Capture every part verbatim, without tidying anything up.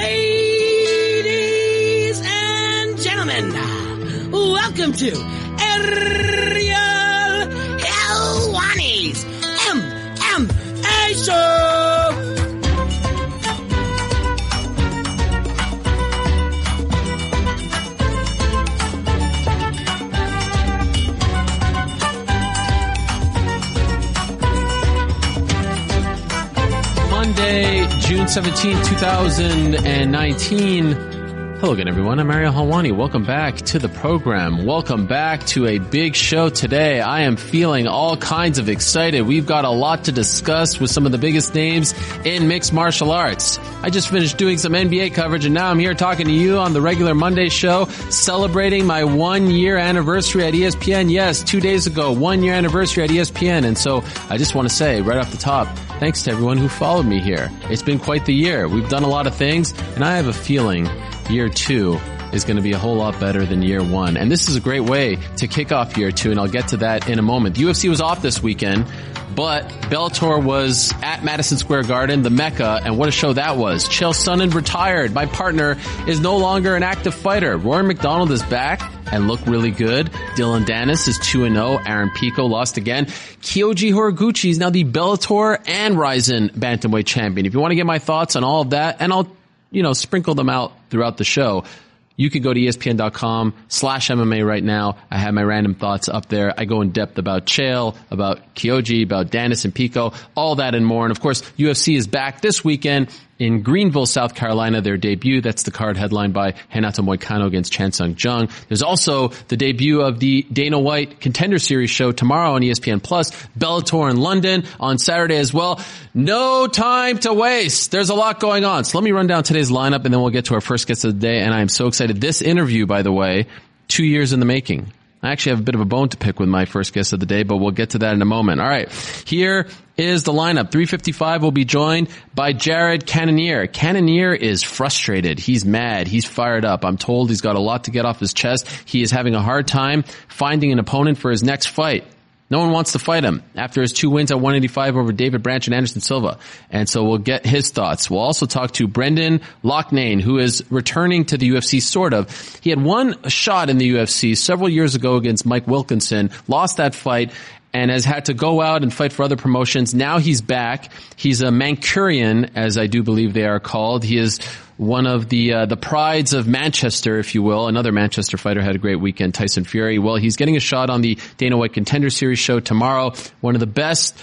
Ladies and gentlemen, welcome to Ariel Helwani's M M A Show! Monday, June seventeenth, twenty nineteen. Hello again, everyone. I'm Ariel Helwani. Welcome back to the program. Welcome back to a big show today. I am feeling all kinds of excited. We've got a lot to discuss with some of the biggest names in mixed martial arts. I just finished doing some N B A coverage, and now I'm here talking to you on the regular Monday show, celebrating my one-year anniversary at E S P N. Yes, two days ago, one-year anniversary at E S P N. And so I just want to say right off the top, thanks to everyone who followed me here. It's been quite the year. We've done a lot of things, and I have a feeling year two is going to be a whole lot better than year one. And this is a great way to kick off year two, and I'll get to that in a moment. The U F C was off this weekend, but Bellator was at Madison Square Garden, the Mecca, and what a show that was. Chael Sonnen retired. My partner is no longer an active fighter. Rory McDonald is back and looked really good. Dylan Dennis is two and oh. Aaron Pico lost again. Kyoji Horiguchi is now the Bellator and Rizin Bantamweight champion. If you want to get my thoughts on all of that, and I'll you know, sprinkle them out throughout the show, you can go to ESPN.com slash MMA right now. I have my random thoughts up there. I go in depth about Chael, about Kyoji, about Dennis and Pico, all that and more. And of course, U F C is back this weekend in Greenville, South Carolina, their debut. That's the card headlined by Renato Moicano against Chan Sung Jung. There's also the debut of the Dana White Contender Series show tomorrow on E S P N Plus. Bellator in London on Saturday as well. No time to waste. There's a lot going on. So let me run down today's lineup, and then we'll get to our first guest of the day. And I am so excited. This interview, by the way, two years in the making. I actually have a bit of a bone to pick with my first guest of the day, but we'll get to that in a moment. All right. Here is the lineup. three fifty-five will be joined by Jared Cannonier. Cannonier is frustrated. He's mad. He's fired up. I'm told he's got a lot to get off his chest. He is having a hard time finding an opponent for his next fight. No one wants to fight him after his two wins at one eighty-five over David Branch and Anderson Silva. And so we'll get his thoughts. We'll also talk to Brendan Loughnane, who is returning to the U F C, sort of. He had one shot in the U F C several years ago against Mike Wilkinson, lost that fight, and has had to go out and fight for other promotions. Now he's back. He's a Mancunian, as I do believe they are called. He is one of the uh, the prides of Manchester, if you will. Another Manchester fighter had a great weekend, Tyson Fury. Well, he's getting a shot on the Dana White Contender Series show tomorrow. One of the best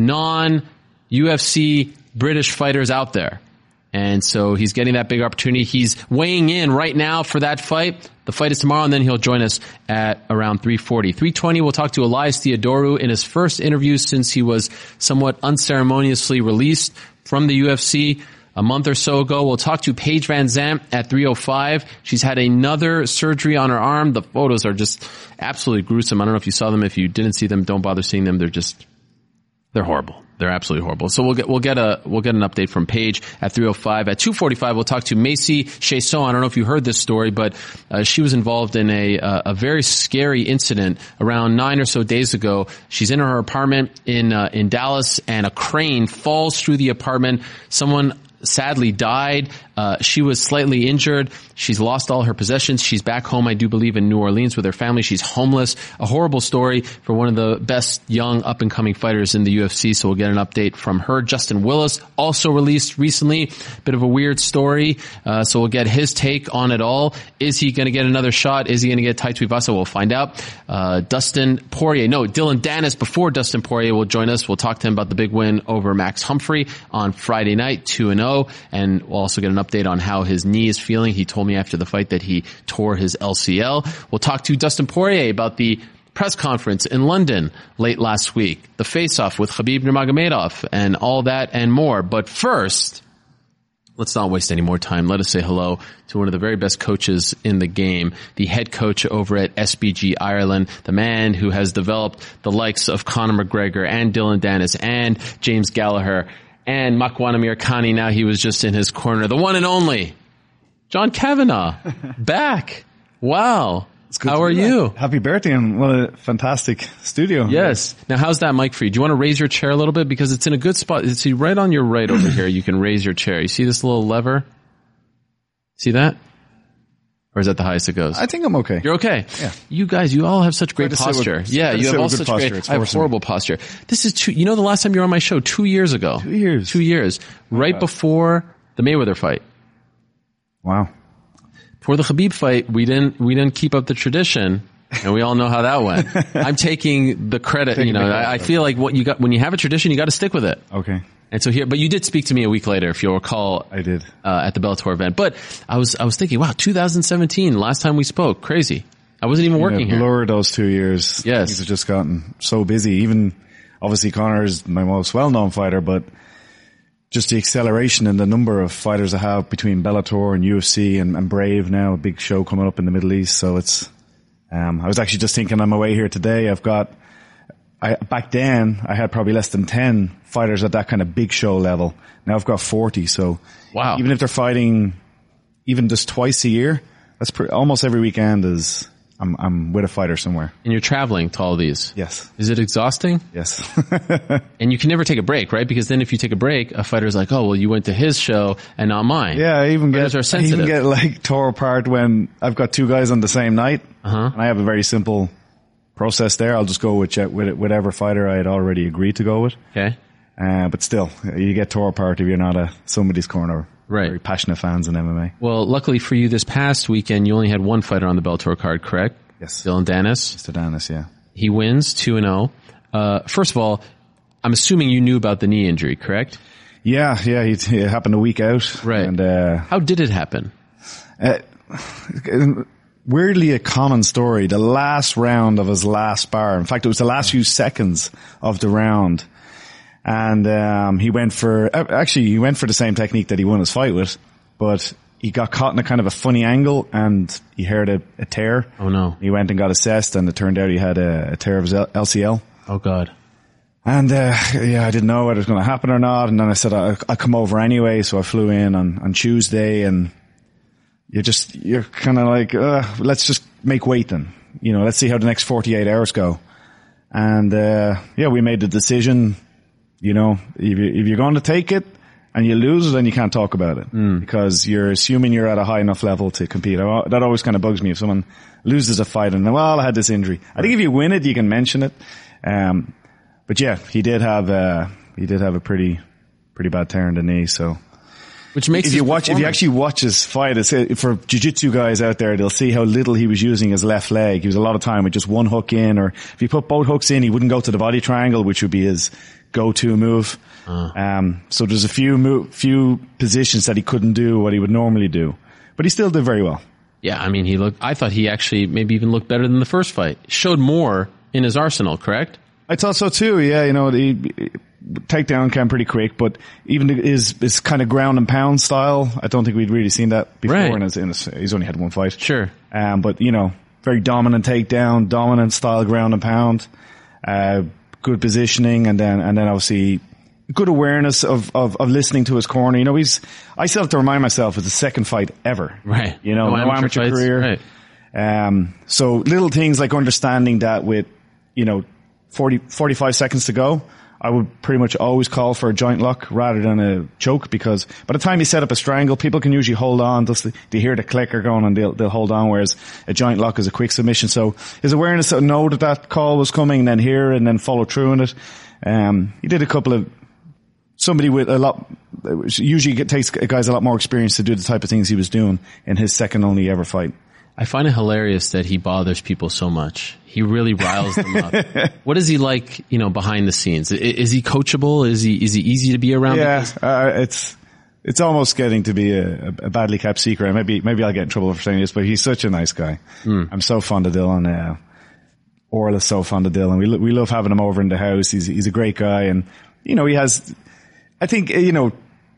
non-U F C British fighters out there. And so he's getting that big opportunity. He's weighing in right now for that fight. The fight is tomorrow, and then he'll join us at around three forty. three twenty, we'll talk to Elias Theodorou in his first interview since he was somewhat unceremoniously released from the U F C a month or so ago. We'll talk to Paige Van Zandt at three oh five. She's had another surgery on her arm. The photos are just absolutely gruesome. I don't know if you saw them. If you didn't see them, don't bother seeing them. They're just, they're horrible. They're absolutely horrible. So we'll get, we'll get a, we'll get an update from Paige at three oh five. At two forty-five, we'll talk to Macy Chiasson. I don't know if you heard this story, but uh, she was involved in a, uh, a very scary incident around nine or so days ago. She's in her apartment in, uh, in Dallas, and a crane falls through the apartment. Someone sadly died. Uh, she was slightly injured. She's lost all her possessions. She's back home, I do believe, in New Orleans with her family. She's homeless. A horrible story for one of the best young up-and-coming fighters in the U F C, so we'll get an update from her. Justin Willis, also released recently. Bit of a weird story, uh, so we'll get his take on it all. Is he going to get another shot? Is he going to get Tai Tuivasa? We'll find out. Uh, Dustin Poirier, no, Dylan Dennis before Dustin Poirier will join us. We'll talk to him about the big win over Max Humphrey on Friday night, two and oh, and we'll also get an update on how his knee is feeling. He told me after the fight that he tore his L C L. We'll talk to Dustin Poirier about the press conference in London late last week, the face-off with Khabib Nurmagomedov, and all that and more. But first, let's not waste any more time. Let us say hello to one of the very best coaches in the game, the head coach over at S B G Ireland, the man who has developed the likes of Conor McGregor and Dylan Dennis and James Gallagher and Makwan Amirkhani. Now he was just in his corner, the one and only John Kavanagh, back. Wow. How are you? Happy birthday, and what a fantastic studio. Yes. Now, how's that mic for you? Do you want to raise your chair a little bit? Because it's in a good spot. See, right on your right over here, you can raise your chair. You see this little lever? See that? Or is that the highest it goes? I think I'm okay. You're okay. Yeah. You guys, you all have such great Try to sit posture. with- yeah, try to you sit have all with good such posture. great. It's I have forcing me. horrible posture. This is two. You know, the last time you were on my show, two years ago. Two years. Two years. Right before the Mayweather fight. Wow. For the Khabib fight, we didn't we didn't keep up the tradition, and we all know how that went. I'm taking the credit. Taking you know, the credit. I, I feel like what you got when you have a tradition, you got to stick with it. Okay. And so here, but you did speak to me a week later, if you'll recall. I did. Uh, at the Bellator event. But I was I was thinking, wow, two thousand seventeen, last time we spoke, crazy. I wasn't even working yeah, here. blur those two years. Yes. Things have just gotten so busy. Even, obviously, Conor is my most well-known fighter, but just the acceleration and the number of fighters I have between Bellator and U F C and, and Brave now, a big show coming up in the Middle East. So it's, um, I was actually just thinking on my way here today, I've got, I, back then, I had probably less than ten fighters at that kind of big show level. Now I've got forty. So Wow. even if they're fighting even just twice a year, that's pretty, almost every weekend is, I'm, I'm with a fighter somewhere. And you're traveling to all these. Yes. Is it exhausting? Yes. And you can never take a break, right? Because then if you take a break, a fighter's like, oh, well, you went to his show and not mine. Yeah, I even Fighters get, are I sensitive. even get like tore apart when I've got two guys on the same night. Uh-huh. And I have a very simple process there. I'll just go with, with whatever fighter I had already agreed to go with. Okay. Uh, but still, you get tore apart if you're not a somebody's corner. Right. Very passionate fans in M M A. Well, luckily for you, this past weekend, you only had one fighter on the Bellator card, correct? Yes. Dylan Dennis. Mister Dennis, yeah. He wins two and oh. Uh, first of all, I'm assuming you knew about the knee injury, correct? Yeah, yeah, he, it happened a week out. Right. And, uh, How did it happen? uh, weirdly a common story. The last round of his last bar. In fact, it was the last few seconds of the round. And, um, he went for, actually, he went for the same technique that he won his fight with, but he got caught in a kind of a funny angle and he heard a, a tear. Oh no. He went and got assessed and it turned out he had a, a tear of his L C L. Oh God. And, uh, yeah, I didn't know whether it was going to happen or not. And then I said, I'll, I'll come over anyway. So I flew in on, on Tuesday and you're just, you're kind of like, uh, let's just make weight then. You know, let's see how the next forty-eight hours go. And, uh, yeah, we made the decision, you know, if, you, if you're going to take it and you lose it, then you can't talk about it mm. because you're assuming you're at a high enough level to compete. That always kind of bugs me if someone loses a fight and, well, I had this injury. I think if you win it, you can mention it. Um, but yeah, he did have, uh, he did have a pretty, pretty bad tear in the knee. So, which makes if you watch, if you actually watch his fight, it's, for jiu-jitsu guys out there, they'll see how little he was using his left leg. He was a lot of time with just one hook in, or if you put both hooks in, he wouldn't go to the body triangle, which would be his go-to move. Uh. Um, so there's a few move, few positions that he couldn't do what he would normally do, but he still did very well. Yeah, I mean, he looked, I thought he actually maybe even looked better than the first fight. Showed more in his arsenal, correct? I thought so too. Yeah, you know, the takedown came pretty quick, but even his his kind of ground and pound style, I don't think we'd really seen that before. Right. In his, in his, he's only had one fight. Sure. Um, but you know, very dominant takedown, dominant style ground and pound, uh, good positioning, and then and then obviously good awareness of, of of listening to his corner. You know, he's I still have to remind myself it's the second fight ever. Right. You know, no, no amateur, amateur career. Right. Um, so little things like understanding that with, you know, forty, forty-five seconds to go, I would pretty much always call for a joint lock rather than a choke, because by the time you set up a strangle, people can usually hold on. They hear the clicker going and they'll, they'll hold on, whereas a joint lock is a quick submission. So his awareness to know that that call was coming and then hear and then follow through on it. Um, he did a couple of, somebody with a lot, usually it takes guys a lot more experience to do the type of things he was doing in his second only ever fight. I find it hilarious that he bothers people so much. He really riles them up. What is he like, you know, behind the scenes? Is he coachable? Is he, is he easy to be around? Yeah, uh, it's, it's almost getting to be a, a badly kept secret. Maybe, maybe I'll get in trouble for saying this, but he's such a nice guy. Mm. I'm so fond of Dylan. Uh, Orla is so fond of Dylan. We, lo- we love having him over in the house. He's, he's a great guy. And, you know, he has, I think, you know,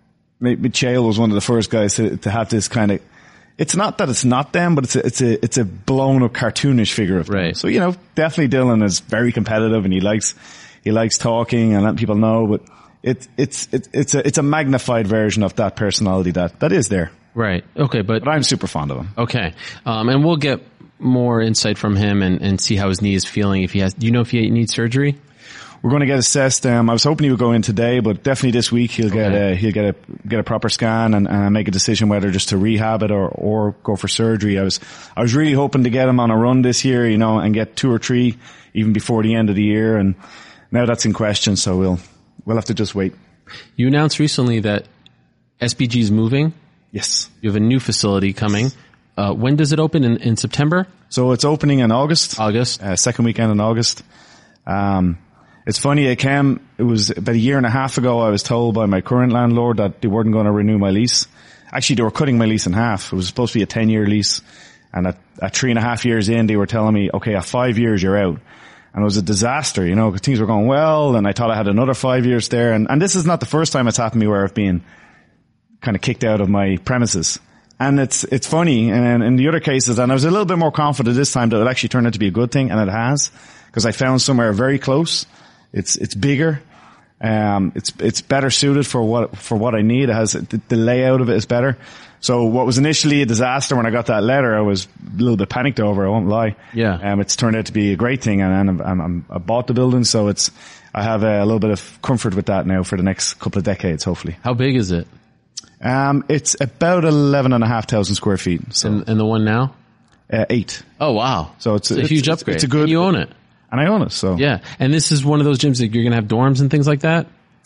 Chael was one of the first guys to, to have this kind of, it's not that it's not them, but it's a, it's a, it's a blown up cartoonish figure of them. Right. So, you know, definitely Dylan is very competitive and he likes, he likes talking and letting people know, but it, it's, it, it's a, it's a magnified version of that personality that, that is there. Right. Okay. But, but I'm super fond of him. Okay. Um, and we'll get more insight from him and, and see how his knee is feeling. If he has, do you know if he needs surgery? we're going to get assessed. Um, I was hoping he would go in today, but definitely this week he'll get Okay. a, he'll get a, get a proper scan and, and make a decision whether just to rehab it or, or go for surgery. I was, I was really hoping to get him on a run this year, you know, and get two or three even before the end of the year. And now that's in question. So we'll, we'll have to just wait. You announced recently that S B G is moving. Yes. You have a new facility coming. Uh, when does it open? In, in September? So it's opening in August. August? Uh, second weekend in August. Um, it's funny, I came, it was about a year and a half ago, I was told by my current landlord that they weren't going to renew my lease. Actually, they were cutting my lease in half. It was supposed to be a ten year lease. And at, at three and a half years in, they were telling me, okay, at five years, you're out. And it was a disaster, you know, 'cause things were going well, and I thought I had another five years there. And, and this is not the first time it's happened to me where I've been kind of kicked out of my premises. And it's, it's funny. And in the other cases, and I was a little bit more confident this time that it actually turned out to be a good thing, and it has, because I found somewhere very close. It's, it's bigger. Um, it's, it's better suited for what, for what I need. It has, the, the layout of it is better. So what was initially a disaster when I got that letter, I was a little bit panicked over, I won't lie. Yeah. Um, it's turned out to be a great thing, and, and I'm, I'm, I bought the building, so it's, I have a, a little bit of comfort with that now for the next couple of decades, hopefully. How big is it? Um, it's about eleven and a half thousand square feet. So, And, and the one now? uh, eight. Oh, wow. So it's, It's a it's huge it's- upgrade. It's a good, And you own it. and I own it, so. Yeah. And this is one of those gyms that you're going to have dorms and things like that?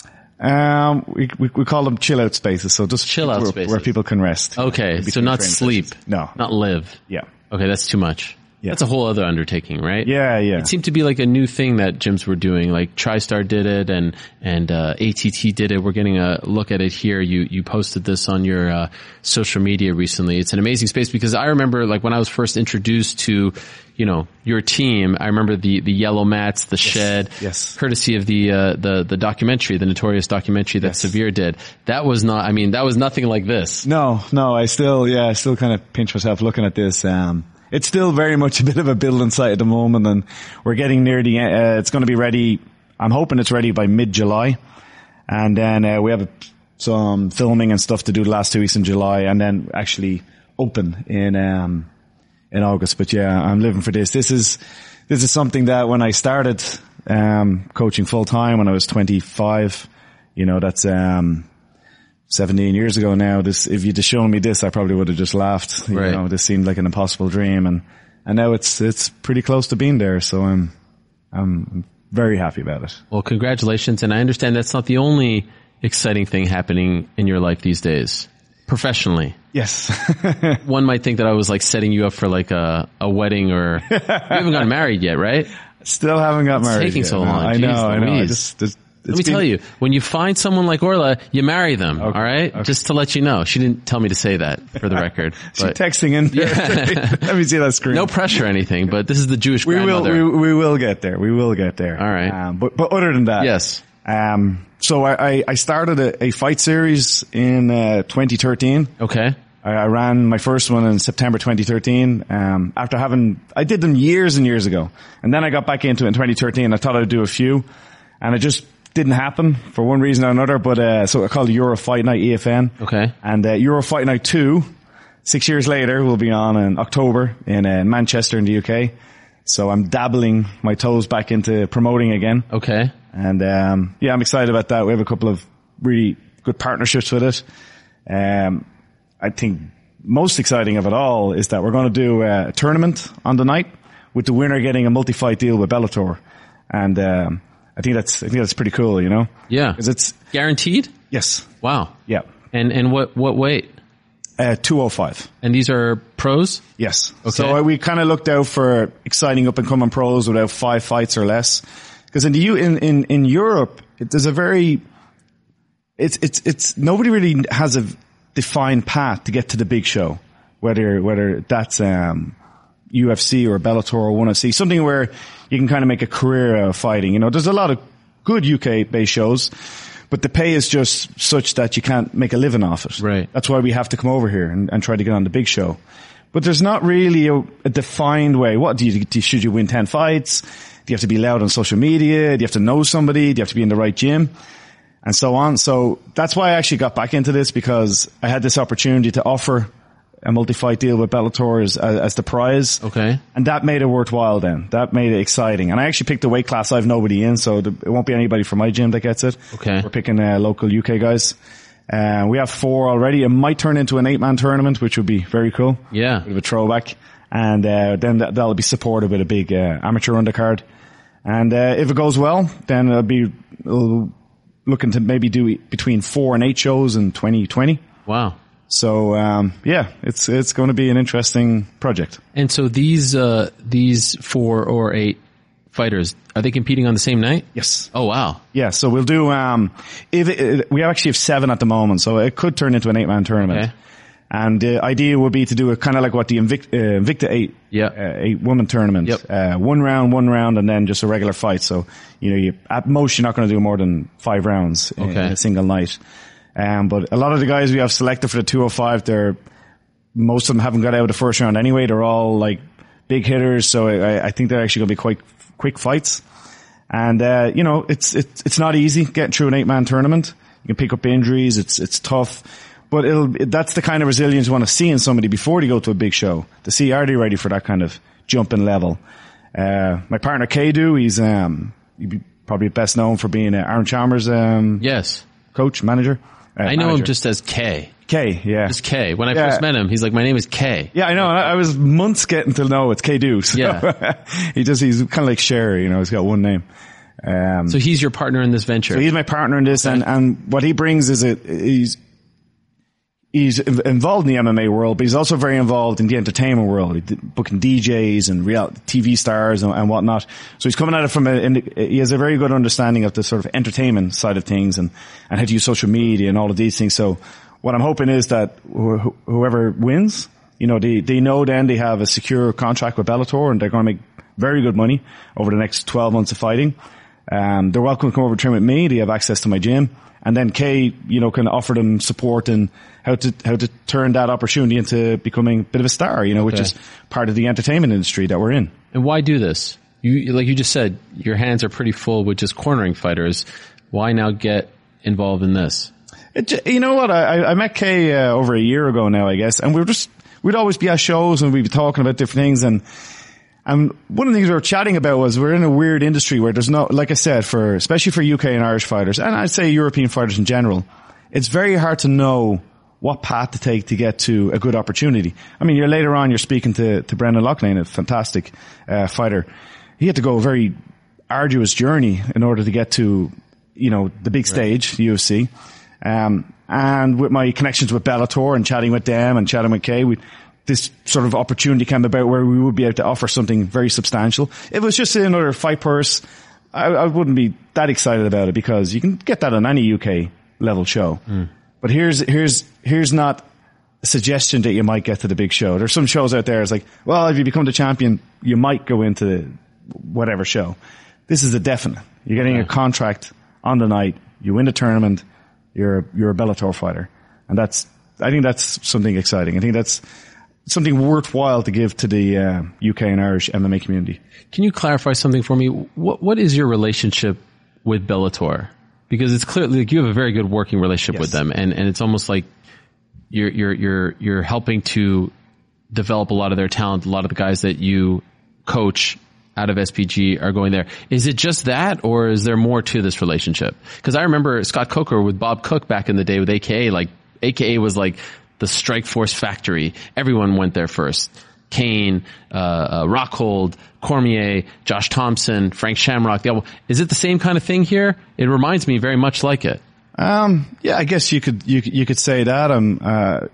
Um, we, we, we call them chill out spaces. So just Chill out where, spaces. where people can rest. Okay. So between not training sleep. sessions. No. Not live. Yeah. Okay. That's too much. Yeah. That's a whole other undertaking, right? Yeah, yeah. It seemed to be like a new thing that gyms were doing. Like TriStar did it, and and uh, A T T did it. We're getting a look at it here. You you posted this on your uh, social media recently. It's an amazing space because I remember like when I was first introduced to, you know, your team. I remember the the yellow mats, the shed, yes. courtesy of the uh, the the documentary, the notorious documentary that Yes. Severe did. That was not. I mean, that was nothing like this. No, no, I still, yeah, I still kind of pinch myself looking at this. Um, it's still very much a bit of a building site at the moment, and we're getting near the, uh, it's going to be ready. I'm hoping it's ready by mid-July. And then, uh, we have some filming and stuff to do the last two weeks in July, and then actually open in, um, in August. But yeah, I'm living for this. This is, this is something that when I started, um, coaching full time when I was twenty-five, you know, that's, um, seventeen years ago now, this, if you'd have shown me this, I probably would have just laughed. You Right. know, this seemed like an impossible dream, and, and now it's, it's pretty close to being there. So I'm, I'm very happy about it. Well, congratulations. And I understand that's not the only exciting thing happening in your life these days, professionally. Yes. One might think that I was like setting you up for like a, a wedding, or you haven't gotten married yet, right? Still haven't got married taking yet. so No, long. I know, Jeez I know. I Louise. just, just, Let me tell you, when you find someone like Orla, you marry them, all right? okay. Just to let you know. She didn't tell me to say that, for the record. She's But texting in there. Let me see that screen. no pressure or anything, but this is the Jewish We will, grandmother. we, we will get there. We will get there. All right. Um, but, but other than that. Yes. Um, so I, I, I started a, a fight series in, uh, twenty thirteen. Okay. I, I ran my first one in September twenty thirteen. Um, after having, I did them years and years ago. And then I got back into it in twenty thirteen. I thought I'd do a few, and it just didn't happen for one reason or another. But, uh, so I called Euro Fight Night, E F N. Okay. And, uh, Euro Fight Night two, six years later, will be on in October in, uh, Manchester in the U K. So I'm dabbling my toes back into promoting again. Okay. And, um, yeah, I'm excited about that. We have a couple of really good partnerships with it. Um, I think most exciting of it all is that we're going to do a tournament on the night with the winner getting a multi-fight deal with Bellator. And, um, I think that's, I think that's pretty cool, you know? Yeah. Cause it's, Guaranteed? yes. Wow. Yeah. And and what, what weight? Uh, two oh five. And these are pros? Yes. Okay. So uh, we kind of looked out for exciting up and coming pros without five fights or less. Cause in the U, in, in, in Europe, it, there's a very, it's, it's, it's, nobody really has a defined path to get to the big show. Whether, whether that's, um, U F C or Bellator or one F C, something where you can kind of make a career out of fighting. You know, there's a lot of good U K-based shows, but the pay is just such that you can't make a living off it. Right. That's why we have to come over here and, and try to get on the big show. But there's not really a, a defined way. What do you, do, should you win ten fights? Do you have to be loud on social media? Do you have to know somebody? Do you have to be in the right gym? And so on. So that's why I actually got back into this, because I had this opportunity to offer a multi-fight deal with Bellator as, as the prize. Okay. And that made it worthwhile then. That made it exciting. And I actually picked a weight class I have nobody in, so it won't be anybody from my gym that gets it. Okay. We're picking uh, local U K guys. Uh, we have four already. It might turn into an eight-man tournament, which would be very cool. Yeah. Bit of a throwback. And uh, then that, that'll be supported with a big uh, amateur undercard. And uh, if it goes well, then it'll be it'll looking to maybe do between four and eight shows in twenty twenty. Wow. So um, yeah, it's it's going to be an interesting project. And so these uh, these four or eight fighters, are they competing on the same night? Yes. Oh wow. Yeah. So we'll do. Um, if it, it, we actually have seven at the moment, so it could turn into an eight-man tournament. Okay. And the idea would be to do it kind of like what the Invicta, uh, Invicta eight, yeah. uh, eight woman tournament. Yep. Uh, one round, one round, and then just a regular fight. So, you know, you, at most you're not going to do more than five rounds in, okay. in a single night. Um, but a lot of the guys we have selected for the two oh five, they're, most of them haven't got out of the first round anyway. They're all like big hitters. So I, I think they're actually going to be quite quick fights. And, uh, you know, it's, it's, it's not easy getting through an eight man tournament. You can pick up injuries. It's, it's tough. But it'll, that's the kind of resilience you want to see in somebody before they go to a big show. To see, are they ready for that kind of jumping level? Uh, my partner Kadu, he's, um, he'd be probably best known for being uh, Aaron Chalmers, um, yes. coach, manager. Uh, I know manager. him just as K. K, yeah. Just K. When I yeah. first met him, he's like, my name is K. Yeah, I know. I, I was months getting to know it's Kadu. So yeah. he just, he's kind of like Cher, you know, he's got one name. Um, so he's your partner in this venture. So he's my partner in this, okay. and, and what he brings is a, he's, He's involved in the M M A world, but he's also very involved in the entertainment world, He's booking D Js and real T V stars and, and whatnot. So he's coming at it from a, he has a very good understanding of the sort of entertainment side of things and, and how to use social media and all of these things. So what I'm hoping is that wh- whoever wins, you know, they, they know then they have a secure contract with Bellator and they're going to make very good money over the next twelve months of fighting. Um, they're welcome to come over and train with me. They have access to my gym. And then Kay, you know, can offer them support in how to, how to turn that opportunity into becoming a bit of a star, you know, okay. which is part of the entertainment industry that we're in. And why do this? You, like you just said, your hands are pretty full with just cornering fighters. Why now get involved in this? It, you know what? I, I met Kay uh, over a year ago now, I guess. And we were just, we'd always be at shows and we'd be talking about different things. And, and one of the things we were chatting about was we're in a weird industry where there's no, like I said, for, especially for U K and Irish fighters, and I'd say European fighters in general, it's very hard to know what path to take to get to a good opportunity. I mean, you're later on, you're speaking to, to Brendan Loughnane, a fantastic, uh, fighter. He had to go a very arduous journey in order to get to, you know, the big stage, right. the U F C. Um, and with my connections with Bellator and chatting with them and chatting with Kay, we, this sort of opportunity came about where we would be able to offer something very substantial. If it was just another fight purse, I, I wouldn't be that excited about it because you can get that on any U K level show. Mm. But here's, here's, here's not a suggestion that you might get to the big show. There's some shows out there. It's like, well, if you become the champion, you might go into whatever show. This is a definite. You're getting yeah. a contract on the night. You win the tournament. You're, you're a Bellator fighter. And that's, I think that's something exciting. I think that's something worthwhile to give to the uh, U K and Irish M M A community. Can you clarify something for me? What What is your relationship with Bellator? Because it's clearly like you have a very good working relationship yes. with them, and, and it's almost like you're you're you're you're helping to develop a lot of their talent. A lot of the guys that you coach out of S P G are going there. Is it just that, or is there more to this relationship? Because I remember Scott Coker with Bob Cook back in the day with A K A. Like A K A was like the Strikeforce factory. Everyone went there first. Kane, uh, uh, Rockhold, Cormier, Josh Thompson, Frank Shamrock. The is it the same kind of thing here? It reminds me very much like it. Um, yeah, I guess you could, you, you could say that. Um, uh,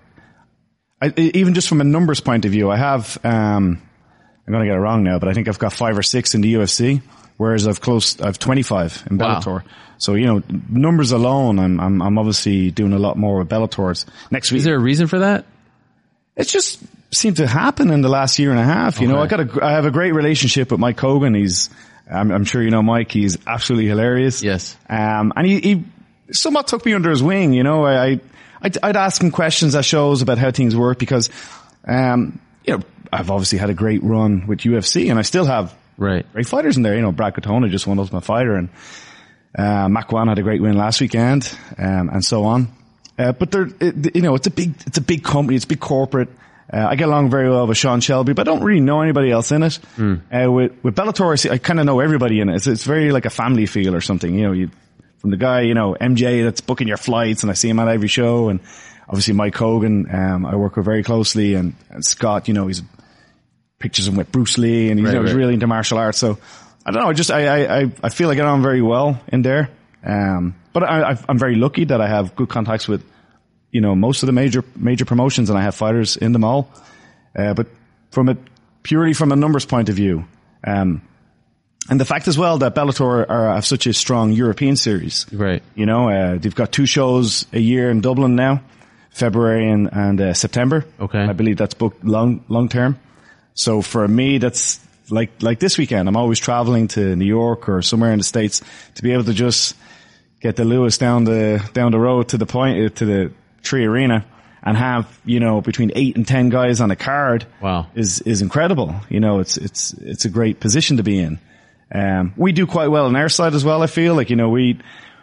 I, even just from a numbers point of view, I have, um, I'm going to get it wrong now, but I think I've got five or six in the U F C, whereas I've close, I've twenty-five in Bellator. Wow. So, you know, numbers alone, I'm, I'm, I'm obviously doing a lot more with Bellators next week. Is there a reason for that? It's just seemed to happen in the last year and a half. You okay. know, I got a, I have a great relationship with Mike Hogan. He's, I'm, I'm sure you know Mike. He's absolutely hilarious. Yes. Um, and he, he somewhat took me under his wing. You know, I, I I'd, I'd ask him questions at shows about how things work because, um, you know, I've obviously had a great run with U F C and I still have right. great fighters in there. You know, Brad Katona just won Ultimate Fighter and, uh, Makwan had a great win last weekend, um, and so on. Uh, but they're, it, you know, it's a big, it's a big company, it's big corporate, Uh, I get along very well with Sean Shelby, but I don't really know anybody else in it. Mm. Uh, with, with Bellator, I, see, I kind of know everybody in it. It's, it's very like a family feel or something. You know, you, from the guy, you know, M J that's booking your flights, and I see him at every show, and obviously Mike Hogan, um, I work with very closely, and, and Scott, you know, he's pictures him with Bruce Lee, and he's, right, you know, right. he's really into martial arts. So I don't know, I just, I, I, I feel I get on very well in there. Um, but I, I'm very lucky that I have good contacts with, you know, most of the major, major promotions, and I have fighters in them all. Uh, but from a, purely from a numbers point of view, um, and the fact as well that Bellator are, have such a strong European series. Right. You know, uh, they've got two shows a year in Dublin now, February and, and uh, September. Okay. I believe that's booked long, long term. So for me, that's like, like this weekend. I'm always traveling to New York or somewhere in the States to be able to just get the Lewis down the, down the road to the point, uh, to the Tree Arena, and have, you know, between eight and ten guys on a card. Wow. Is, is incredible. You know, it's, it's, it's a great position to be in. Um, we do quite well on our side as well, I feel. Like, you know, we,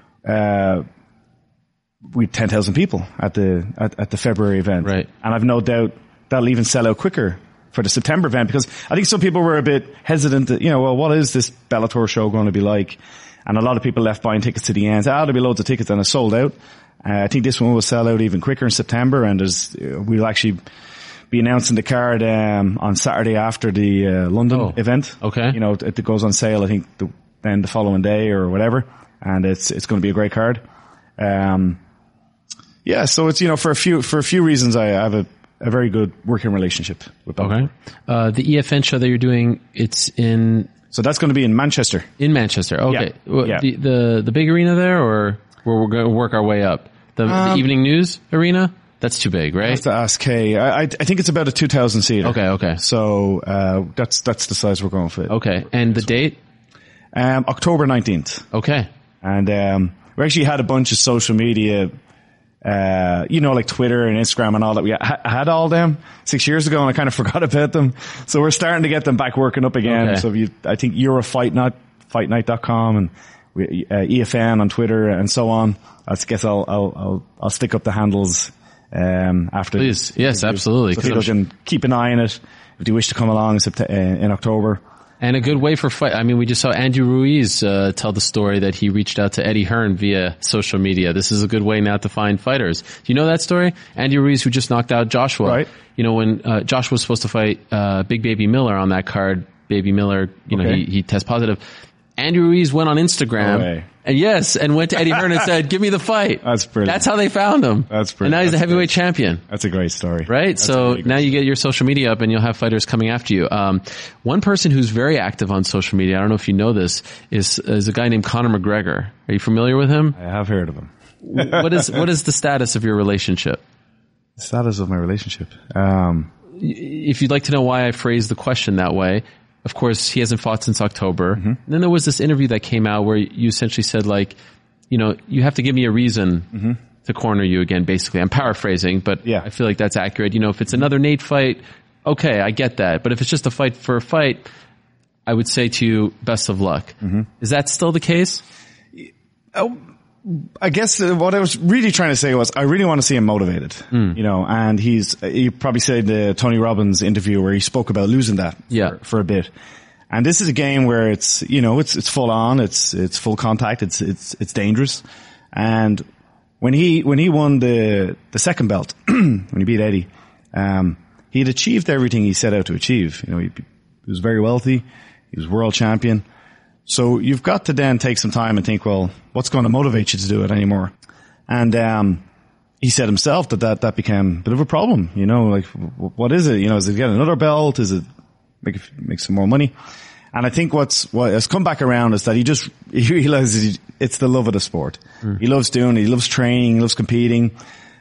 uh, we had ten thousand people at the, at, at the February event. Right. And I've no doubt that'll even sell out quicker for the September event, because I think some people were a bit hesitant to, you know, well, what is this Bellator show going to be like? And a lot of people left buying tickets to the end. Ah, there'll be loads of tickets, and it's sold out. Uh, I think this one will sell out even quicker in September, and there's, uh, we'll actually be announcing the card, um, on Saturday after the, uh, London oh, event. Okay. You know, it, it goes on sale, I think, the, then the following day or whatever. And it's, it's going to be a great card. Um, yeah, so it's, you know, for a few, for a few reasons, I have a, a very good working relationship with Bellator. Okay. Uh, the E F N show that you're doing, it's in, so that's going to be in Manchester. In Manchester. Okay. Yeah. Well, yeah. The, the, the big arena there, or where we're going to work our way up? The, um, the Evening News arena? That's too big, right? I have to ask Kay. I, I think it's about a two thousand seater. Okay, okay. So, uh, that's, that's the size we're going for. Okay. And the date? Um, October nineteenth. Okay. And, um, we actually had a bunch of social media, uh, you know, like Twitter and Instagram and all that. We ha- had all them six years ago, and I kind of forgot about them. So we're starting to get them back working up again. Okay. So if you, I think Eurofight Night, fight night dot com, and we, uh, E F N on Twitter and so on. I guess I'll, I'll, I'll, I'll stick up the handles, um, after. Please. Yes, absolutely. So people can keep an eye on it if they wish to come along in, Sept- uh, in October. And a good way for fight. I mean, we just saw Andrew Ruiz uh, tell the story that he reached out to Eddie Hearn via social media. This is a good way now to find fighters. Do you know that story? Andy Ruiz, who just knocked out Joshua. Right. You know, when uh, Joshua was supposed to fight uh, Big Baby Miller on that card, Baby Miller, you know, okay. he, he test positive. Andrew Ruiz went on Instagram. No way. And yes, and went to Eddie Hearn and said, give me the fight. That's brilliant. That's how they found him. That's brilliant. And now he's That's the heavyweight great. champion. That's a great story. Right? That's so really now you get your social media up and you'll have fighters coming after you. Um, one person who's very active on social media, I don't know if you know this, is, is a guy named Conor McGregor. Are you familiar with him? I have heard of him. What is, what is the status of your relationship? The status of my relationship? Um, if you'd like to know why I phrased the question that way, of course, he hasn't fought since October. Mm-hmm. And then there was this interview that came out where you essentially said, like, you know, you have to give me a reason mm-hmm. to corner you again, basically. I'm paraphrasing, but yeah. I feel like that's accurate. You know, if it's another Nate fight, okay, I get that. But if it's just a fight for a fight, I would say to you, best of luck. Mm-hmm. Is that still the case? Oh, I guess what I was really trying to say was I really want to see him motivated, mm. you know, and he's, you probably said the Tony Robbins interview where he spoke about losing that yeah. for, for a bit. And this is a game where it's, you know, it's, it's full on, it's, it's full contact, it's, it's, it's dangerous. And when he, when he won the, the second belt, when he beat Eddie, um, he'd achieved everything he set out to achieve. You know, he, he was very wealthy. He was world champion. So you've got to then take some time and think, well, what's going to motivate you to do it anymore? And, um, he said himself that that, that became a bit of a problem. You know, like, what is it? You know, is it get another belt? Is it make, make some more money? And I think what's, what has come back around is that he just, he realizes he, it's the love of the sport. Mm. He loves doing it. He loves training. He loves competing.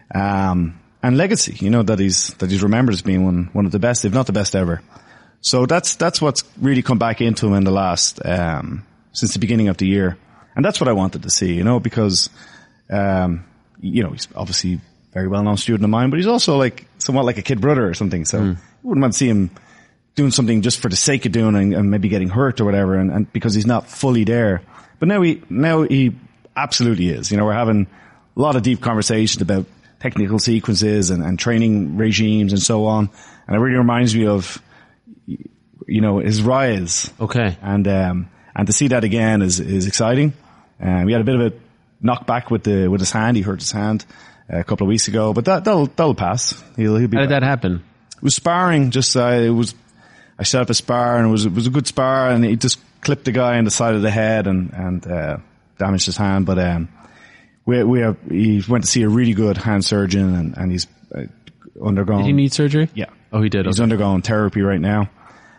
Um, and legacy, you know, that he's, that he's remembered as being one, one of the best, if not the best ever. So that's, that's what's really come back into him in the last, um, since the beginning of the year. And that's what I wanted to see, you know, because, um, you know, he's obviously a very well-known student of mine, but he's also like, somewhat like a kid brother or something. So mm. I wouldn't want to see him doing something just for the sake of doing and, and maybe getting hurt or whatever, and, and because he's not fully there. But now he, now he absolutely is. You know, we're having a lot of deep conversations about technical sequences and, and training regimes and so on. And it really reminds me of, you know, his rise. Okay. And, um, and to see that again is, is exciting. Um, we had a bit of a knockback with the, with his hand. He hurt his hand a couple of weeks ago, but that, that'll, that'll pass. He'll, he'll be How did back. that happen? It was sparring, just, uh, it was, I set up a spar and it was, it was a good spar and he just clipped the guy in the side of the head and, and, uh, damaged his hand. But, um, we, we have, he went to see a really good hand surgeon and, and he's uh, undergone. Did he need surgery? Yeah. Oh, he did. He's okay. undergoing therapy right now.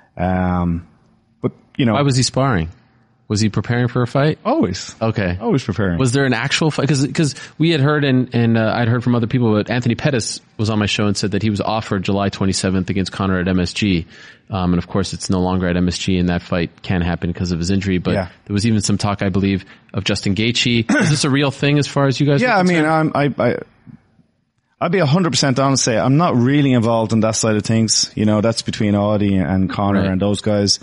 Um, but, you know. Why was he sparring? Was he preparing for a fight? Always. Okay. Always preparing. Was there an actual fight? Because because we had heard and and uh, I'd heard from other people, but Anthony Pettis was on my show and said that he was offered July twenty-seventh against Conor at M S G, um, and of course it's no longer at M S G, and that fight can happen because of his injury. But yeah. there was even some talk, I believe, of Justin Gaethje. Is this a real thing as far as you guys? Yeah, are I mean, concerned? I'm, I, I, I'd be a hundred percent honest. Say I'm not really involved in that side of things. You know, that's between Audie and Conor Right. and those guys.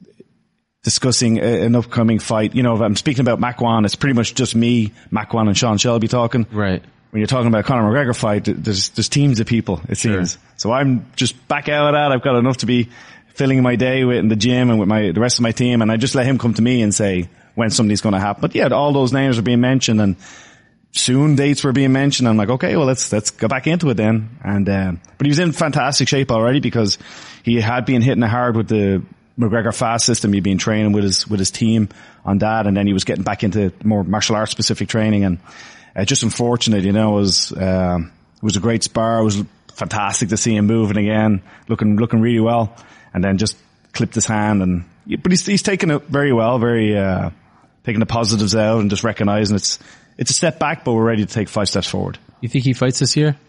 Discussing a, an upcoming fight. You know, if I'm speaking about Makwan, it's pretty much just me, Makwan and Sean Shelby talking. Right. When you're talking about a Conor McGregor fight, there's, there's teams of people, it seems. Sure. So I'm just back out of that. I've got enough to be filling my day with in the gym and with my, the rest of my team. And I just let him come to me and say when something's going to happen. But yeah, all those names are being mentioned and soon dates were being mentioned. I'm like, okay, well, let's, let's go back into it then. And, um, but he was in fantastic shape already because he had been hitting it hard with the McGregor Fast system. He'd been training with his, with his team on that. And then he was getting back into more martial arts specific training and, uh, just unfortunate, you know, it was, um, it was a great spar. It was fantastic to see him moving again, looking, looking really well. And then just clipped his hand and, but he's, he's taken it very well, very, uh, taking the positives out and just recognizing it's, it's a step back, but we're ready to take five steps forward. You think he fights this year?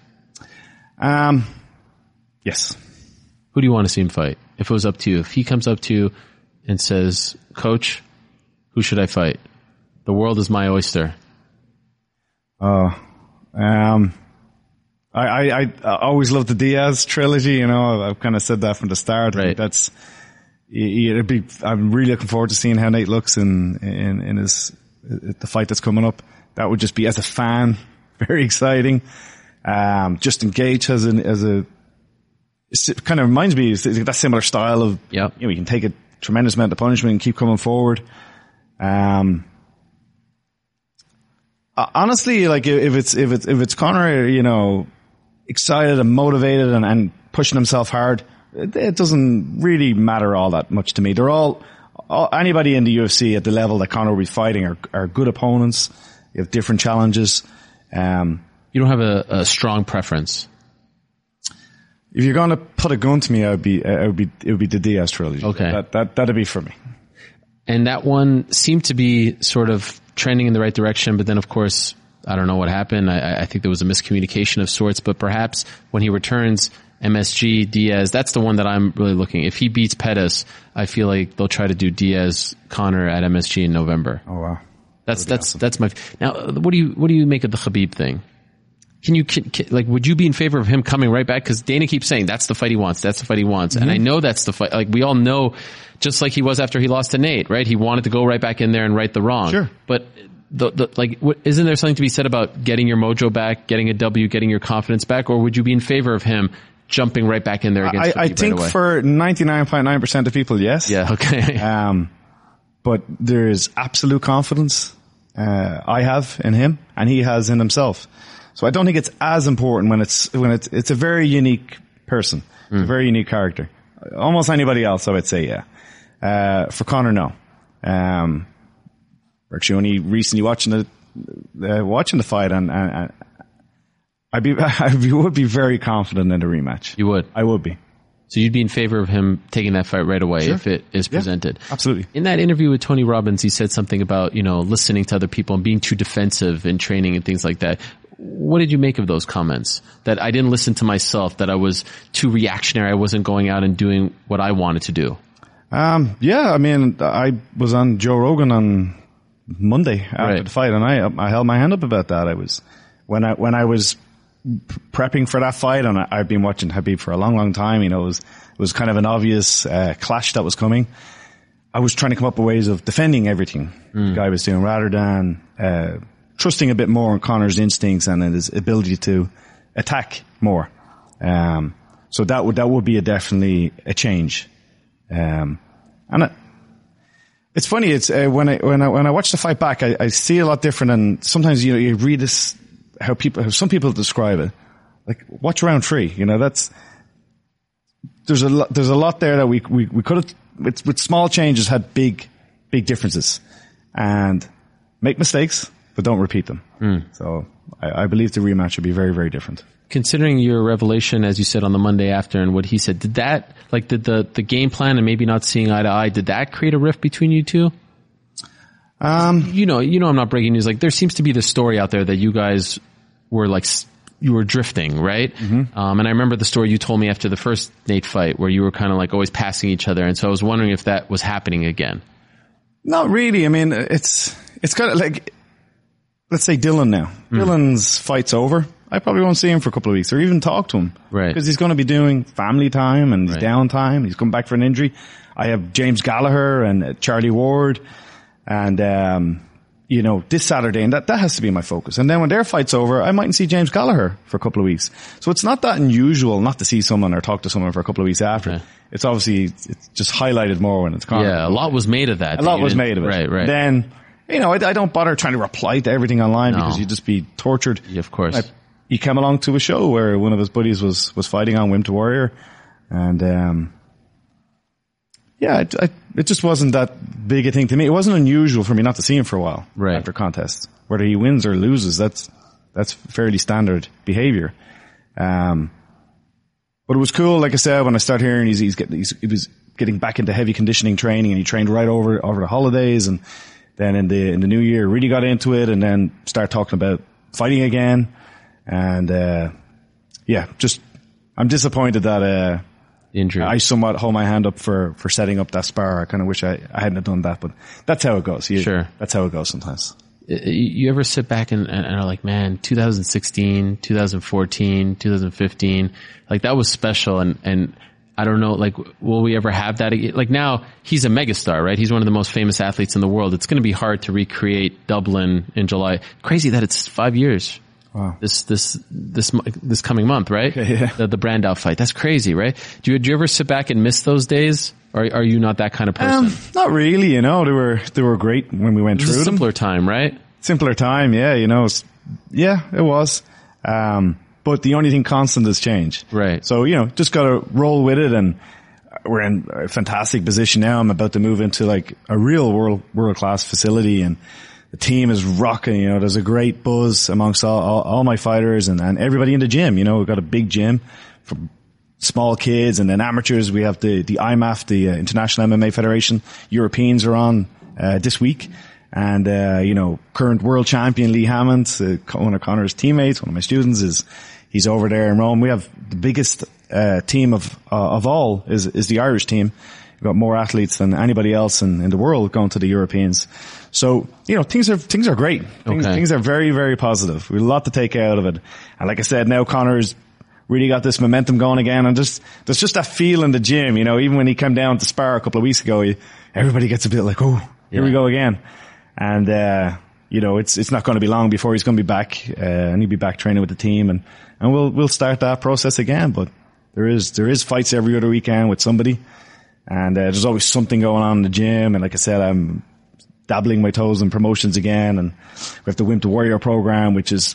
Um, yes. Who do you want to see him fight? If it was up to you, if he comes up to you and says, Coach, who should I fight? The world is my oyster. Oh, um, I, I, I always loved the Diaz trilogy. You know, I've kind of said that from the start. I Right. think that's, it'd be, I'm really looking forward to seeing how Nate looks in, in, in his, the fight that's coming up. That would just be, as a fan, very exciting. Um, Justin Gaethje has an, as a, it kind of reminds me, it's that similar style of, Yep. you know, you can take a tremendous amount of punishment and keep coming forward. Um, honestly, like if it's, if it's, if it's Conor, you know, excited and motivated and, and pushing himself hard, it, it doesn't really matter all that much to me. They're all, all, anybody in the U F C at the level that Conor will be fighting are, are good opponents. You have different challenges. Um, You don't have a, a strong preference. if you're going to put a gun to me, I would be, I would be, it would be the Diaz trilogy. Okay. That, that, that'd be for me. And that one seemed to be sort of trending in the right direction, but then of course, I don't know what happened. I, I think there was a miscommunication of sorts, but perhaps when he returns, M S G, Diaz, that's the one that I'm really looking. If he beats Pettis, I feel like they'll try to do Diaz Conor at M S G in November. Oh wow. That's, that's, awesome. that's my, now what do you, what do you make of the Khabib thing? Can you, can, can, like, would you be in favor of him coming right back? Cause Dana keeps saying that's the fight he wants. That's the fight he wants. Mm-hmm. And I know that's the fight. Like we all know, just like he was after he lost to Nate, right? He wanted to go right back in there and right the wrong. Sure. But the, the, like, what, isn't there something to be said about getting your mojo back, getting a W, getting your confidence back? Or would you be in favor of him jumping right back in there against I, I Khabib think right away? for ninety-nine point nine percent of people, yes. Yeah. Okay. Um, but there is absolute confidence, uh, I have in him and he has in himself. So I don't think it's as important when it's, when it's, it's a very unique person, mm. a very unique character. Almost anybody else, I would say, yeah. Uh, for Conor, no. Um, we're actually only recently watching the, uh, watching the fight and, and, and I'd be, I would be very confident in the rematch. You would? I would be. So you'd be in favor of him taking that fight right away, sure, if it is presented. Yeah, absolutely. In that interview with Tony Robbins, he said something about, you know, listening to other people and being too defensive in training and things like that. What did you make of those comments? That I didn't listen to myself, that I was too reactionary, I wasn't going out and doing what I wanted to do. Um, yeah, I mean, I was on Joe Rogan on Monday after right. the fight and I, I held my hand up about that. I was, when I, when I was prepping for that fight, and I, I've been watching Khabib for a long, long time, you know, it was, it was kind of an obvious, uh, clash that was coming. I was trying to come up with ways of defending everything mm. the guy was doing rather than, uh, trusting a bit more in Conor's instincts and his ability to, attack more. Um, so that would, that would be a definitely a change. Um, and it, it's funny, it's, uh, when I, when I, when I watch the fight back, I, I see a lot different, and sometimes, you know, you read this, how people, how some people describe it. Like, watch round three, you know, that's, there's a lot, there's a lot there that we, we, we could have, with, with small changes, had big, big differences. And make mistakes, but don't repeat them. Mm. So I, I believe the rematch would be very, very different. Considering your revelation, as you said, on the Monday after, and what he said, did that, like, did the, the game plan and maybe not seeing eye to eye, did that create a rift between you two? Um, you know, you know, I'm not breaking news. Like, there seems to be this story out there that you guys were like, you were drifting, right? Mm-hmm. Um, and I remember the story you told me after the first Nate fight where you were kind of like always passing each other. And so I was wondering if that was happening again. Not really. I mean, it's, it's kind of like, let's say Dylan now. Mm. Dylan's fight's over. I probably won't see him for a couple of weeks or even talk to him. Right. Because he's going to be doing family time and his right. downtime. He's come back for an injury. I have James Gallagher and uh, Charlie Ward and, um, you know, this Saturday, and that, that has to be my focus. And then when their fight's over, I mightn't see James Gallagher for a couple of weeks. So it's not that unusual not to see someone or talk to someone for a couple of weeks after. Okay. It's obviously, it's just highlighted more when it's gone. Yeah, a lot was made of that. A lot was made of it. Right, right. Then, you know, I, I don't bother trying to reply to everything online no. because you'd just be tortured. Yeah, of course. I, he came along to a show where one of his buddies was, was fighting on Wim to Warrior. And, um, yeah, it, I, it just wasn't that big a thing to me. It wasn't unusual for me not to see him for a while right. after contests. Whether he wins or loses, that's, that's fairly standard behavior. Um, but it was cool, like I said, when I started hearing he's, he's getting, he's, he was getting back into heavy conditioning training, and he trained right over, over the holidays, and then in the, in the new year really got into it, and then start talking about fighting again. And, uh, yeah, just, I'm disappointed that, uh, injury. I somewhat hold my hand up for, for setting up that spar. I kind of wish I, I hadn't have done that, but that's how it goes. You, sure. That's how it goes sometimes. You ever sit back and, and are like, man, two thousand sixteen, two thousand fourteen, two thousand fifteen, like that was special. And, and I don't know, like, will we ever have that again? Like now he's a megastar, right? He's one of the most famous athletes in the world. It's going to be hard to recreate Dublin in July. Crazy that it's five years. Wow. This, this, this, this coming month, right? Okay, yeah. The, the Brandao fight. That's crazy, right? Do you, do you ever sit back and miss those days? Or are you not that kind of person? Um, not really, you know, they were, they were great when we went it was through a simpler them. time, right? Simpler time, yeah, you know, yeah, it was. Um, but the only thing constant is change. Right. So, you know, just gotta roll with it, and we're in a fantastic position now. I'm about to move into like a real world, world class facility, and the team is rocking, you know, there's a great buzz amongst all, all, all my fighters and, and everybody in the gym. You know, we've got a big gym for small kids and then amateurs. We have the, the I M A F, the uh, International M M A Federation. Europeans are on, uh, this week. And, uh, you know, current world champion Lee Hammond, uh, one of Connor's teammates, one of my students is, he's over there in Rome. We have the biggest, uh, team of, uh, of all is, is the Irish team. We've got more athletes than anybody else in, in the world going to the Europeans. So, you know, things are, things are great. Things, okay. things are very, very positive. We have a lot to take out of it. And like I said, now Connor's really got this momentum going again, and just, there's just that feel in the gym, you know, even when he came down to spar a couple of weeks ago, he, everybody gets a bit like, oh, here yeah. we go again. And, uh, you know, it's, it's not going to be long before he's going to be back, uh, and he'll be back training with the team, and, and we'll, we'll start that process again. But there is, there is fights every other weekend with somebody, and, uh, there's always something going on in the gym. And like I said, I'm dabbling my toes in promotions again, and we have the Wim to Warrior program, which is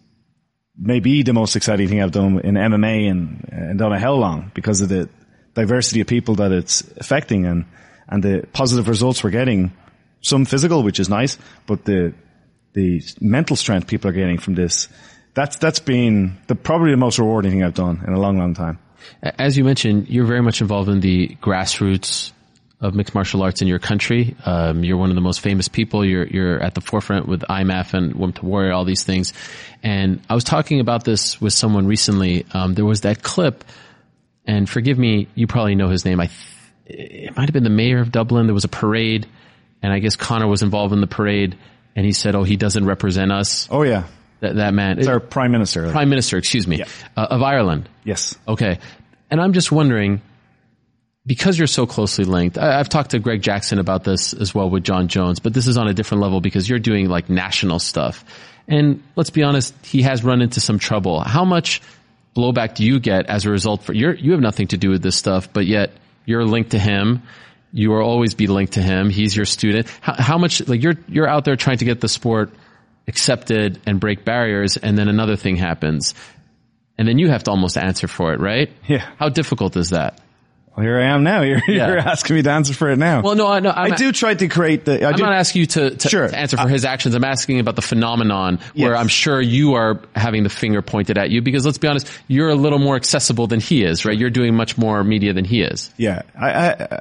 maybe the most exciting thing I've done in M M A and, and done a hell long, because of the diversity of people that it's affecting, and, and the positive results we're getting. Some physical, which is nice, but the, the mental strength people are getting from this, that's, that's been the, probably the most rewarding thing I've done in a long, long time. As you mentioned, you're very much involved in the grassroots of mixed martial arts in your country. Um, you're one of the most famous people. You're, you're at the forefront with I M A F and Wim to Warrior, all these things. And I was talking about this with someone recently. Um, there was that clip, and forgive me, you probably know his name. I, th- it might have been the mayor of Dublin. There was a parade, and I guess Connor was involved in the parade, and he said, oh, he doesn't represent us. Oh, yeah. That, that man. It's our prime minister. Prime minister, excuse me, yeah. uh, of Ireland. Yes. Okay. And I'm just wondering, because you're so closely linked, I, I've talked to Greg Jackson about this as well with John Jones, but this is on a different level because you're doing like national stuff. And let's be honest, he has run into some trouble. How much blowback do you get as a result? For you're, you have nothing to do with this stuff, but yet you're linked to him. You will always be linked to him. He's your student. How, how much, like you're, you're out there trying to get the sport accepted and break barriers, and then another thing happens, and then you have to almost answer for it, right? Yeah. How difficult is that? Well, here I am now. You're, Yeah. you're asking me to answer for it now. Well, no, I no, I'm I do try to create the. I I'm do, not asking you to, to, Sure. to answer for his actions. I'm asking about the phenomenon where Yes. I'm sure you are having the finger pointed at you because let's be honest, you're a little more accessible than he is, right? You're doing much more media than he is. Yeah. I, I,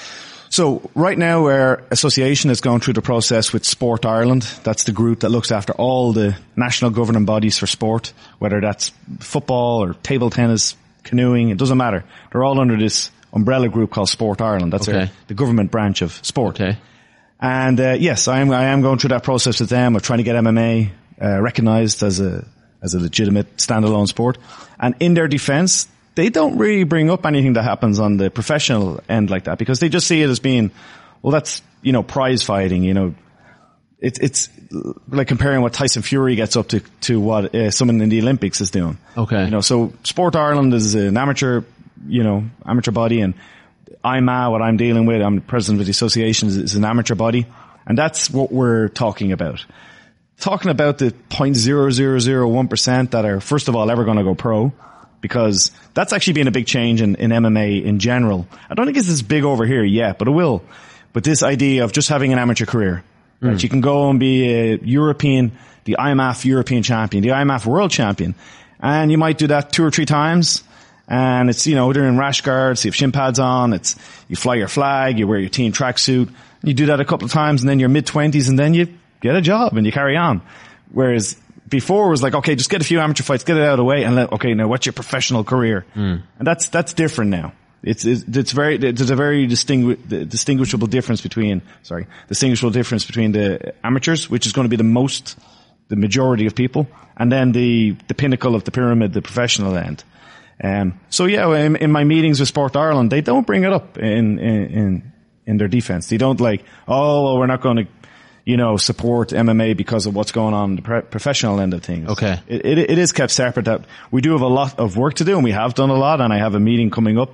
so right now our association is going through the process with Sport Ireland. That's the group that looks after all the national governing bodies for sport, whether that's football or table tennis, canoeing, it doesn't matter. They're all under this umbrella group called Sport Ireland. That's Okay. our, the government branch of sport. Okay. And uh, yes, I am I am going through that process with them of trying to get M M A uh, recognised as a as a legitimate standalone sport. And in their defence, they don't really bring up anything that happens on the professional end like that because they just see it as being, well, that's, you know, prize fighting. You know, it's it's like comparing what Tyson Fury gets up to to what uh, someone in the Olympics is doing. Okay. You know, so Sport Ireland is an amateur, you know, amateur body, and I M A, what I'm dealing with, I'm the president of the association, is, is an amateur body, and that's what we're talking about. Talking about the zero point zero zero zero one percent that are, first of all, ever going to go pro, because that's actually been a big change in, in M M A in general. I don't think it's as big over here yet, but it will. But this idea of just having an amateur career, mm. that you can go and be a European, the I M A F European champion, the I M A F world champion, and you might do that two or three times. And it's, you know, they're in rash guards, you have shin pads on, it's, you fly your flag, you wear your team tracksuit, you do that a couple of times and then you're mid twenties and then you get a job and you carry on. Whereas before it was like, okay, just get a few amateur fights, get it out of the way and let, okay, now what's your professional career? Mm. And that's, that's different now. It's, it's, it's very, there's a very distingu- distinguishable difference between, sorry, distinguishable difference between the amateurs, which is going to be the most, the majority of people, and then the, the pinnacle of the pyramid, the professional end. Um, so yeah, in, in my meetings with Sport Ireland, they don't bring it up in, in, in, in their defense. They don't like, oh, well, we're not going to, you know, support M M A because of what's going on in the pre- professional end of things. Okay. It, it, it is kept separate. That we do have a lot of work to do, and we have done a lot, and I have a meeting coming up,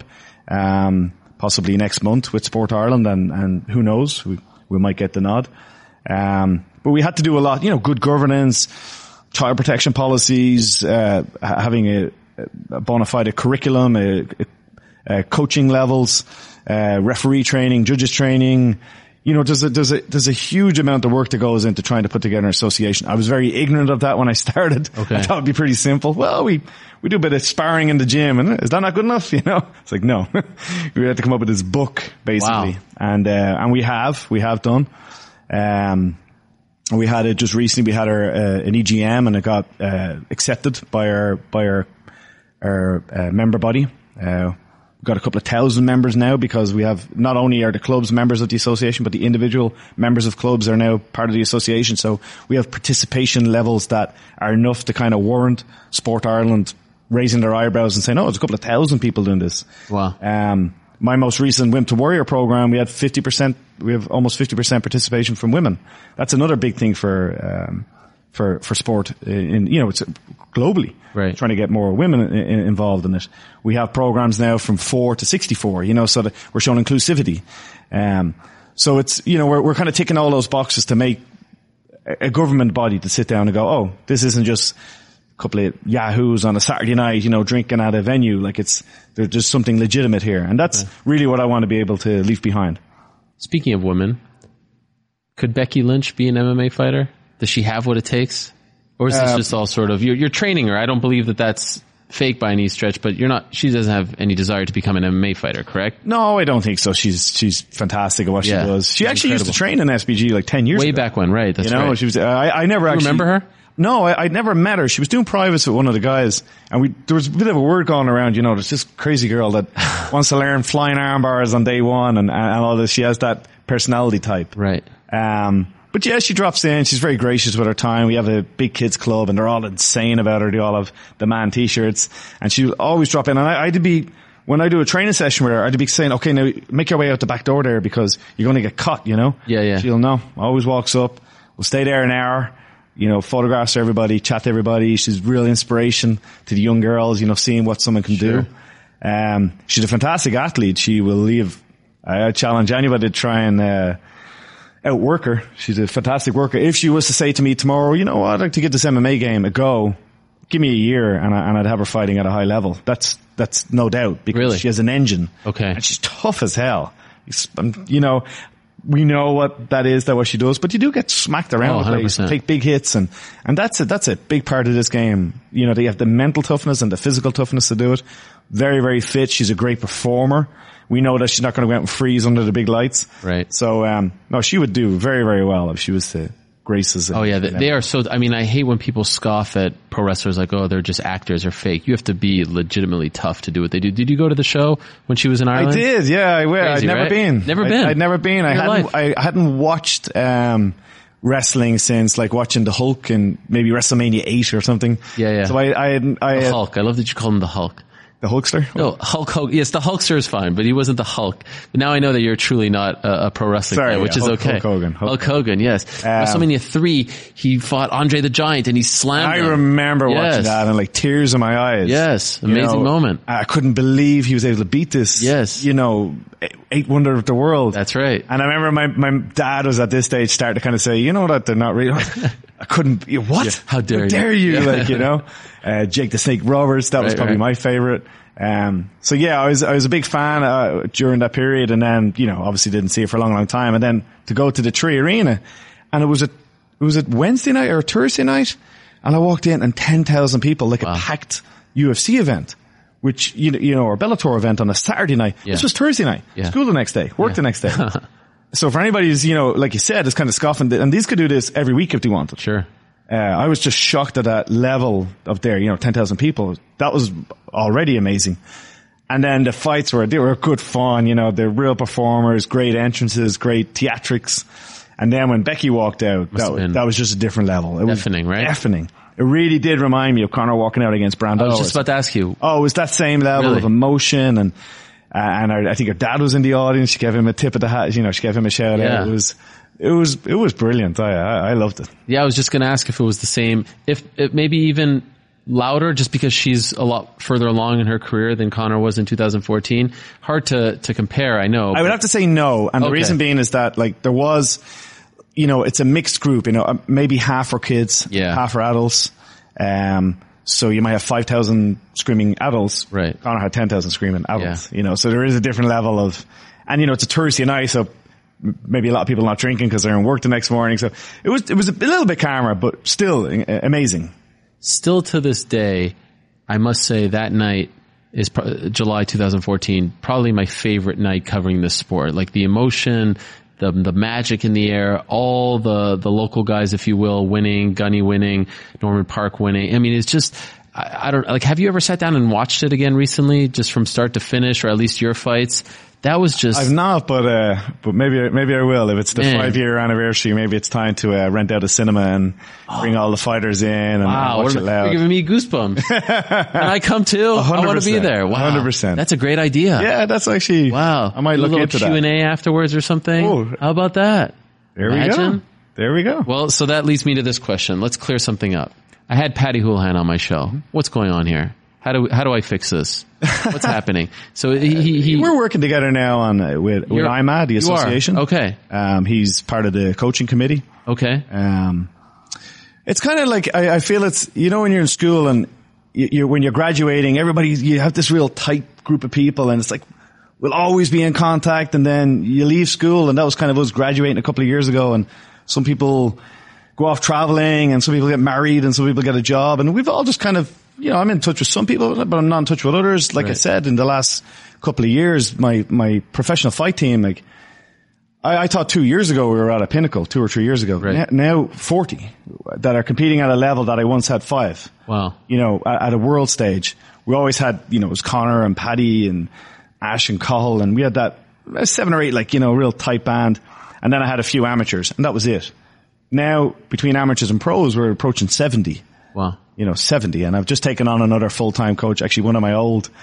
um, possibly next month with Sport Ireland, and, and who knows, we, we might get the nod. Um, but we had to do a lot, you know, good governance, child protection policies, uh, having a, a bona fide curriculum, a, a, a coaching levels, uh, referee training, judges training. You know, there's a, there's a, there's a huge amount of work that goes into trying to put together an association. I was very ignorant of that when I started. Okay. I thought it'd be pretty simple. Well, we, we do a bit of sparring in the gym, and is that not good enough? You know, it's like, no, we had to come up with this book basically. Wow. And, uh, and we have, we have done, um, we had it just recently, we had our, uh, an E G M and it got, uh, accepted by our, by our, our, uh, member body. Uh, we've got a couple of thousand members now because we have, not only are the clubs members of the association, but the individual members of clubs are now part of the association. So we have participation levels that are enough to kind of warrant Sport Ireland raising their eyebrows and saying, oh, there's a couple of thousand people doing this. Wow. Um, my most recent Wimp to Warrior program, we had fifty percent, we have almost fifty percent participation from women. That's another big thing for, um, for, for sport in, you know, it's globally. Right. Trying to get more women in, in, involved in it. We have programs now from four to sixty-four, you know, so that we're showing inclusivity. Um, so it's, you know, we're, we're kind of ticking all those boxes to make a, a government body to sit down and go, oh, this isn't just a couple of yahoos on a Saturday night, you know, drinking at a venue. Like it's, there's just something legitimate here. And that's okay. really what I want to be able to leave behind. Speaking of women, could Becky Lynch be an M M A fighter? Does she have what it takes? Or is this uh, just all sort of, you're, you're training her. I don't believe that that's fake by any stretch, but you're not, she doesn't have any desire to become an M M A fighter, correct? No, I don't think so. She's, she's fantastic at what yeah, she does. She actually incredible. used to train in S B G like ten years Way ago. back when, right? That's you know, right. she was, uh, I, I never you actually. remember her? No, I, I'd never met her. She was doing privates with one of the guys, and we, there was a bit of a word going around, you know, there's this crazy girl that wants to learn flying arm bars on day one and, and all this. She has that personality type. Right. Um, But yeah, she drops in. She's very gracious with her time. We have a big kids club and they're all insane about her. They all have the man t-shirts and she'll always drop in. And I, I'd be when I do a training session with her, I'd be saying, okay, now make your way out the back door there because you're going to get caught, you know? Yeah, yeah. She'll know. Always walks up. We'll stay there an hour, you know, photographs to everybody, chat to everybody. She's real inspiration to the young girls, you know, seeing what someone can Sure. do. Um, she's a fantastic athlete. She will leave. I, I challenge anybody to try and, uh, outwork her. She's a fantastic worker. If she was to say to me tomorrow, you know, I'd like to get this M M A game a go, give me a year and, I, and I'd have her fighting at a high level. That's, that's no doubt because Really? she has an engine. Okay. And she's tough as hell. It's, um, you know, we know what that is, that what she does, but you do get smacked around Oh, the place, one hundred percent. take big hits, and, and that's a, that's a big part of this game. You know, they have the mental toughness and the physical toughness to do it. Very, very fit. She's a great performer. We know that she's not going to go out and freeze under the big lights. Right. So, um, no, she would do very, very well if she was to grace us. Oh yeah, they, they are so, I mean, I hate when people scoff at pro wrestlers like, oh, they're just actors or fake. You have to be legitimately tough to do what they do. Did you go to the show when she was in Ireland? I did, yeah, I will. Crazy, I'd never right? been. Never I'd, been. I'd never been. I Your hadn't, life. I hadn't watched, um, wrestling since like watching the Hulk and maybe WrestleMania eight or something. Yeah, yeah. So I, I had, I The had, Hulk. I love that you call him the Hulk. the Hulkster? No, Hulk Hogan. Yes, the Hulkster is fine, but he wasn't the Hulk. But now I know that you're truly not a, a pro wrestling Sorry, fan, which yeah, is Hulk- okay. Hulk Hogan. Hulk Hulk Hogan, yes. Um, WrestleMania three, he fought Andre the Giant and he slammed I him. remember Yes. watching that and like tears in my eyes. Yes, You amazing know, moment. I couldn't believe he was able to beat this. Yes. You know, eight wonder of the world. That's right. And I remember my, my dad was at this stage starting to kind of say, you know that they're not real. I couldn't, you- what? Yeah, how dare you. dare you? Yeah. Like, you know, uh, Jake the Snake Roberts, that was Right, probably right. my favorite. Um, so yeah, I was, I was a big fan, uh, during that period and then, you know, obviously didn't see it for a long, long time. And then to go to the Tree Arena and it was a, it was a Wednesday night or a Thursday night and I walked in and ten thousand people, like Wow. a packed U F C event. Which, you know, you know, or Bellator event on a Saturday night. Yeah. This was Thursday night. Yeah. School the next day. Work Yeah. the next day. So for anybody who's, you know, like you said, is kind of scoffing, and these could do this every week if they wanted. Sure. Uh, I was just shocked at that level of there, you know, ten thousand people. That was already amazing. And then the fights were, they were good fun, you know, they're real performers, great entrances, great theatrics. And then when Becky walked out, Must that, have been that was just a different level. It deafening, was right? Deafening. It really did remind me of Conor walking out against Brandon. I was just about to ask you. Oh, it was that same level Really? of emotion, and uh, and our, I think her dad was in the audience. She gave him a tip of the hat. You know, she gave him a shout Yeah. out. It was, it was, it was brilliant. I, I, I loved it. Yeah, I was just going to ask if it was the same, if it maybe even louder, just because she's a lot further along in her career than Conor was in two thousand fourteen. Hard to to compare, I know. I would but- have to say no, and the Okay. reason being is that like there was, you know, it's a mixed group. You know, uh, maybe half are kids, Yeah. half are adults. Um, so you might have five thousand screaming adults. Right. Conor had ten thousand screaming adults. You know, so there is a different level of, and you know, it's a Thursday night, so maybe a lot of people not drinking because they're in work the next morning. So it was, it was a little bit calmer, but still uh, amazing. Still to this day, I must say that night is pro- July twenty fourteen, probably my favorite night covering this sport. Like the emotion, the the magic in the air, all the the local guys, if you will, winning, Gunny winning, Norman Park winning. I mean, it's just, I, I don't, like, have you ever sat down and watched it again recently, just from start to finish, or at least your fights? That was just, I've not, but uh, but maybe maybe I will. If it's the Man. five year anniversary, maybe it's time to uh, rent out a cinema and bring all the fighters in and, wow, and watch what it am I- you're loud. giving me goosebumps. And I come too. I hundred want to be percent. there. Wow. one hundred percent. That's a great idea. Yeah, that's actually Wow. I might Do a look little into Q and that. A afterwards or something. Oh. How about that? There we Imagine. go. There we go. Well, so that leads me to this question. Let's clear something up. I had Patty Houlihan on my show. What's going on here? How do we, how do I fix this? What's happening? So he, he, he We're working together now on uh, with with You're- I M A, the you are. association. Okay. Um, he's part of the coaching committee. Okay. Um, it's kind of like I, I feel it's, you know, when you're in school and you, you're when you're graduating, everybody, you have this real tight group of people, and it's like we'll always be in contact. And then you leave school, and that was kind of us graduating a couple of years ago. And some people go off traveling, and some people get married, and some people get a job, and we've all just kind of, you know, I'm in touch with some people, but I'm not in touch with others. Like I Right. said, in the last couple of years, my my professional fight team, like. I, I thought two years ago we were at a pinnacle, two or three years ago. Right. Now, now forty that are competing at a level that I once had five. Wow. You know, at, at a world stage. We always had, you know, it was Conor and Paddy and Ash and Cahill, and we had that uh, seven or eight, like, you know, real tight band. And then I had a few amateurs, and that was it. Now, between amateurs and pros, we're approaching seventy. Wow. You know, seventy. And I've just taken on another full-time coach, actually one of my old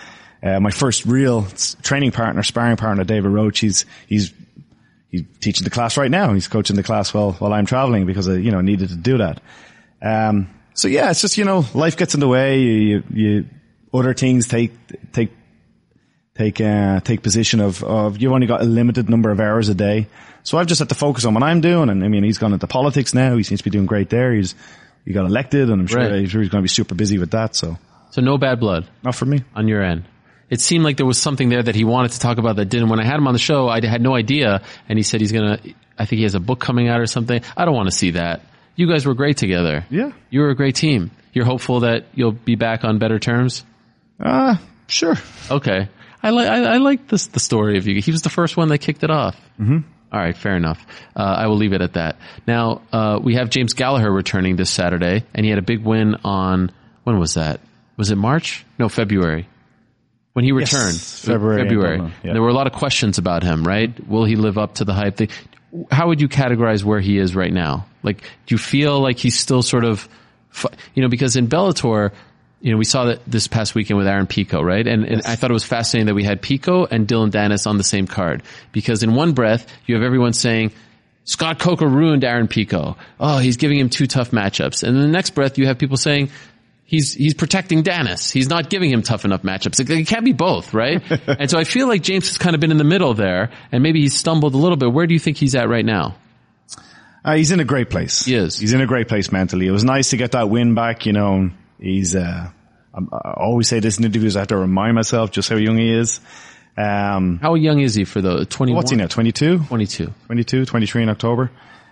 Uh, my first real training partner, sparring partner, David Roach, he's, he's, he's teaching the class right now. He's coaching the class while, while I'm traveling because I, you know, needed to do that. Um, so yeah, it's just, you know, life gets in the way. You, you, you other things take, take, take, uh, take position of, of, you've only got a limited number of hours a day. So I've just had to focus on what I'm doing. And I mean, he's gone into politics now. He seems to be doing great there. He's, he got elected and I'm sure, right. I'm sure he's going to be super busy with that. So, so no bad blood. Not for me. On your end. It seemed like there was something there that he wanted to talk about that didn't. When I had him on the show, I had no idea. And he said he's going to, I think he has a book coming out or something. I don't want to see that. You guys were great together. Yeah. You were a great team. You're hopeful that you'll be back on better terms? Uh, sure. Okay. I like, I, I like this, the story of you. He was the first one that kicked it off. Mm-hmm. All right. Fair enough. Uh, I will leave it at that. Now, uh, we have James Gallagher returning this Saturday and he had a big win on, when was that? Was it March? No, February. When he returned, yes, February. February. Yeah. There were a lot of questions about him, right? Will he live up to the hype? They, how would you categorize where he is right now? Like, do you feel like he's still sort of, you know, because in Bellator, you know, we saw that this past weekend with Aaron Pico, right? And, and yes. I thought it was fascinating that we had Pico and Dylan Dennis on the same card because in one breath, you have everyone saying, Scott Coker ruined Aaron Pico. Oh, he's giving him two tough matchups. And in the next breath, you have people saying, He's, he's protecting Dennis. He's not giving him tough enough matchups. It, it can't be both, right? And so I feel like James has kind of been in the middle there and maybe he's stumbled a little bit. Where do you think he's at right now? Uh, he's in a great place. He is. He's in a great place mentally. It was nice to get that win back, you know. He's, uh, I always say this in interviews, I have to remind myself just how young he is. Um, how young is he for the twenty-one? What's he now? twenty-two? twenty-two. twenty-two, twenty-tee in October.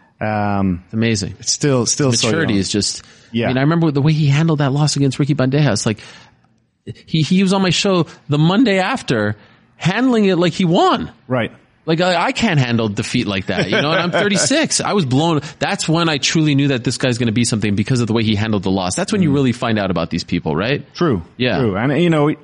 Um, it's amazing. It's still, still maturity so is just, yeah. I mean, I remember the way he handled that loss against Ricky Bandejas. Like, he, he was on my show the Monday after handling it like he won. Right. Like, I, I can't handle defeat like that, you know, and I'm thirty-six. I was blown. That's when I truly knew that this guy's going to be something because of the way he handled the loss. That's when mm. you really find out about these people, right? True. Yeah. True. And, you know,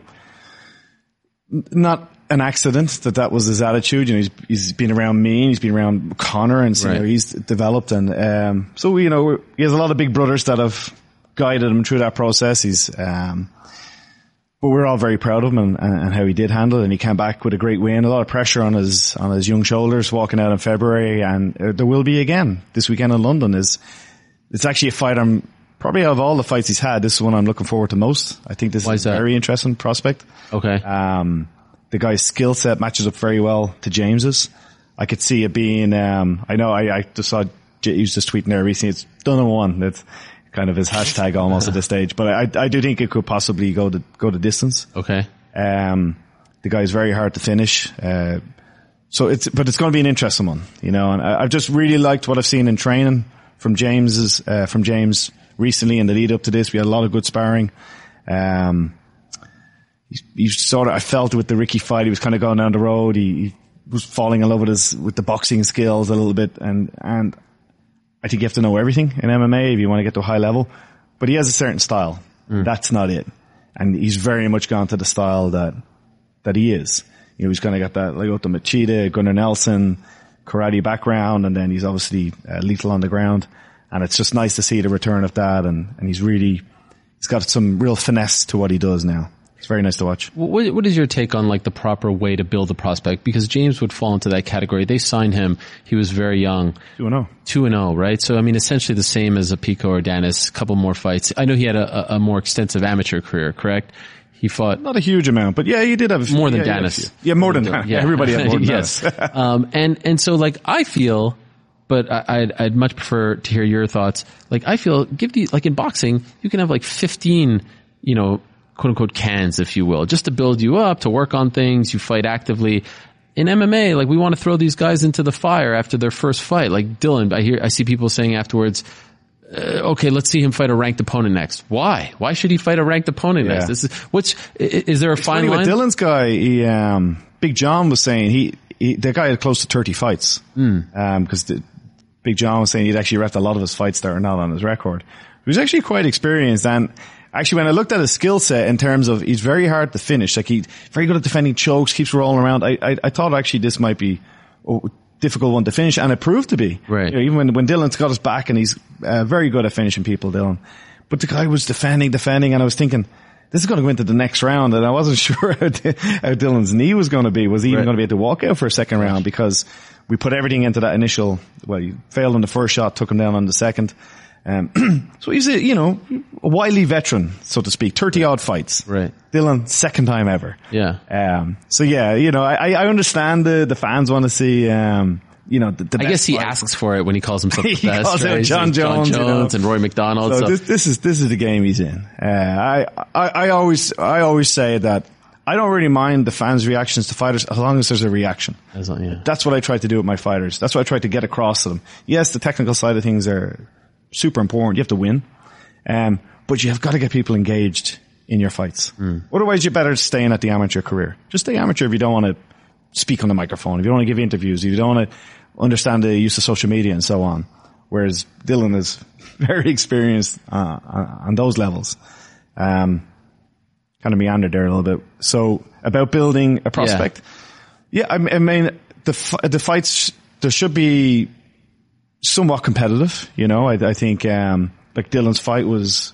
not an accident that that was his attitude. You know, he's, he's been around me and he's been around Connor and so, right. you know, he's developed and, um, so, you know, he has a lot of big brothers that have guided him through that process. He's, um, but we're all very proud of him and, and how he did handle it. And he came back with a great win, a lot of pressure on his, on his young shoulders walking out in February. And there will be again this weekend in London. Is, it's actually a fight I'm probably out of all the fights he's had. This is one I'm looking forward to most. I think this Why is a that? very interesting prospect. Okay. Um, the guy's skill set matches up very well to James's. I could see it being, um, I know I, I just saw, he was just tweeting there recently, it's done in one. That's kind of his hashtag almost at this stage. But I, I do think it could possibly go the, go the distance. Okay. Um, the guy's very hard to finish. Uh, so it's, but it's going to be an interesting one, you know, and I, I've just really liked what I've seen in training from James's, uh, from James recently in the lead up to this. We had a lot of good sparring. Um, He, he sort of, I felt with the Ricky fight, he was kind of going down the road. He, he was falling in love with his, with the boxing skills a little bit. And, and I think you have to know everything in M M A if you want to get to a high level. But he has a certain style. Mm. That's not it. And he's very much gone to the style that, that he is. You know, he's kind of got that Lyoto Machida, Gunnar Nelson, karate background. And then he's obviously uh, lethal on the ground. And it's just nice to see the return of that. And, and he's really, he's got some real finesse to what he does now. It's very nice to watch. What, what is your take on like the proper way to build a prospect? Because James would fall into that category. They signed him. He was very young. two and oh. two and oh, right? So, I mean, essentially the same as a Pico or Dennis, a couple more fights. I know he had a, a more extensive amateur career, correct? He fought. Not a huge amount, but yeah, he did have. More than yeah, Dennis. Yeah, more than Dennis. Yeah. Everybody had more than yes. Dennis. um, and, and so like I feel, but I, I'd, I'd much prefer to hear your thoughts. Like I feel, give the, like in boxing, you can have like fifteen, you know, quote unquote cans, if you will, just to build you up, to work on things. You fight actively. In M M A, like we want to throw these guys into the fire after their first fight. Like Dylan, I hear, I see people saying afterwards, uh, okay, let's see him fight a ranked opponent next. Why? Why should he fight a ranked opponent yeah. next? This is, which, is there a it's fine funny line? With Dylan's guy, he, um, Big John was saying he, he, the guy had close to thirty fights. Mm. Um, cause the, Big John was saying he'd actually reffed a lot of his fights that are not on his record. He was actually quite experienced, and actually when I looked at his skill set in terms of he's very hard to finish, like he's very good at defending chokes, keeps rolling around. I, I, I thought actually this might be a difficult one to finish, and it proved to be. Right. You know, even when, when Dylan's got his back, and he's uh, very good at finishing people, Dylan. But the guy was defending, defending, and I was thinking, this is going to go into the next round, and I wasn't sure how, how Dylan's knee was going to be. Was he even right. going to be able to walk out for a second round? Because we put everything into that initial, well, he failed on the first shot, took him down on the second. Um, so he's a, you know, a wily veteran, so to speak, thirty odd fights. Right. Dylan, second time ever. Yeah. Um, so yeah, you know, I, I understand the, the fans want to see, um, you know, the, the I best guess he fight. asks for it when he calls himself the He best. calls out right? John He's like Jones, John you know. Jones and Roy McDonald. So So, this, this is, this is the game he's in. Uh, I, I, I always, I always say that I don't really mind the fans' reactions to fighters as long as there's a reaction. That's, not- yeah. That's what I try to do with my fighters. That's what I try to get across to them. Yes, the technical side of things are super important. You have to win. Um, but you have got to get people engaged in your fights. Mm. Otherwise, you're better staying at the amateur career. Just stay amateur if you don't want to speak on the microphone, if you don't want to give interviews, if you don't want to understand the use of social media and so on. Whereas Dylan is very experienced uh, on those levels. Um, kind of meandered there a little bit. So about building a prospect. Yeah, yeah I mean, the the fights, there should be somewhat competitive, you know. I, I think, um, like Dylan's fight was,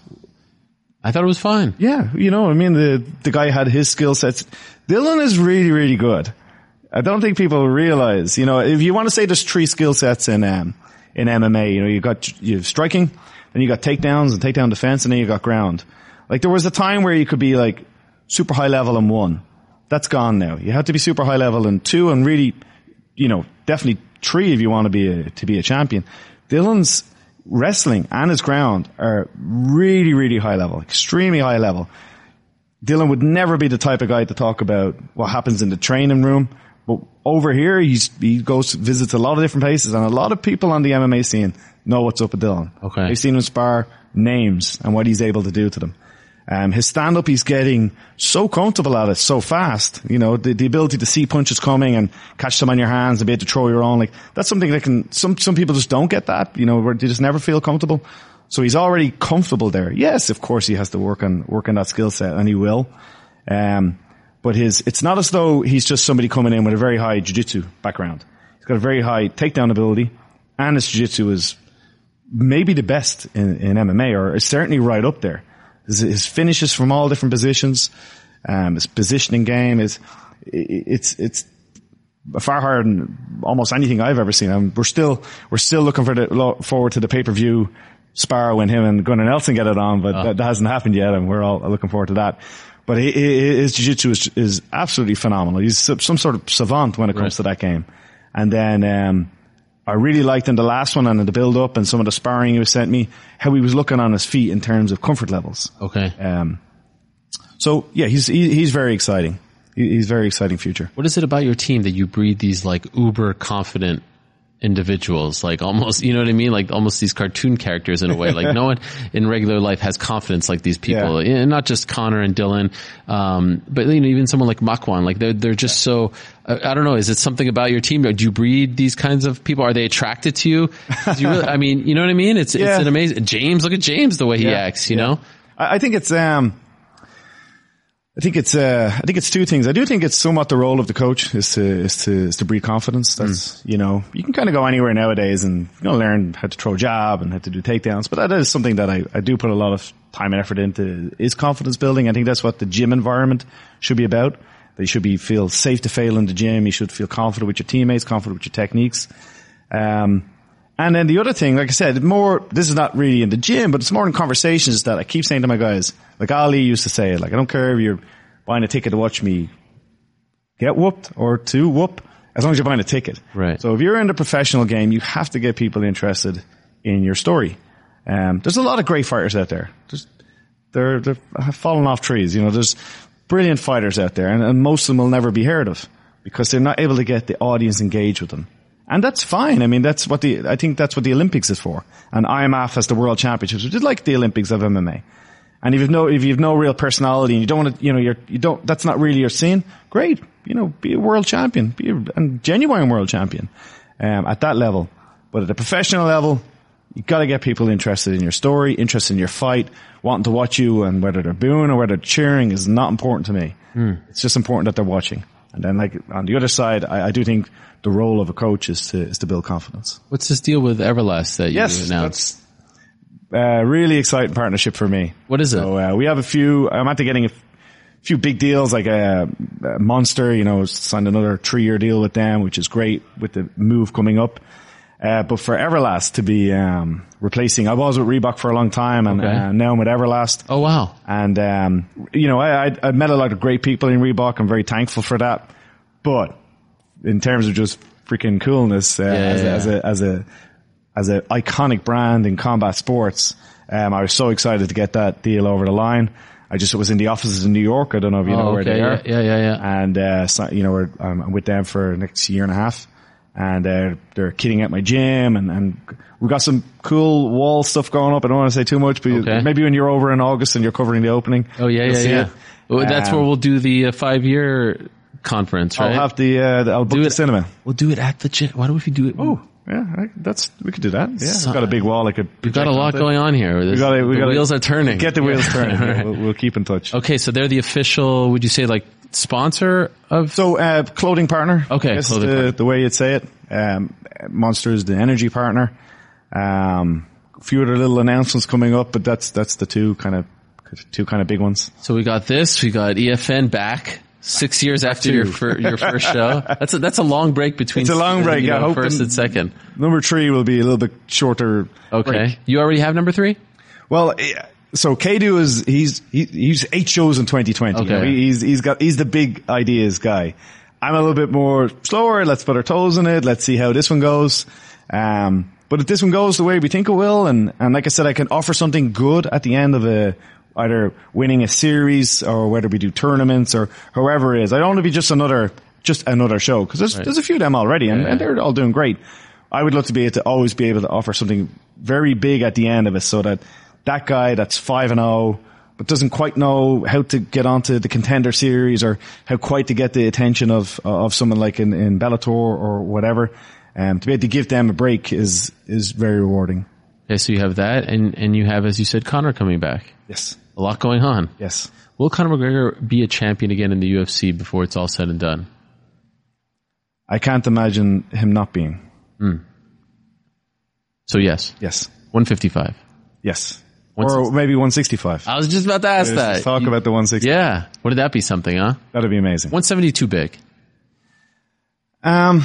I thought it was fine. yeah, you know, I mean, the, the guy had his skill sets. Dylan is really, really good. I don't think people realize, you know, if you want to say there's three skill sets in, um, in M M A, you know, you got, you have striking, then you got takedowns and takedown defense, and then you got ground. Like there was a time where you could be like super high level in one. That's gone now. You have to be super high level in two and really, you know, definitely three if you want to be a, to be a champion. Dylan's wrestling and his ground are really, really high level, extremely high level. Dylan would never be the type of guy to talk about what happens in the training room. But over here, he's, he goes, visits a lot of different places, and a lot of people on the M M A scene know what's up with Dylan. Okay. They've seen him spar, names, and what he's able to do to them. Um, his stand-up, he's getting so comfortable at it so fast. You know, the, the ability to see punches coming and catch them on your hands and be able to throw your own. Like, that's something that can, some, some people just don't get that, you know, where they just never feel comfortable. So he's already comfortable there. Yes, of course he has to work on, work on that skill set, and he will. Um, but his, it's not as though he's just somebody coming in with a very high jiu-jitsu background. He's got a very high takedown ability, and his jiu-jitsu is maybe the best in, in M M A, or is certainly right up there. His, his finishes from all different positions, um, his positioning game is, it's, it's far harder than almost anything I've ever seen. And we're still, we're still looking for the, forward to the pay-per-view spar when him and Gunnar Nelson get it on, but oh. that, that hasn't happened yet, and we're all looking forward to that. But he, he, his jiu-jitsu is, is absolutely phenomenal. He's some sort of savant when it comes right. to that game. And then, um, I really liked in the last one and in the build-up and some of the sparring he was sent me, how he was looking on his feet in terms of comfort levels. Okay. Um, so yeah, he's, he, he's very exciting. He, he's very exciting future. What is it about your team that you breed these like uber confident individuals, like almost, you know what I mean? Like almost these cartoon characters in a way. Like no one in regular life has confidence like these people. Yeah. And not just Connor and Dylan, um, but you know, even someone like Makwan, like they're, they're just so, uh, I don't know, is it something about your team? Do you breed these kinds of people? Are they attracted to you? Do you really, I mean, you know what I mean? It's, yeah. it's an amazing, James, look at James, the way he yeah. acts, you yeah. know? I, I think it's, um, I think it's, uh, I think it's two things. I do think it's somewhat the role of the coach is to, is to, is to breed confidence. That's, mm. you know, you can kind of go anywhere nowadays and, you know, learn how to throw a jab and how to do takedowns. But that is something that I, I do put a lot of time and effort into, is confidence building. I think that's what the gym environment should be about. That you should be, feel safe to fail in the gym. You should feel confident with your teammates, confident with your techniques. Um, and then the other thing, like I said, more, this is not really in the gym, but it's more in conversations that I keep saying to my guys, like Ali used to say, like, I don't care if you're buying a ticket to watch me get whooped or to whoop, as long as you're buying a ticket. Right. So if you're in the professional game, you have to get people interested in your story. Um, there's a lot of great fighters out there. There's, they're, they're falling off trees. You know, there's brilliant fighters out there, and, and most of them will never be heard of because they're not able to get the audience engaged with them. And that's fine. I mean, that's what the, I think that's what the Olympics is for. And I M A F has the World Championships, which is like the Olympics of M M A. And if you've no, if you've no real personality and you don't want to, you know, you're, you don't, that's not really your scene, great. You know, be a world champion, be a, a genuine world champion, um, at that level. But at the professional level, you gotta get people interested in your story, interested in your fight, wanting to watch you, and whether they're booing or whether they're cheering is not important to me. Mm. It's just important that they're watching. And then, like, on the other side, I, I do think the role of a coach is to, is to build confidence. What's this deal with Everlast that you yes, announced? uh, really exciting partnership for me. What is it? So uh, we have a few. I'm after getting a f- few big deals, like a, a Monster. You know, signed another three-year deal with them, which is great with the move coming up. Uh, but for Everlast to be um, replacing, I was with Reebok for a long time, and Okay. uh, now I'm with Everlast. Oh, wow. And um, you know, I, I I met a lot of great people in Reebok. I'm very thankful for that. But in terms of just freaking coolness, uh, Yeah, as, yeah, a, as a as a as a iconic brand in combat sports, um, I was so excited to get that deal over the line. I just was in the offices in New York. I don't know if you know Oh, where okay. they are. Yeah, yeah, yeah. yeah. And uh, so, you know, we're, um, I'm with them for the next year and a half. And uh, they're kitting out my gym, and, and we've got some cool wall stuff going up. I don't want to say too much, but Okay. maybe when you're over in August and you're covering the opening. Oh, yeah, you'll yeah, see yeah. it. Well, that's Um, where we'll do the uh, five-year conference, right? I'll have the, uh, the I'll book do the it. cinema. We'll do it at the gym. Why don't we do it? Oh, yeah, I- that's, we could do that. Yeah, So- I've got a big wall I could. We've got a lot going on here. We got we the got wheels are turning. Get the wheels turning. All right. we'll, we'll keep in touch. Okay, so they're the official, would you say, like, sponsor of... So, uh, clothing partner. Okay, I guess clothing the, partner. the way you'd say it. Um, Monster is the energy partner. Um, a few other little announcements coming up, but that's, that's the two kind of, two kind of big ones. So we got this, we got E F N back six years after two. your fir- your first show. That's a, that's a long break between It's a long uh, break, you yeah, know, hoping- first and second. Number three will be a little bit shorter. Okay. break. You already have number three? Well, eh, so Kadu is, he's, he, he's eight shows in twenty twenty. You know, Okay. He's, he's got, he's the big ideas guy. I'm a little bit more slower. Let's put our toes in it. Let's see how this one goes. Um, but if this one goes the way we think it will, and, and like I said, I can offer something good at the end of a, either winning a series or whether we do tournaments or however it is. I don't want to be just another, just another show, because there's, Right. there's a few of them already, and, Yeah. and they're all doing great. I would love to be able to always be able to offer something very big at the end of it, so that that guy that's five and oh, but doesn't quite know how to get onto the Contender Series or how quite to get the attention of of someone like in, in Bellator or whatever, um, to be able to give them a break is is very rewarding. Okay, so you have that, and, and you have, as you said, Conor coming back. Yes, A lot going on. yes. Will Conor McGregor be a champion again in the U F C before it's all said and done? I can't imagine him not being. So yes, Yes, one fifty-five. yes, one or sixty. maybe one sixty-five. I was just about to ask Let's that. talk about the one sixty. Yeah. Wouldn't that be something, huh? That'd be amazing. one seventy too big. Um,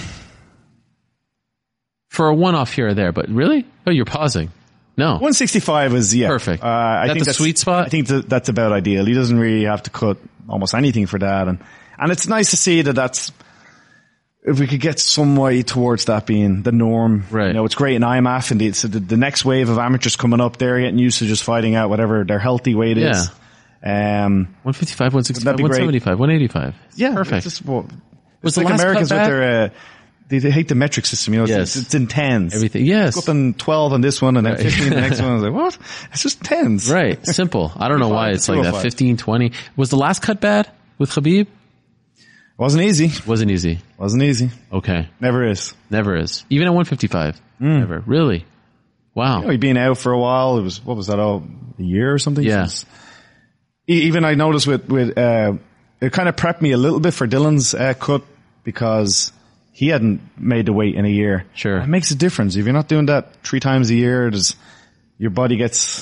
For a one-off here or there, but really? Oh, you're pausing. No. one sixty-five is, yeah. Perfect. Uh, I Is that think the that's, sweet spot? I think that, that's about ideal. He doesn't really have to cut almost anything for that. And, and it's nice to see that that's, if we could get some way towards that being the norm. Right. You know, it's great in I M A F and the, so the, the next wave of amateurs coming up, they're getting used to just fighting out whatever their healthy weight is. Um, one fifty-five, one sixty-five, That'd be one great. seventy-five, one eighty-five. yeah. Perfect. It's just, well, Was it's the like last Americans cut with bad? their, uh, they, they hate the metric system, you know, it's, Yes. it's, it's in tens. Everything. Yes. Up in twelve on this one and then fifteen on the next one. I was like, what? It's just tens. Right. Simple. I don't know why it's like that. two oh five. fifteen, twenty. Was the last cut bad with Khabib? Wasn't easy. Wasn't easy. Wasn't easy. Okay. Never is. Never is. Even at one fifty-five. Hmm. Never. Really? Wow. You know, he'd been out for a while. It was, what was that, oh, a year or something? Yeah. Since- E- Even I noticed with, with, uh, it kind of prepped me a little bit for Dylan's, uh, cut because he hadn't made the weight in a year. Sure. It makes a difference. If you're not doing that three times a year, there's, your body gets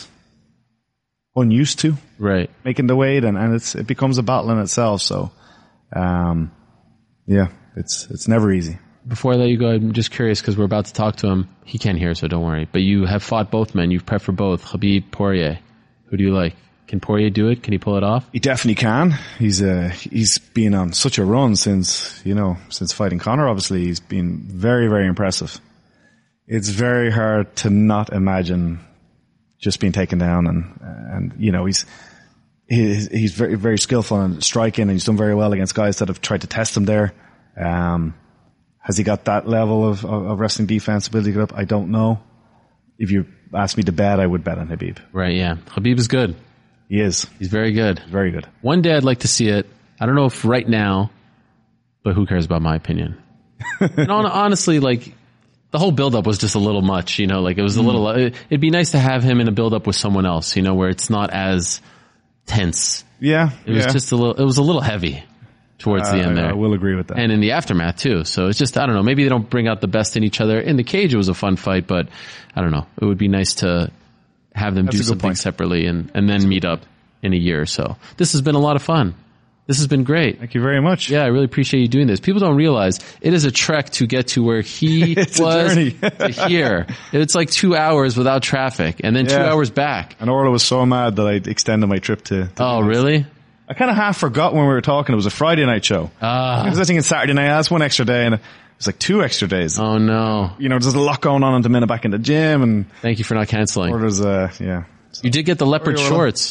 unused to Right. making the weight and, and it's, it becomes a battle in itself. So, um, yeah, it's, it's never easy. Before I let you go, I'm just curious because we're about to talk to him. He can't hear, so don't worry. But you have fought both men. You've prepped for both. Khabib, Poirier. Who do you like? Can Poirier do it? Can he pull it off? He definitely can. He's uh he's been on such a run since, you know, since fighting Conor, obviously. He's been very, very impressive. It's very hard to not imagine just being taken down and, and, you know, he's, he's, he's very, very skillful in striking and he's done very well against guys that have tried to test him there. Um, has he got that level of, of, of wrestling defense ability to get up? I don't know. If you asked me to bet, I would bet on Khabib. Right, yeah. Khabib is good. He is. He's very good. Very good. One day I'd like to see it. I don't know if right now, but who cares about my opinion? And on, honestly, like, the whole build-up was just a little much, you know, like it was a little, it, it'd be nice to have him in a build-up with someone else, you know, where it's not as tense. Yeah. It was yeah. just a little, it was a little heavy towards the Uh, end I, there. I will agree with that. And in the aftermath too. So it's just, I don't know, maybe they don't bring out the best in each other. In the cage, it was a fun fight, but I don't know. It would be nice to have them That's do a good something point. separately and, and then meet up in a year or so. This has been a lot of fun. This has been great. Thank you very much. Yeah, I really appreciate you doing this. People don't realize it is a trek to get to where he It's a was journey. to here. It's like two hours without traffic and then two Yeah. hours back. And Orla was so mad that I extended my trip to. to Oh, do this. really? I kind of half forgot when we were talking. It was a Friday night show. Ah. I was thinking Saturday night. That's one extra day, and it was like two extra days. Oh, no. You know, there's a lot going on at the minute back in the gym, and Thank you for not canceling. or there's uh, yeah. You did get the leopard Sorry, Orla. shorts.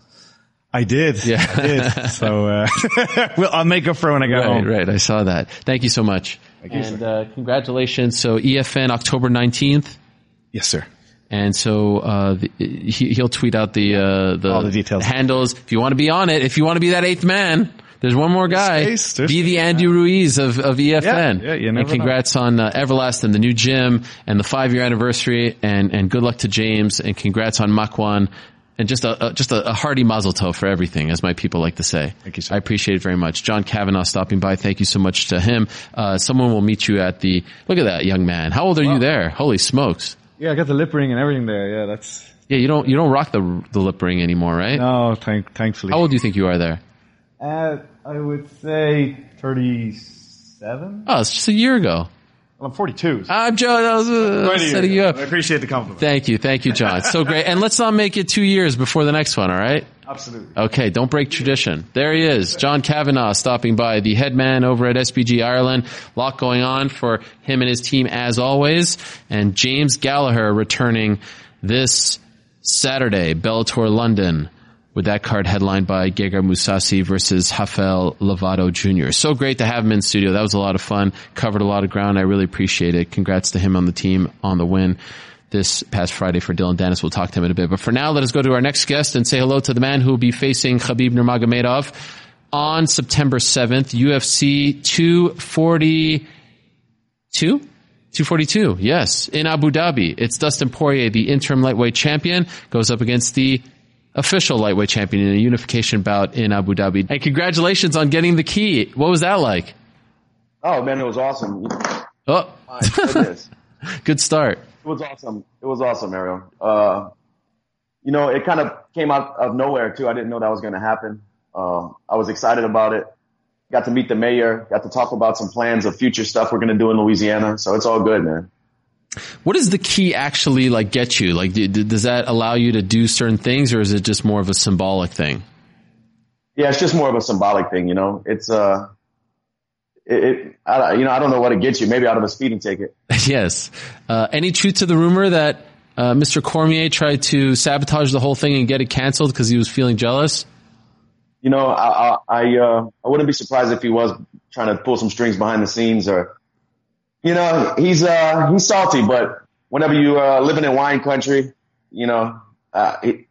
I did. Yeah. I did. So uh, well, I'll make up for it when I get Right, home. right. I saw that. Thank you so much. Thank you, and uh, congratulations. So E F N October nineteenth. Yes, sir. And so uh, the, he, he'll tweet out the uh, the, All the details. handles. If you want to be on it, if you want to be that eighth man, there's one more guy. Space, there's be the space, Andy Ruiz of, of E F N. Yeah, yeah, you and never congrats on uh, Everlast and the new gym and the five year anniversary. And, and good luck to James. And congrats on Makwan. And just a, a just a, a hearty mazel tov for everything, as my people like to say. Thank you, sir. I appreciate it very much. John Kavanaugh stopping by. Thank you so much to him. Uh, someone will meet you at the. Look at that young man. How old are you there? Holy smokes! Yeah, I got the lip ring and everything there. Yeah, that's. Yeah, you don't you don't rock the the lip ring anymore, right? No, thank, thankfully. How old do you think you are there? Uh, I would say thirty-seven. Oh, it's just a year ago. Well, I'm forty-two. So I'm Joe. I was uh, Quite a year setting you ago. up. I appreciate the compliment. Thank you, thank you, John. It's so great. And let's not make it two years before the next one. All right. Absolutely. Okay, don't break tradition. There he is, John Kavanaugh, stopping by, the head man over at S B G Ireland. A lot going on for him and his team as always. And James Gallagher returning this Saturday, Bellator London, with that card headlined by Gegard Mousasi versus Rafael Lovato Junior So great to have him in studio. That was a lot of fun. Covered a lot of ground. I really appreciate it. Congrats to him on the team on the win this past Friday for Dylan Dennis. We'll talk to him in a bit. But for now, let us go to our next guest and say hello to the man who will be facing Khabib Nurmagomedov on September seventh, U F C two forty-two? two forty-two, yes, in Abu Dhabi. It's Dustin Poirier, the interim lightweight champion, goes up against the official lightweight champion in a unification bout in Abu Dhabi. And congratulations on getting the key. What was that like? Oh man, it was awesome. Oh, My goodness. good start. It was awesome. It was awesome, Ariel. Uh, you know, it kind of came out of nowhere too. I didn't know that was going to happen. Um, I was excited about it. Got to meet the mayor. Got to talk about some plans of future stuff we're going to do in Louisiana. So it's all good, man. What does the key actually like get you? Like, do, does that allow you to do certain things, or is it just more of a symbolic thing? Yeah, it's just more of a symbolic thing. You know, it's uh, it, it I, you know, I don't know what it gets you. Maybe out of a speeding ticket. Yes. Uh, any truth to the rumor that uh, Mister Cormier tried to sabotage the whole thing and get it canceled because he was feeling jealous? You know, I I I, uh, I wouldn't be surprised if he was trying to pull some strings behind the scenes, or you know, he's uh he's salty. But whenever you uh living in wine country, you know, uh, it,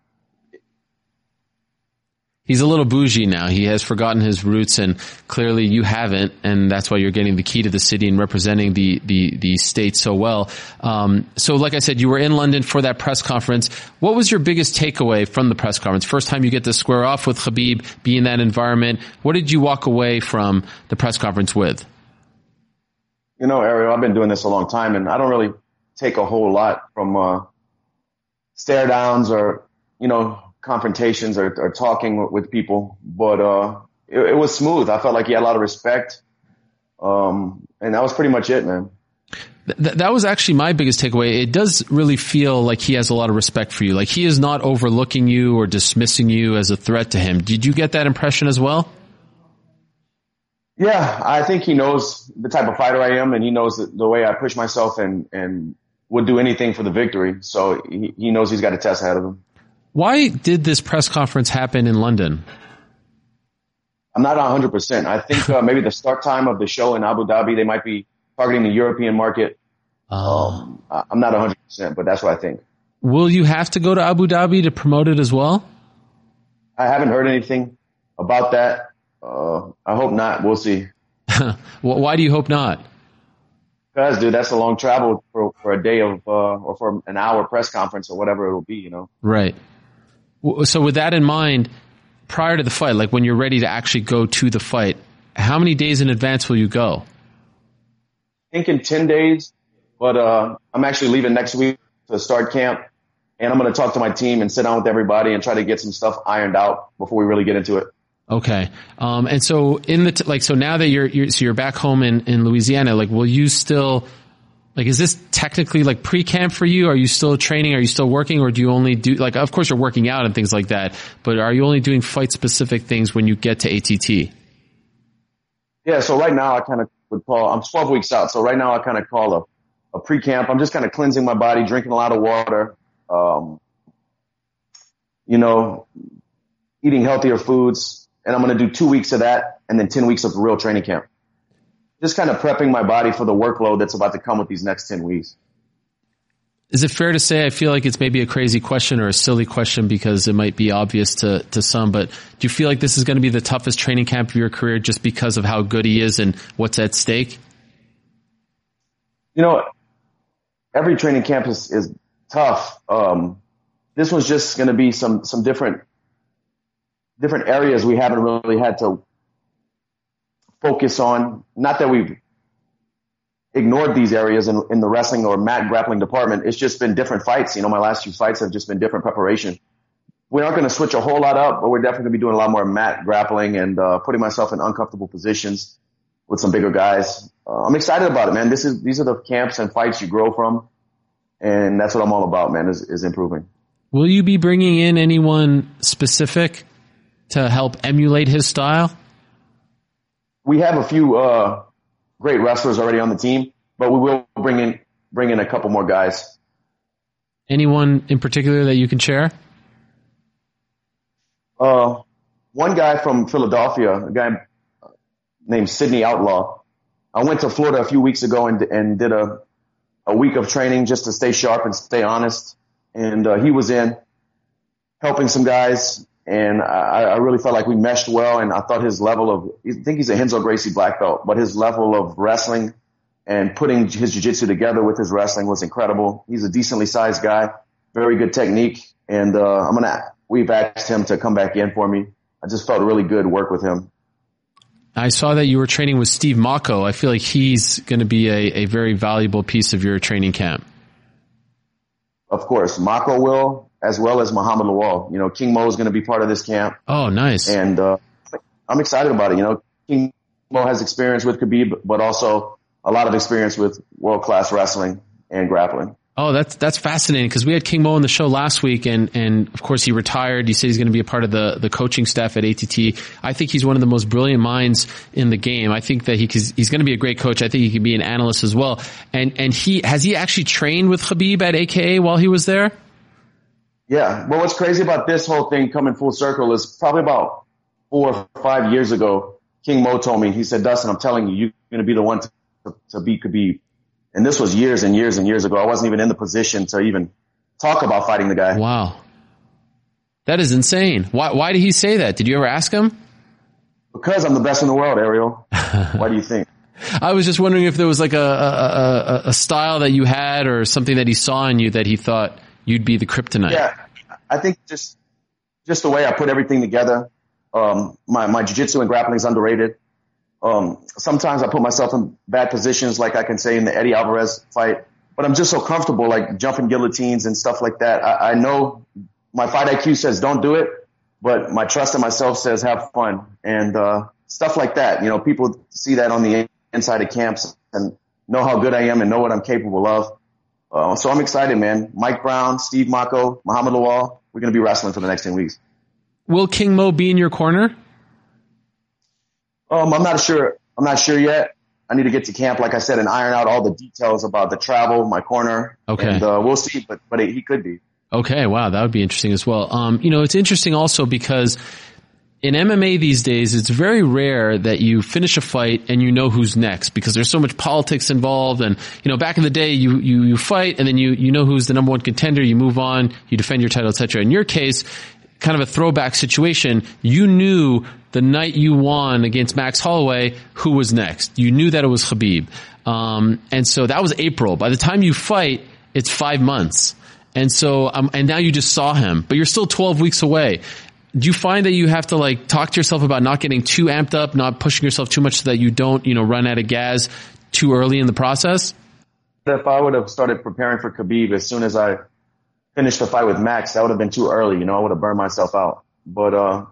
He's a little bougie now. He has forgotten his roots, and clearly you haven't, and that's why you're getting the key to the city and representing the the, the state so well. Um, so, like I said, you were in London for that press conference. What was your biggest takeaway from the press conference? First time you get to square off with Khabib, be in that environment. What did you walk away from the press conference with? You know, Ariel, I've been doing this a long time, and I don't really take a whole lot from uh, stare downs or, you know, confrontations or, or talking with people. But uh, it, it was smooth. I felt like he had a lot of respect. Um, and that was pretty much it, man. Th- that was actually my biggest takeaway. It does really feel like he has a lot of respect for you. Like he is not overlooking you or dismissing you as a threat to him. Did you get that impression as well? Yeah, I think he knows the type of fighter I am, and he knows the, the way I push myself and, and would do anything for the victory. So he, he knows he's got a test ahead of him. Why did this press conference happen in London? I'm not one hundred percent. I think uh, maybe the start time of the show in Abu Dhabi, they might be targeting the European market. Oh. Um, I'm not one hundred percent, but that's what I think. Will you have to go to Abu Dhabi to promote it as well? I haven't heard anything about that. Uh, I hope not. We'll see. Why do you hope not? Because, dude, that's a long travel for, for a day of, uh, or for an hour press conference or whatever it will be, you know? Right. So with that in mind, prior to the fight, like when you're ready to actually go to the fight, how many days in advance will you go? I think in ten days, but, uh, I'm actually leaving next week to start camp. and I'm going to talk to my team and sit down with everybody and try to get some stuff ironed out before we really get into it. Okay. Um, and so in the, t- like, so now that you're, you're, so you're back home in, in Louisiana, like, will you still, like, is this technically like pre-camp for you? Are you still training? Are you still working, or do you only do, like, of course you're working out and things like that, but are you only doing fight specific things when you get to A T T? Yeah. So right now I kind of would call, I'm twelve weeks out. So right now I kind of call a, a pre-camp. I'm just kind of cleansing my body, drinking a lot of water, um, you know, eating healthier foods. And I'm going to do two weeks of that and then ten weeks of real training camp. Just kind of prepping my body for the workload that's about to come with these next ten weeks. Is it fair to say, I feel like it's maybe a crazy question or a silly question because it might be obvious to, to some, but do you feel like this is going to be the toughest training camp of your career just because of how good he is and what's at stake? You know, every training camp is, is tough. Um, this one's just going to be some, some different different areas we haven't really had to focus on. Not that we've ignored these areas in, in the wrestling or mat grappling department. It's just been different fights. You know, my last few fights have just been different preparation. We aren't going to switch a whole lot up, but we're definitely going to be doing a lot more mat grappling and uh, putting myself in uncomfortable positions with some bigger guys. Uh, I'm excited about it, man. This is these are the camps and fights you grow from, and that's what I'm all about, man, is, is improving. Will you be bringing in anyone specific to help emulate his style? We have a few uh, great wrestlers already on the team, but we will bring in bring in a couple more guys. Anyone in particular that you can share? Uh, one guy from Philadelphia, a guy named Sidney Outlaw. I went to Florida a few weeks ago and, and did a, a week of training just to stay sharp and stay honest. And uh, he was in helping some guys. And I, I really felt like we meshed well, and I thought his level of, I think he's a Renzo Gracie black belt, but his level of wrestling and putting his jiu-jitsu together with his wrestling was incredible. He's a decently sized guy, very good technique, and uh, I'm gonna, we've asked him to come back in for me. I just felt really good work with him. I saw that you were training with Steve Mocco. I feel like he's going to be a, a very valuable piece of your training camp. Of course, Mocco will, as well as Muhammad Lawal. You know, King Mo is going to be part of this camp. Oh, nice. And uh, I'm excited about it. You know, King Mo has experience with Khabib, but also a lot of experience with world-class wrestling and grappling. Oh, that's that's fascinating, because we had King Mo on the show last week, and, and of course he retired. He said he's going to be a part of the, the coaching staff at A T T. I think he's one of the most brilliant minds in the game. I think that he he's going to be a great coach. I think he could be an analyst as well. And and he has he actually trained with Khabib at A K A while he was there? Yeah. Well, what's crazy about this whole thing coming full circle is probably about four or five years ago, King Mo told me, he said, Dustin, I'm telling you, you're going to be the one to, to, to beat Khabib. And this was years and years and years ago. I wasn't even in the position to even talk about fighting the guy. Wow. That is insane. Why, why did he say that? Did you ever ask him? Because I'm the best in the world, Ariel. Why do you think? I was just wondering if there was like a, a, a, a style that you had or something that he saw in you that he thought you'd be the kryptonite. Yeah, I think just just the way I put everything together. Um, my, my jiu-jitsu and grappling is underrated. Um, sometimes I put myself in bad positions, like I can say in the Eddie Alvarez fight, but I'm just so comfortable, like jumping guillotines and stuff like that. I, I know my fight I Q says don't do it, but my trust in myself says have fun and, uh, stuff like that. You know, people see that on the inside of camps and know how good I am and know what I'm capable of. Uh, so I'm excited, man. Mike Brown, Steve Mocco, Muhammad Lawal, we're going to be wrestling for the next ten weeks. Will King Mo be in your corner? Um, I'm not sure. I'm not sure yet. I need to get to camp, like I said, and iron out all the details about the travel, my corner. Okay. And, uh, we'll see, but, but he could be. Okay. Wow. That would be interesting as well. Um, you know, it's interesting also because in M M A these days, it's very rare that you finish a fight and you know who's next, because there's so much politics involved. And, you know, back in the day, you, you, you fight and then you, you know who's the number one contender. You move on, you defend your title, et cetera. In your case, kind of a throwback situation. You knew the night you won against Max Holloway who was next. You knew that it was Khabib. Um, and so that was April. By the time you fight, it's five months. And so, um, and now you just saw him, but you're still twelve weeks away. Do you find that you have to like talk to yourself about not getting too amped up, not pushing yourself too much so that you don't, you know, run out of gas too early in the process? If I would have started preparing for Khabib as soon as I finished the fight with Max. That would have been too early. You know, I would have burned myself out. But, uh,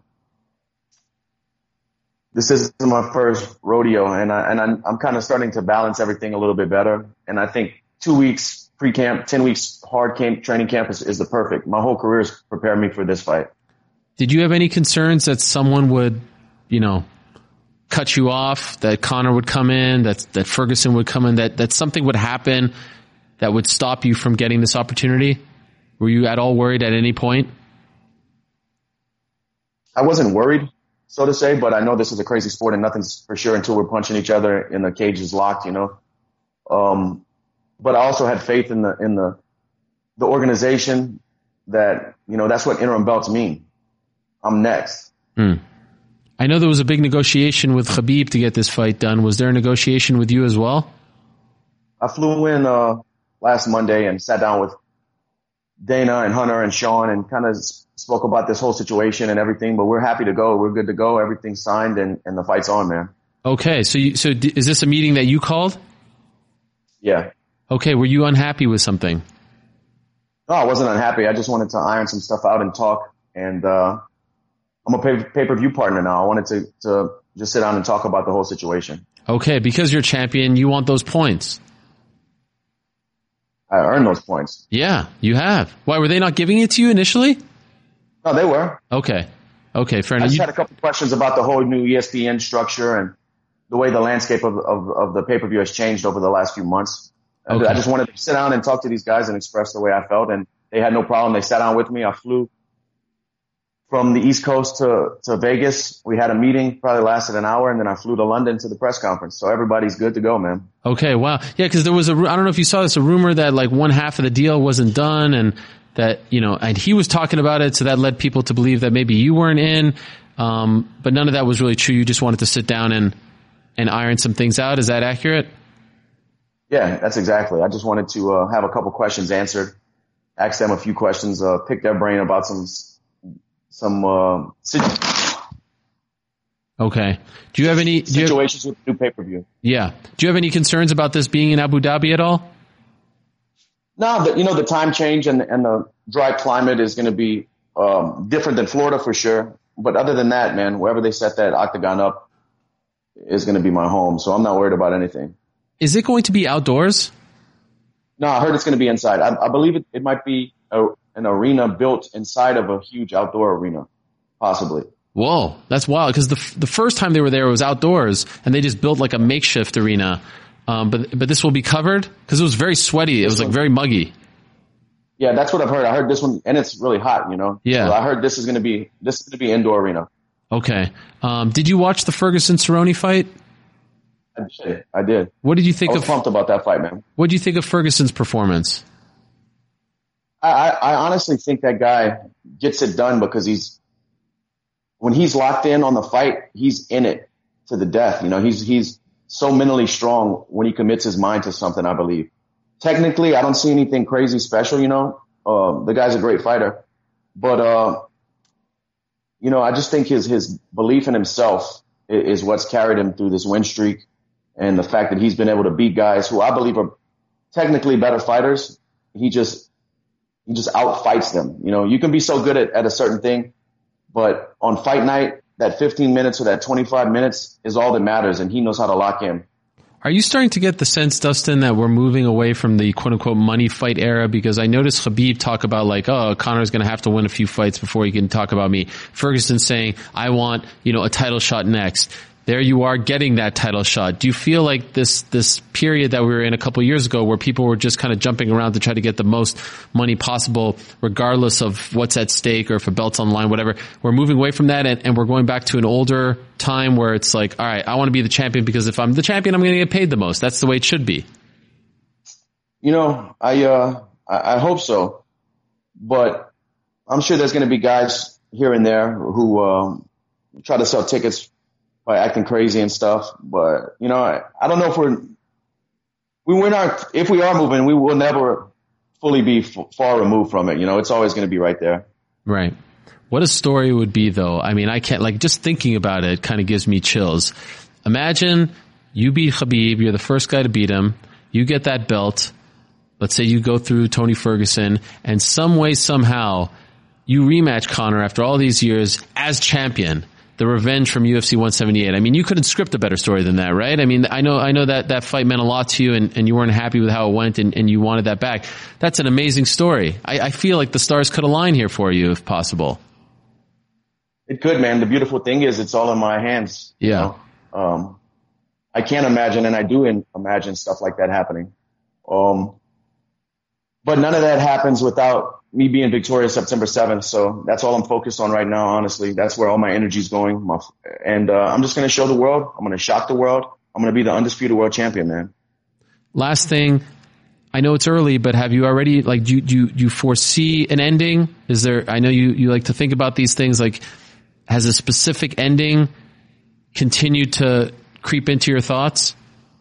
this is my first rodeo, and I, and I'm, I'm kind of starting to balance everything a little bit better. And I think two weeks pre-camp, ten weeks hard camp, training camp is, is the perfect. My whole career has prepared me for this fight. Did you have any concerns that someone would, you know, cut you off, that Conor would come in, that that Ferguson would come in, that, that something would happen that would stop you from getting this opportunity? Were you at all worried at any point? I wasn't worried, so to say, but I know this is a crazy sport and nothing's for sure until we're punching each other and the cage is locked, you know. Um, but I also had faith in the in the the organization that, you know, that's what interim belts mean. I'm next. Hmm. I know there was a big negotiation with Khabib to get this fight done. Was there a negotiation with you as well? I flew in uh, last Monday and sat down with Dana and Hunter and Sean and kind of spoke about this whole situation and everything, but we're happy to go. We're good to go. Everything's signed and, and the fight's on, man. Okay. So you, so d- is this a meeting that you called? Yeah. Okay. Were you unhappy with something? No, I wasn't unhappy. I just wanted to iron some stuff out and talk. And, uh, I'm a pay- pay-per-view partner now. I wanted to, to just sit down and talk about the whole situation. Okay. Because you're champion, you want those points. I earned those points. Yeah, you have. Why, were they not giving it to you initially? No, they were. Okay. Okay, fair enough. I just You, had a couple questions about the whole new E S P N structure and the way the landscape of, of, of the pay-per-view has changed over the last few months. Okay. I just wanted to sit down and talk to these guys and express the way I felt, and they had no problem. They sat down with me. I flew from the East Coast to, to Vegas. We had a meeting, probably lasted an hour, and then I flew to London to the press conference. So everybody's good to go, man. Okay, wow. Yeah, because there was a, I don't know if you saw this, a rumor that like one half of the deal wasn't done, and that, you know, and he was talking about it, so that led people to believe that maybe you weren't in. Um, but none of that was really true. You just wanted to sit down and, and iron some things out. Is that accurate? Yeah, that's exactly. I just wanted to uh, have a couple questions answered, ask them a few questions, uh, pick their brain about some some uh, situations. Okay. Do you have any do situations you have, with the new pay-per-view? Yeah. Do you have any concerns about this being in Abu Dhabi at all? No, but you know, the time change and and the dry climate is going to be um, different than Florida for sure. But other than that, man, wherever they set that octagon up is going to be my home. So I'm not worried about anything. Is it going to be outdoors? No, I heard it's going to be inside. I, I believe it, it might be a, an arena built inside of a huge outdoor arena, possibly. Whoa, that's wild. Because the the first time they were there, it was outdoors, and they just built like a makeshift arena. Um, but but this will be covered because it was very sweaty. It was like very muggy. Yeah, that's what I've heard. I heard this one, and it's really hot. You know. Yeah. So I heard this is going to be this is going to be indoor arena. Okay. Um, did you watch the Ferguson Cerrone fight? I did. I did. What did you think I was of? pumped about that fight, man. What did you think of Ferguson's performance? I, I, I honestly think that guy gets it done because he's when he's locked in on the fight, he's in it to the death. You know, he's he's so mentally strong when he commits his mind to something. I believe. Technically, I don't see anything crazy special. You know, uh, the guy's a great fighter, but uh, you know, I just think his his belief in himself is, is what's carried him through this win streak. And the fact that he's been able to beat guys who I believe are technically better fighters, he just he just outfights them. You know, you can be so good at, at a certain thing, but on fight night, that fifteen minutes or that twenty-five minutes is all that matters, and he knows how to lock in. Are you starting to get the sense, Dustin, that we're moving away from the quote-unquote money fight era? Because I noticed Khabib talk about like, oh, Conor's going to have to win a few fights before he can talk about me. Ferguson saying, I want, you know, a title shot next. There you are getting that title shot. Do you feel like this this period that we were in a couple of years ago where people were just kind of jumping around to try to get the most money possible regardless of what's at stake or if a belt's on the line, whatever, we're moving away from that and, and we're going back to an older time where it's like, all right, I want to be the champion because if I'm the champion, I'm going to get paid the most. That's the way it should be. You know, I uh I, I hope so. But I'm sure there's going to be guys here and there who um, try to sell tickets by acting crazy and stuff. But, you know, I, I don't know if we're, we we're not, if we are moving, we will never fully be f- far removed from it. You know, it's always going to be right there. Right. What a story it would be though. I mean, I can't, like, just thinking about it kind of gives me chills. Imagine you beat Khabib. You're the first guy to beat him. You get that belt. let's say you go through Tony Ferguson, and some way, somehow, you rematch Conor after all these years as champion, the revenge from U F C one seventy-eight. I mean, you couldn't script a better story than that, right? I mean, I know, I know that that fight meant a lot to you, and, and you weren't happy with how it went, and, and you wanted that back. That's an amazing story. I, I feel like the stars could align here for you, if possible. It could, man. The beautiful thing is, it's all in my hands. Yeah. You know? Um, I can't imagine, and I do in, imagine stuff like that happening. Um, but none of that happens without me being victorious September seventh. So that's all I'm focused on right now, honestly. That's where all my energy's going. My, and uh, I'm just going to show the world. I'm going to shock the world. I'm going to be the undisputed world champion, man. Last thing, I know it's early, but have you already, like, do you, do you, do you foresee an ending? Is there, I know you, you like to think about these things, like, has a specific ending continued to creep into your thoughts?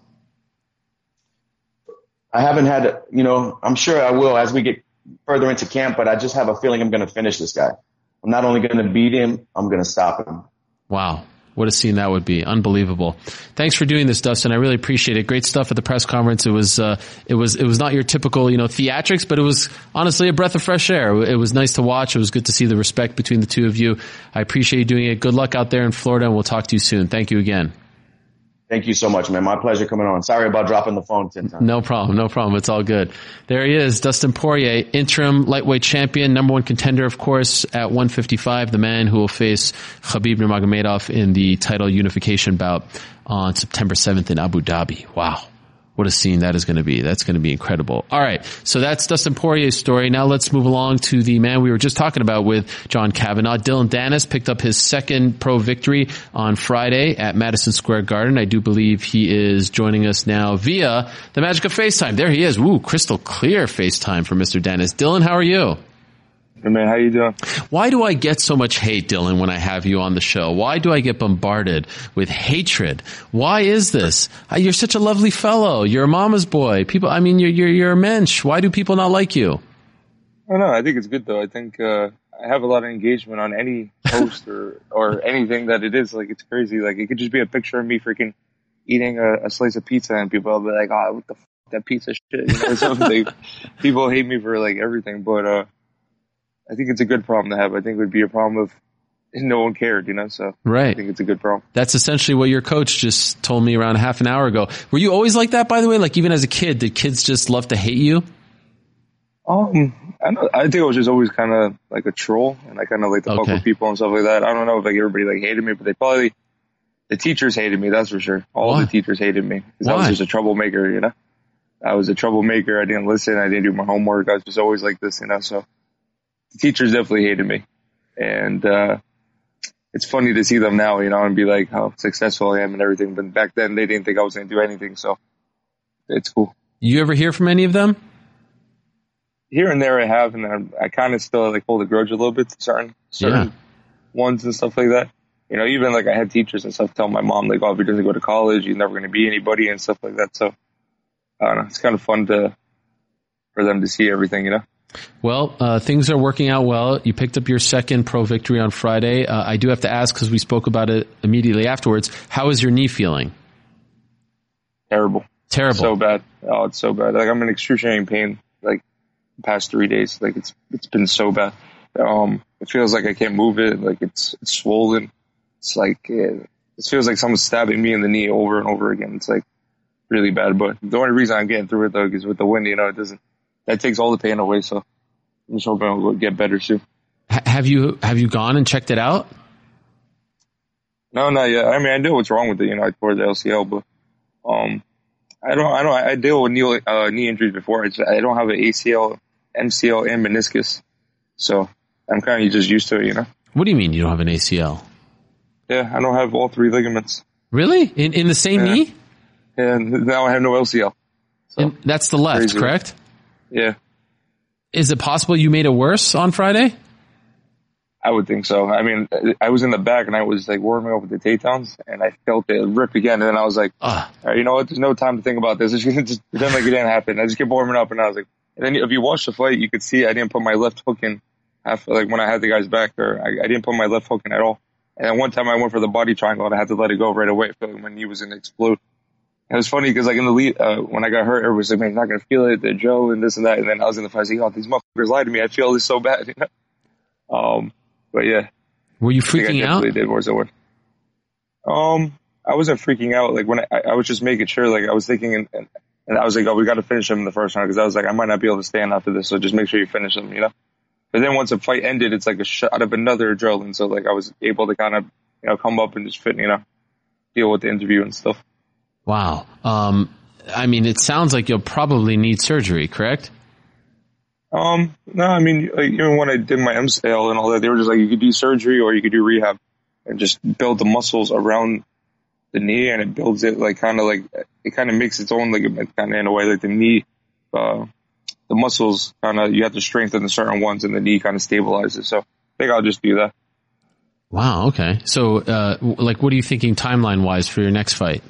I haven't had, you know, I'm sure I will as we get further into camp, but I just have a feeling I'm going to finish this guy. I'm not only going to beat him, I'm going to stop him. Wow. What a scene that would be. Unbelievable. Thanks for doing this, Dustin. I really appreciate it. Great stuff at the press conference. It was, uh, it was, it was not your typical, you know, theatrics, but it was honestly a breath of fresh air. It was nice to watch. It was good to see the respect between the two of you. I appreciate you doing it. Good luck out there in Florida, and we'll talk to you soon. Thank you again. Thank you so much, man. My pleasure coming on. Sorry about dropping the phone ten times. No problem. No problem. It's all good. There he is, Dustin Poirier, interim lightweight champion, number one contender, of course, at one fifty-five, the man who will face Khabib Nurmagomedov in the title unification bout on September seventh in Abu Dhabi. Wow. What a scene that is going to be. That's going to be incredible. All right. So that's Dustin Poirier's story. Now let's move along to the man we were just talking about with John Kavanagh. Dillon Danis picked up his second pro victory on Friday at Madison Square Garden. I do believe he is joining us now via the magic of FaceTime. There he is. Woo, crystal clear FaceTime for Mister Danis. Dillon, how are you? Hey man, how you doing? Why do I get so much hate, Dillon, when I have you on the show? Why do I get bombarded with hatred? Why is this? You're such a lovely fellow. You're a mama's boy. People, I mean, you're you're you're a mensch. Why do people not like you? I don't know. I think it's good though. I think uh, I have a lot of engagement on any post or or anything that it is. Like, it's crazy. Like, it could just be a picture of me freaking eating a, a slice of pizza, and people will be like, "Oh, what the f- that pizza shit?" You know, something. People hate me for like everything, but uh. I think it's a good problem to have. I think it would be a problem if no one cared, you know, so right. I think it's a good problem. That's essentially what your coach just told me around half an hour ago. Were you always like that, by the way? Like, even as a kid, did kids just love to hate you? Um, I, don't, I think I was just always kind of like a troll, and I kind of like to fuck Okay. with people and stuff like that. I don't know if like everybody like hated me, but they probably, the teachers hated me, that's for sure. All Why? the teachers hated me. Because I Why? was just a troublemaker, you know. I was a troublemaker. I didn't listen. I didn't do my homework. I was just always like this, you know, so. The teachers definitely hated me, and uh, it's funny to see them now, you know, and be like how successful I am and everything. But back then, they didn't think I was going to do anything, so it's cool. You ever hear from any of them? Here and there, I have, and I, I kind of still like hold a grudge a little bit to certain certain Yeah. ones and stuff like that. You know, even like I had teachers and stuff tell my mom like, "Oh, if he doesn't go to college, he's never going to be anybody," and stuff like that. So I don't know. It's kind of fun to for them to see everything, you know. Well, uh, things are working out well. You picked up your second pro victory on Friday. Uh, I do have to ask, because we spoke about it immediately afterwards, how is your knee feeling? Terrible. Terrible. So bad. Oh, it's so bad. Like, I'm in excruciating pain, like, the past three days. Like, it's it's been so bad. Um, it feels like I can't move it. Like, it's, it's swollen. It's like, it, it feels like someone's stabbing me in the knee over and over again. It's like really bad. But the only reason I'm getting through it, though, is with the wind, you know, it doesn't, that takes all the pain away. So I'm just hoping it'll get better soon. H- have you have you gone and checked it out? No, not yet. I mean, I know what's wrong with it. You know, I tore the L C L, but um, I don't. I don't. I deal with knee uh, knee injuries before. I, just, I don't have an A C L, M C L, and meniscus, so I'm kind of just used to it. You know. What do you mean you don't have an A C L? Yeah, I don't have all three ligaments. Really? In in the same Yeah. knee? And now I have no L C L. So And that's the left, crazy. correct? Yeah, Is it possible you made it worse on Friday? I would think so. I mean, I was in the back and I was like warming up with the takedowns, and I felt it rip again. And then I was like, Ah, all right, you know what? There's no time to think about this. It's just, just pretend like it didn't happen. I just kept warming up, and I was like, and then if you watch the fight, you could see I didn't put my left hook in half, like when I had the guy's back, or I, I didn't put my left hook in at all. And then one time I went for the body triangle and I had to let it go right away. I felt like my knee was going to explode. It was funny because like in the lead, uh, when I got hurt, everybody was like, man, you're not going to feel it, the Joe and this and that. And then I was in the fight, like, oh, these motherfuckers lied to me. I feel this so bad, you know? Um, but yeah. Were you I think freaking I out? did more so one. Um, I wasn't freaking out. Like when I, I was just making sure, like I was thinking and, and, and I was like, oh, we got to finish him in the first round. Cause I was like, I might not be able to stand after this. So just make sure you finish him, you know? But then once the fight ended, it's like a shot of another adrenaline. So like I was able to kind of, you know, come up and just fit, you know, deal with the interview and stuff. Wow. Um, I mean, it sounds like you'll probably need surgery, correct? Um, no, I mean, like, even when I did my M C L and all that, they were just like, you could do surgery or you could do rehab and just build the muscles around the knee, and it builds it like kind of like, it kind of makes its own ligament kind of in a way, like the knee, uh, the muscles kind of, you have to strengthen the certain ones and the knee kind of stabilizes. So I think I'll just do that. Wow. Okay. So, uh, like, what are you thinking timeline wise for your next fight?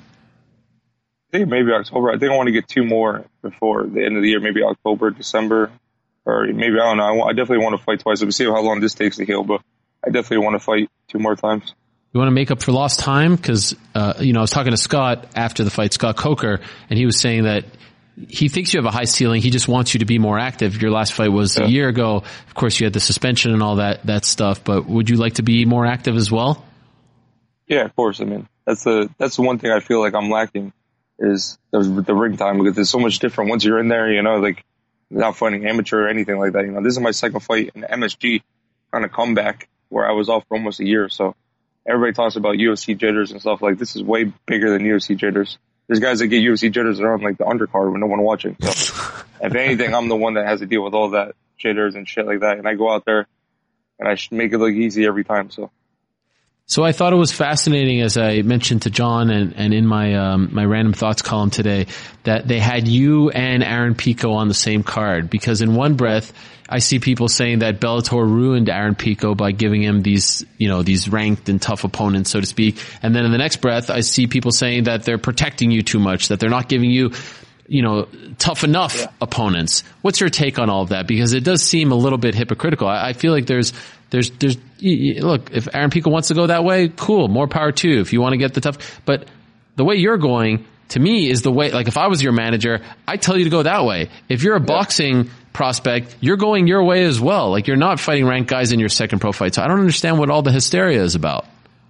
I think maybe October. I think I want to get two more before the end of the year, maybe October, December, or maybe, I don't know. I, want, I definitely want to fight twice. We'll see how long this takes to heal, but I definitely want to fight two more times. You want to make up for lost time? Because, uh, you know, I was talking to Scott after the fight, Scott Coker, and he was saying that he thinks you have a high ceiling. He just wants you to be more active. Your last fight was yeah. a year ago. Of course, you had the suspension and all that, that stuff, but would you like to be more active as well? Yeah, of course. I mean, that's the, that's the one thing I feel like I'm lacking is the, the ring time, because it's so much different once you're in there, you know, like without fighting amateur or anything like that. You know, this is my second fight in M S G kind of comeback where I was off for almost a year. So everybody talks about U F C jitters and stuff. Like, this is way bigger than U F C jitters. There's guys that get U F C jitters that are on like the undercard with no one watching. So if anything, I'm the one that has to deal with all that jitters and shit like that. And I go out there and I should make it look easy every time. So. So I thought it was fascinating, as I mentioned to John and, and in my um, my random thoughts column today, that they had you and Aaron Pico on the same card, because in one breath I see people saying that Bellator ruined Aaron Pico by giving him these, you know, these ranked and tough opponents, so to speak. And then in the next breath I see people saying that they're protecting you too much, that they're not giving you, you know, tough enough yeah. opponents. What's your take on all of that? Because it does seem a little bit hypocritical. I, I feel like there's There's, there's, look, if Aaron Pico wants to go that way, cool, more power to you. If you want to get the tough, but the way you're going, to me, is the way, like if I was your manager, I'd tell you to go that way. If you're a yeah. boxing prospect, you're going your way as well. Like, you're not fighting ranked guys in your second pro fight. So I don't understand what all the hysteria is about.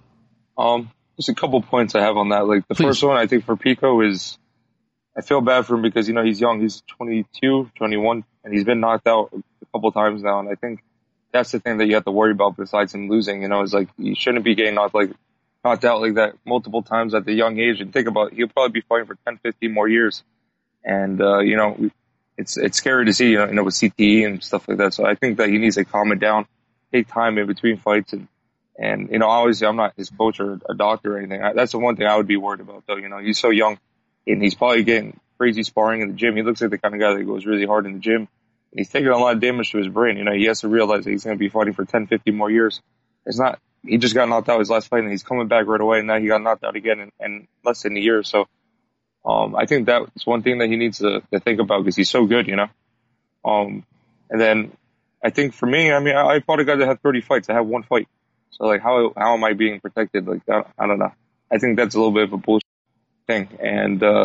Um, just a couple points I have on that. Like, the Please. first one, I think for Pico is, I feel bad for him because, you know, he's young. He's twenty-two, twenty-one, and he's been knocked out a couple times now. And I think that's the thing that you have to worry about besides him losing, you know, is like, you shouldn't be getting knocked like, knocked out like that multiple times at the young age. And think about it, he'll probably be fighting for ten, fifteen more years. And, uh, you know, it's, it's scary to see, you know, you know, with C T E and stuff like that. So I think that he needs to calm it down, take time in between fights. And, and, you know, obviously I'm not his coach or a doctor or anything. I, that's the one thing I would be worried about though. You know, he's so young and he's probably getting crazy sparring in the gym. He looks like the kind of guy that goes really hard in the gym. He's taking a lot of damage to his brain. You know, he has to realize that he's going to be fighting for ten, fifteen more years. It's not, he just got knocked out his last fight and he's coming back right away. And now he got knocked out again in, in less than a year. So, um, I think that's one thing that he needs to, to think about because he's so good, you know? Um, and then I think for me, I mean, I, I fought a guy that had thirty fights. I have one fight. So like, how, how am I being protected? Like, I, I don't know. I think that's a little bit of a bullshit thing. And, uh,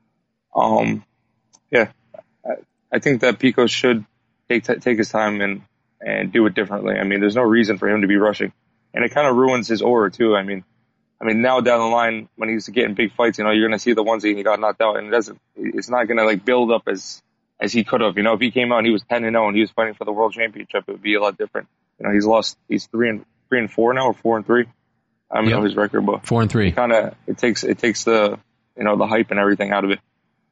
um, yeah. I think that Pico should take take his time and, and do it differently. I mean, there's no reason for him to be rushing, and it kind of ruins his aura too. I mean, I mean now down the line when he's getting big fights, you know, you're gonna see the ones that he got knocked out, and it doesn't. It's not gonna like build up as as he could have. You know, if he came out and he was ten and zero and he was fighting for the world championship, it would be a lot different. You know, he's lost. He's three and three and four now, or four and three. I don't yep. know his record, but four and three. Kind of it takes it takes the you know the hype and everything out of it.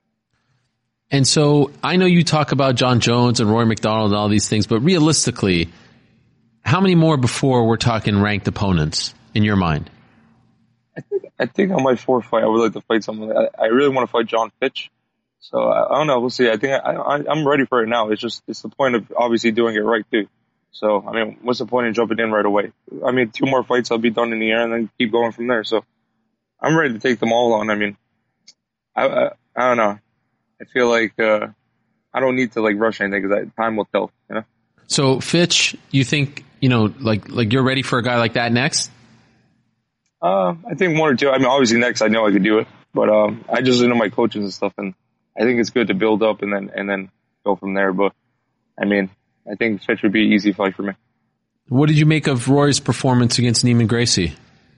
And so I know you talk about John Jones and Rory McDonald and all these things, but realistically, how many more before we're talking ranked opponents in your mind? I think I think on my fourth fight, I would like to fight someone. I, I really want to fight John Fitch. So I, I don't know. We'll see. I think I, I, I'm ready for it now. It's just it's the point of obviously doing it right too. So I mean, what's the point in jumping in right away? I mean, two more fights, I'll be done in the air, and then keep going from there. So I'm ready to take them all on. I mean, I I, I don't know. I feel like uh, I don't need to like rush anything because time will tell, you know. So Fitch, you think you know, like like you're ready for a guy like that next? Uh, I think one or two. I mean, obviously next I know I could do it, But um, I just know my coaches and stuff, and I think it's good to build up and then and then go from there. But I mean, I think Fitch would be an easy fight for me. What did you make of Rory's performance against Neiman Gracie?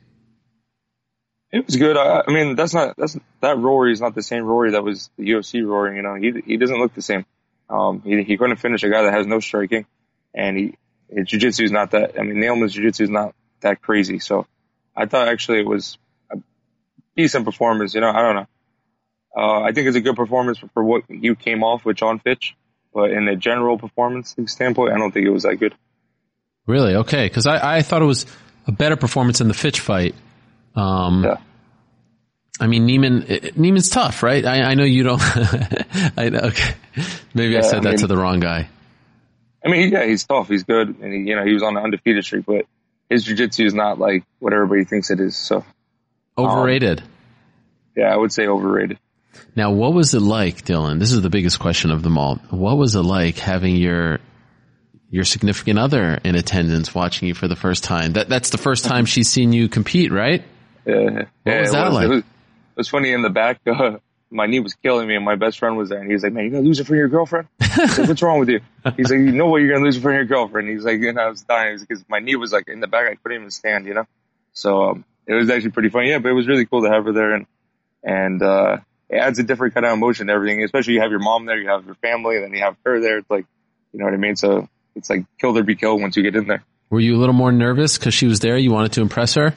It was good. I, I mean, that's not that's that Rory is not the same Rory that was the U F C Rory. You know, he he doesn't look the same. Um, he he couldn't finish a guy that has no striking, and he his jiu-jitsu is not that. I mean, Nailman's jiu-jitsu is not that crazy. So I thought actually it was a decent performance. You know, I don't know. Uh, I think it's a good performance for, for what you came off with John Fitch, but in the general performance standpoint, I don't think it was that good. Really? Okay, because I, I thought it was a better performance in the Fitch fight. Um, yeah. I mean, Neiman, Neiman's tough, right? I, I know you don't. I, okay, maybe yeah, I said I that mean, to the wrong guy. I mean, yeah, he's tough. He's good, and he, you know, he was on the undefeated streak. But his jiu-jitsu is not like what everybody thinks it is. So overrated. Um, yeah, I would say overrated. Now, what was it like, Dylan? This is the biggest question of them all. What was it like having your your significant other in attendance, watching you for the first time? That that's the first time she's seen you compete, right? Yeah. What yeah, was that was, like? It was, it was funny in the back. Uh, my knee was killing me, and my best friend was there, and he was like, "Man, you gonna lose it for your girlfriend?" I was like, "What's wrong with you?" He's like, "You know what? You're gonna lose it for your girlfriend." He's like, and I was dying because my knee was like in the back. I couldn't even stand, you know. So um, it was actually pretty funny. Yeah, but it was really cool to have her there, and and uh, it adds a different kind of emotion to everything. Especially you have your mom there, you have your family, and then you have her there. It's like, you know what I mean? So it's like kill or be killed once you get in there. Were you a little more nervous because she was there? You wanted to impress her?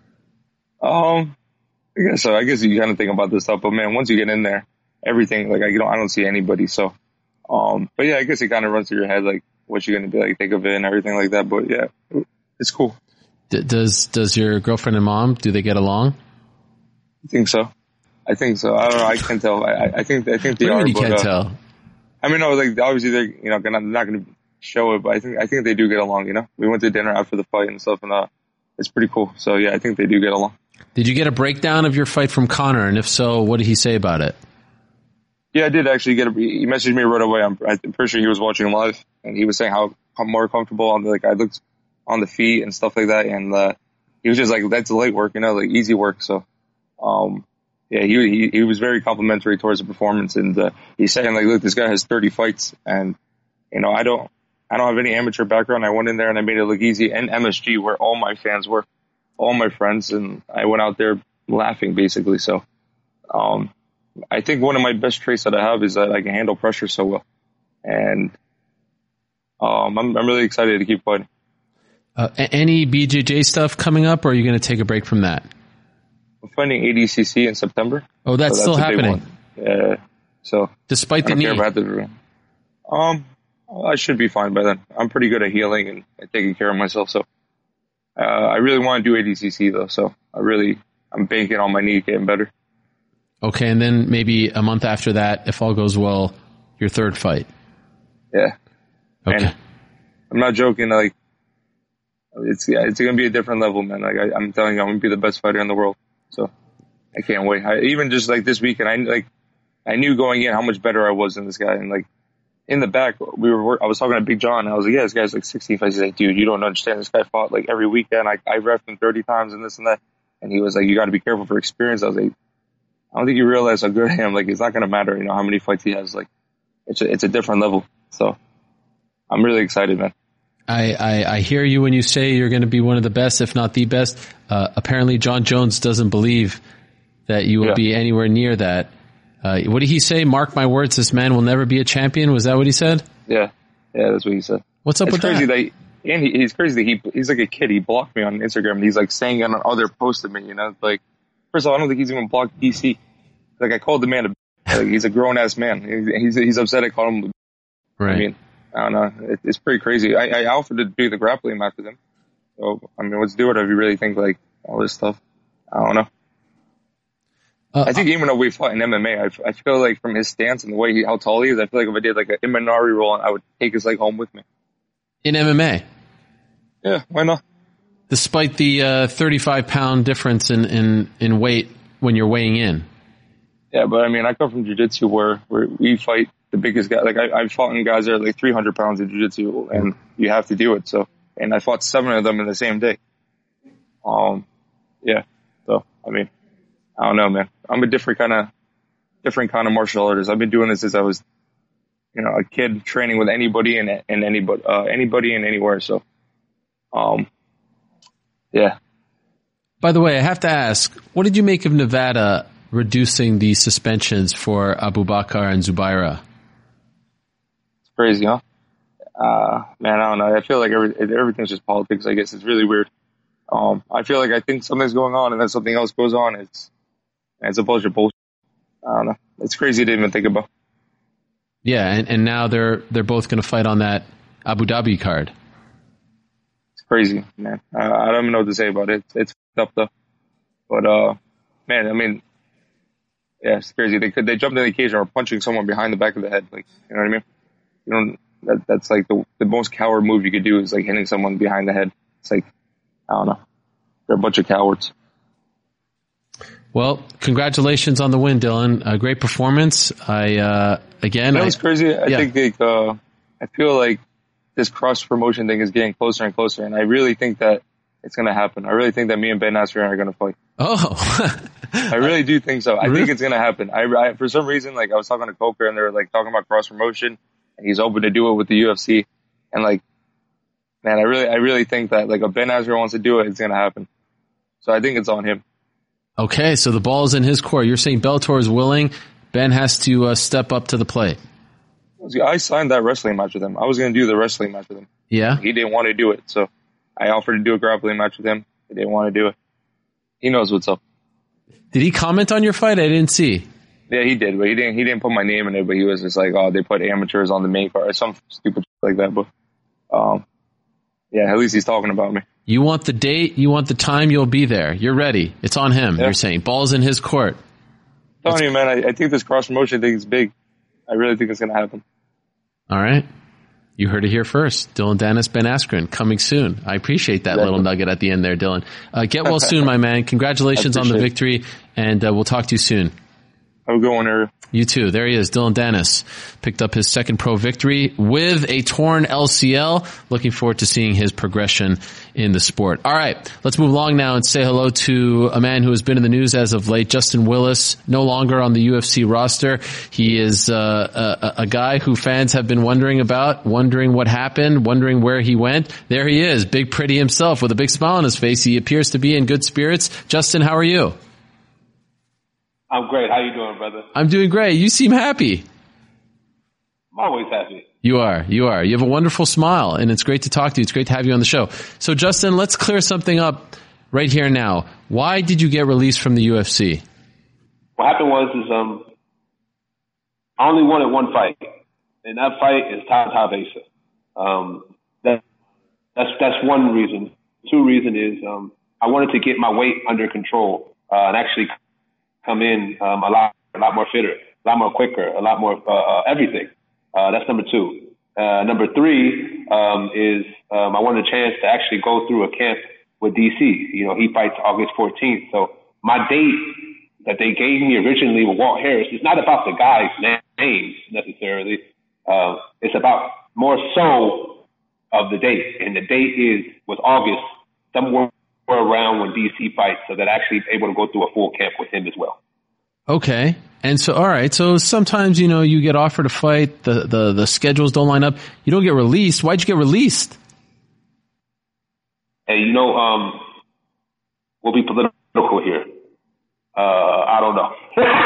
Um. I guess so. I guess you kind of think about this stuff, but man, once you get in there, everything, like, I don't, I don't see anybody. So, um, but yeah, I guess it kind of runs through your head, like, what you're going to be like, think of it and everything like that. But yeah, it's cool. D- does, does your girlfriend and mom, do they get along? I think so. I think so. I don't know. I can't tell. I, I think, I think they what are. Do you mean you but, can't uh, tell? I mean, no, like, obviously they're, you know, not, not going to show it, but I think, I think they do get along, you know. We went to dinner after the fight and stuff, and, uh, it's pretty cool. So yeah, I think they do get along. Did you get a breakdown of your fight from Conor? And if so, what did he say about it? Yeah, I did actually get a, he messaged me right away. I'm, I'm pretty sure he was watching live, and he was saying how I'm more comfortable on the, like, I looked on the feet and stuff like that. And, uh, he was just like, that's light work, you know, like easy work. So, um, yeah, he, he, he was very complimentary towards the performance. And, uh, he's saying like, look, this guy has thirty fights, and, you know, I don't, I don't have any amateur background. I went in there and I made it look easy, and M S G, where all my fans were, all my friends, and I went out there laughing basically. So, um, I think one of my best traits that I have is that I can handle pressure so well, and um, I'm, I'm really excited to keep fighting. Uh, any B J J stuff coming up, or are you going to take a break from that? I'm fighting A D C C in September. Oh, that's, so that's still happening. Yeah. So despite the knee, the, um, I should be fine by then. I'm pretty good at healing and, and taking care of myself. So. Uh, I really want to do A D C C though, so I really, I'm banking on my knee getting better. Okay, and then maybe a month after that, if all goes well, your third fight. Yeah. Okay. And I'm not joking, like, it's yeah, it's going to be a different level, man. Like, I, I'm telling you, I'm going to be the best fighter in the world, so I can't wait. I, even just like this weekend, I like, I knew going in how much better I was than this guy, and like, in the back, we were. I was talking to Big John, and I was like, "Yeah, this guy's like sixteen fights." He's like, "Dude, you don't understand. This guy fought like every weekend. I I reffed him thirty times and this and that." And he was like, "You got to be careful for experience." I was like, "I don't think you realize how good I am. Like, it's not gonna matter, you know, how many fights he has. Like, it's a, it's a different level." So, I'm really excited, man. I, I, I hear you when you say you're going to be one of the best, if not the best. Uh, apparently, John Jones doesn't believe that you will yeah. be anywhere near that. Uh, what did he say? Mark my words, this man will never be a champion. Was that what he said? Yeah, yeah, that's what he said. What's up it's with crazy that? that he, and he, he's crazy that he he's like a kid. He blocked me on Instagram, and he's like saying it on other posts of me. You know, like first of all, I don't think he's even blocked D C. Like I called the man a like he's a grown ass man. He's he's upset I called him. Right. I mean, I don't know. It, it's pretty crazy. I, I offered to do the grappling match with him. So I mean, let's do it if you really think like all this stuff. I don't know. Uh, I think even though we fought in M M A, I, I feel like from his stance and the way he, how tall he is, I feel like if I did like an Imanari roll, I would take his leg home with me. In M M A? Yeah, why not? Despite the uh, thirty-five pound difference in, in, in weight when you're weighing in. Yeah, but I mean, I come from jiu-jitsu where, where we fight the biggest guy. Like I, I've fought in guys that are like three hundred pounds in jiu-jitsu, and you have to do it. So, and I fought seven of them in the same day. Um, yeah. So, I mean, I don't know, man. I'm a different kind of, different kind of martial artist. I've been doing this since I was, you know, a kid, training with anybody and and anybody, uh, anybody and anywhere. So, um, yeah. By the way, I have to ask, what did you make of Nevada reducing the suspensions for Abubakar and Zubaira? It's crazy, huh? Uh, man, I don't know. I feel like every, everything's just politics. I guess it's really weird. Um, I feel like I think something's going on and then something else goes on. It's, it's a bunch of bullshit. I don't know. It's crazy to even think about. Yeah, and, and now they're they're both going to fight on that Abu Dhabi card. It's crazy, man. Uh, I don't even know what to say about it. It's, it's up though. But uh, man, I mean, yeah, it's crazy. They could they jumped in the cage and were punching someone behind the back of the head. Like, you know what I mean? You don't. That that's like the the most coward move you could do is like hitting someone behind the head. It's like, I don't know. They're a bunch of cowards. Well, congratulations on the win, Dylan. A great performance. I uh, again, that was I, crazy. I yeah. think like uh, I feel like this cross promotion thing is getting closer and closer, and I really think that it's going to happen. I really think that me and Ben Askren are going to fight. Oh, I really do think so. I really? think it's going to happen. I, I for some reason, like I was talking to Coker, and they were like talking about cross promotion, and he's open to do it with the U F C, and like, man, I really, I really think that like if Ben Askren wants to do it, it's going to happen. So I think it's on him. Okay, so the ball is in his court. You're saying Bellator is willing. Ben has to uh, step up to the plate. I signed that wrestling match with him. I was going to do the wrestling match with him. Yeah? He didn't want to do it, so I offered to do a grappling match with him. He didn't want to do it. He knows what's up. Did he comment on your fight? I didn't see. Yeah, he did, but he didn't. He didn't put my name in it. But he was just like, "Oh, they put amateurs on the main card," or some stupid shit like that. But um, yeah, at least he's talking about me. You want the date, you want the time, you'll be there. You're ready. It's on him. Yeah. You're saying ball's in his court. I'm telling you, man, I, I think this cross promotion thing is big. I really think it's going to happen. All right. You heard it here first. Dylan Dennis, Ben Askren, coming soon. I appreciate that exactly. little nugget at the end there, Dylan. Uh, get well soon, my man. Congratulations on the victory, and uh, we'll talk to you soon. Have a good one, Eric. You too. There he is. Dylan Dennis picked up his second pro victory with a torn L C L. Looking forward to seeing his progression in the sport. All right. Let's move along now and say hello to a man who has been in the news as of late, Justin Willis, no longer on the U F C roster. He is uh, a, a guy who fans have been wondering about, wondering what happened, wondering where he went. There he is, big pretty himself with a big smile on his face. He appears to be in good spirits. Justin, how are you? I'm great. How you doing, brother? I'm doing great. You seem happy. I'm always happy. You are. You are. You have a wonderful smile, and it's great to talk to you. It's great to have you on the show. So, Justin, let's clear something up right here now. Why did you get released from the U F C? What happened was is um, I only wanted one fight, and that fight is Tai Tuivasa. Um, that that's that's one reason. Two reason is um, I wanted to get my weight under control uh, and actually come in um, a lot, a lot more fitter, a lot more quicker, a lot more uh, uh, everything. Uh, that's number two. Uh, number three um, is um, I wanted a chance to actually go through a camp with D C. You know, he fights August fourteenth. So my date that they gave me originally with Walt Harris is not about the guy's names necessarily. Uh, it's about more so of the date, and the date is was August, somewhere around when D C fights, so that actually able to go through a full camp with him as well. Okay. And so, all right. So sometimes, you know, you get offered a fight, the, the, the schedules don't line up. You don't get released. Why'd you get released? Hey, you know, um, we'll be political here. Uh, I don't know.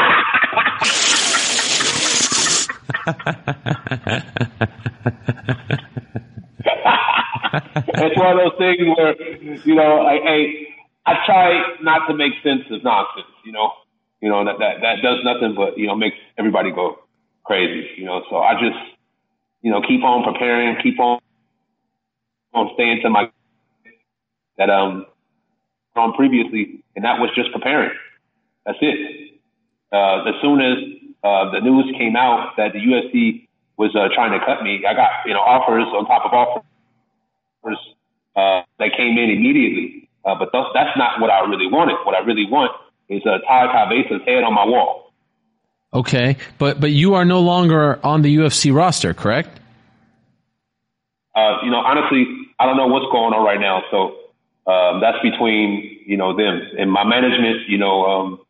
It's one of those things where, you know, I, I, I try not to make sense of nonsense, you know, you know, that, that, that does nothing but, you know, makes everybody go crazy, you know, so I just, you know, keep on preparing, keep on, on staying to my, that, um, on previously, and that was just preparing. That's it. Uh, as soon as, uh, the news came out that the U F C was, uh, trying to cut me, I got, you know, offers on top of offers. Uh, that came in immediately, uh, but th- that's not what I really wanted. What I really want is uh, Tai Tuivasa's head on my wall. Okay, but but you are no longer on the U F C roster, correct? Uh, you know, honestly, I don't know what's going on right now. So um, that's between you know them and my management. You know, um,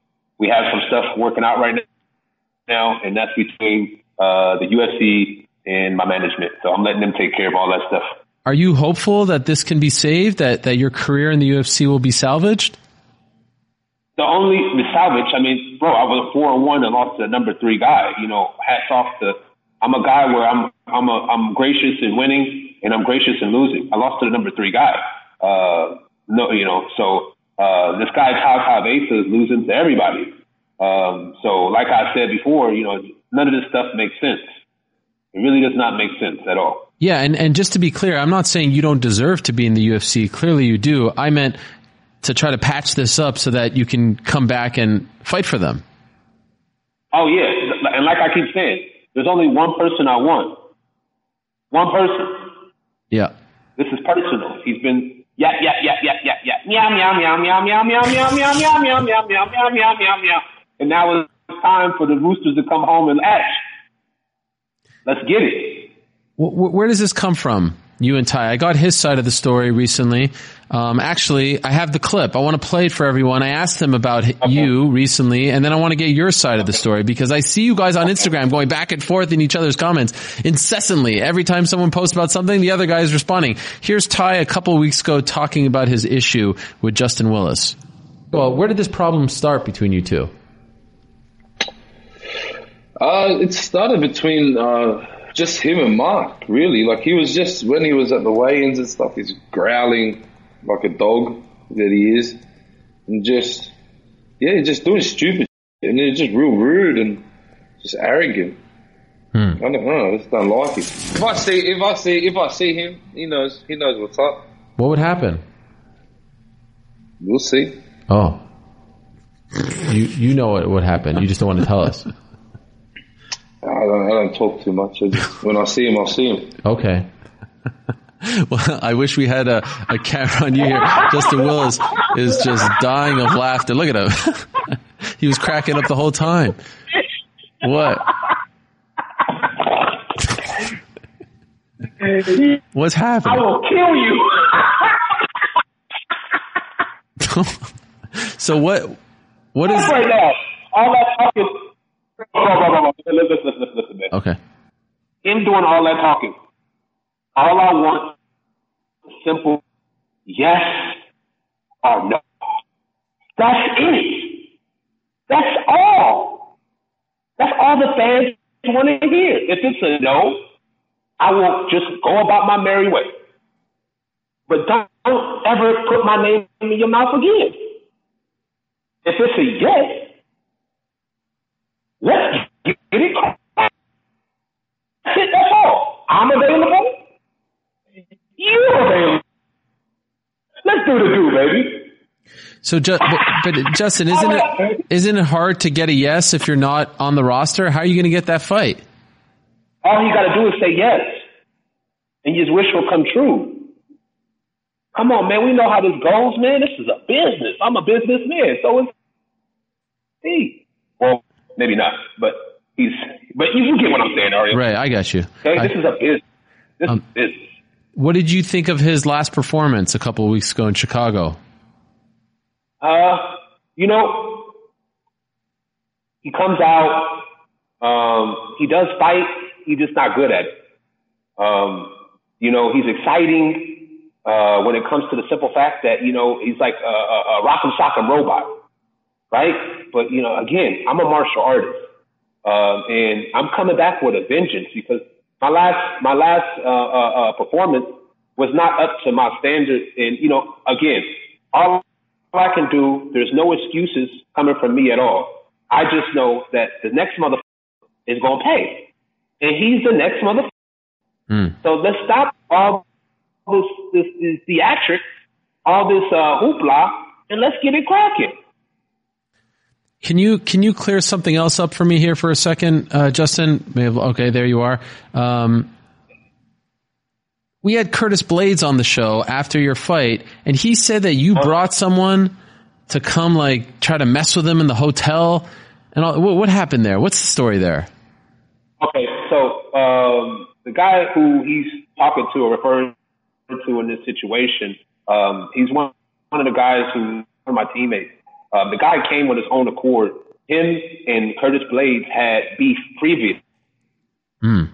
we have some stuff working out right now, and that's between uh, the U F C and my management. So I'm letting them take care of all that stuff. Are you hopeful that this can be saved, that, that your career in the U F C will be salvaged? The only the salvage, I mean, bro, I was a four and one and lost to the number three guy. You know, hats off to. I'm a guy where I'm I'm a, I'm gracious in winning and I'm gracious in losing. I lost to the number three guy. Uh, no, you know, so uh, this guy Tata Vesa is losing to everybody. Um, so, like I said before, you know, none of this stuff makes sense. It really does not make sense at all. Yeah, and, and just to be clear, I'm not saying you don't deserve to be in the U F C. Clearly you do. I meant to try to patch this up so that you can come back and fight for them. Oh, yeah. And like I keep saying, there's only one person I want. One person. Yeah. This is personal. He's been yeah, yeah, yeah, yeah, yeah, yeah. Meow, meow, meow, meow, meow, meow, meow, meow, meow, meow, meow, meow, meow, meow, meow, meow. And now it's time for the Roosters to come home and act. Let's get it. Where does this come from, you and Ty? I got his side of the story recently. Um, actually, I have the clip. I want to play it for everyone. I asked him about okay. you recently, and then I want to get your side of the story because I see you guys on Instagram going back and forth in each other's comments incessantly. Every time someone posts about something, the other guy is responding. Here's Ty a couple of weeks ago talking about his issue with Justin Willis. Well, where did this problem start between you two? Uh, it started between uh, just him and Mark, really. Like, he was just, when he was at the weigh-ins and stuff, he's growling like a dog that he is. And just, yeah, just doing stupid shit. And it's just real rude and just arrogant. Hmm. I don't know, I just don't like it. If I see, if I see, if I see him, he knows, he knows what's up. What would happen? We'll see. Oh. You, you know what would happen. You just don't want to tell us. I don't, I don't talk too much. I just, when I see him, I'll see him. Okay. Well, I wish we had a, a camera on you here. Justin Willis is just dying of laughter. Look at him. He was cracking up the whole time. What? What's happening? I will kill you. So what? What is? Right now, all that talking. Listen, listen, listen, listen, man. Okay. Him doing all that talking. All I want is simple yes or no. That's it. That's all. That's all the fans want to hear. If it's a no, I will just go about my merry way. But don't, don't ever put my name in your mouth again. If it's a yes, let's get it. That's it, that's all. I'm available. You're available. Let's do the do, baby. So, but, but Justin, isn't it isn't it hard to get a yes if you're not on the roster? How are you going to get that fight? All you got to do is say yes, and your wish will come true. Come on, man. We know how this goes, man. This is a business. I'm a businessman, so is he. Well, maybe not, but he's. But you, you get what I'm saying, Ariel. Right, I got you. Okay, I, this is a business. This um, is business. What did you think of his last performance a couple of weeks ago in Chicago? Uh, you know, he comes out. Um, he does fight. He's just not good at it. Um, you know, he's exciting uh, when it comes to the simple fact that, you know, he's like a, a, a rock'em sock'em robot, right? But, you know, again, I'm a martial artist. Um, and I'm coming back with a vengeance because my last, my last, uh, uh, uh, performance was not up to my standards. And, you know, again, all I can do, there's no excuses coming from me at all. I just know that the next motherfucker is going to pay. And he's the next motherfucker. Mm. So let's stop all this, this, this theatrics, all this, uh, hoopla, and let's get it cracking. Can you can you clear something else up for me here for a second, uh, Justin? Okay, there you are. Um, we had Curtis Blades on the show after your fight, and he said that you brought someone to come, like, try to mess with him in the hotel. And all, what, what happened there? What's the story there? Okay, so um, the guy who he's talking to or referring to in this situation, um, he's one one of the guys who are my teammates. Um, the guy came with his own accord him and Curtis Blades had beef previous. Hmm.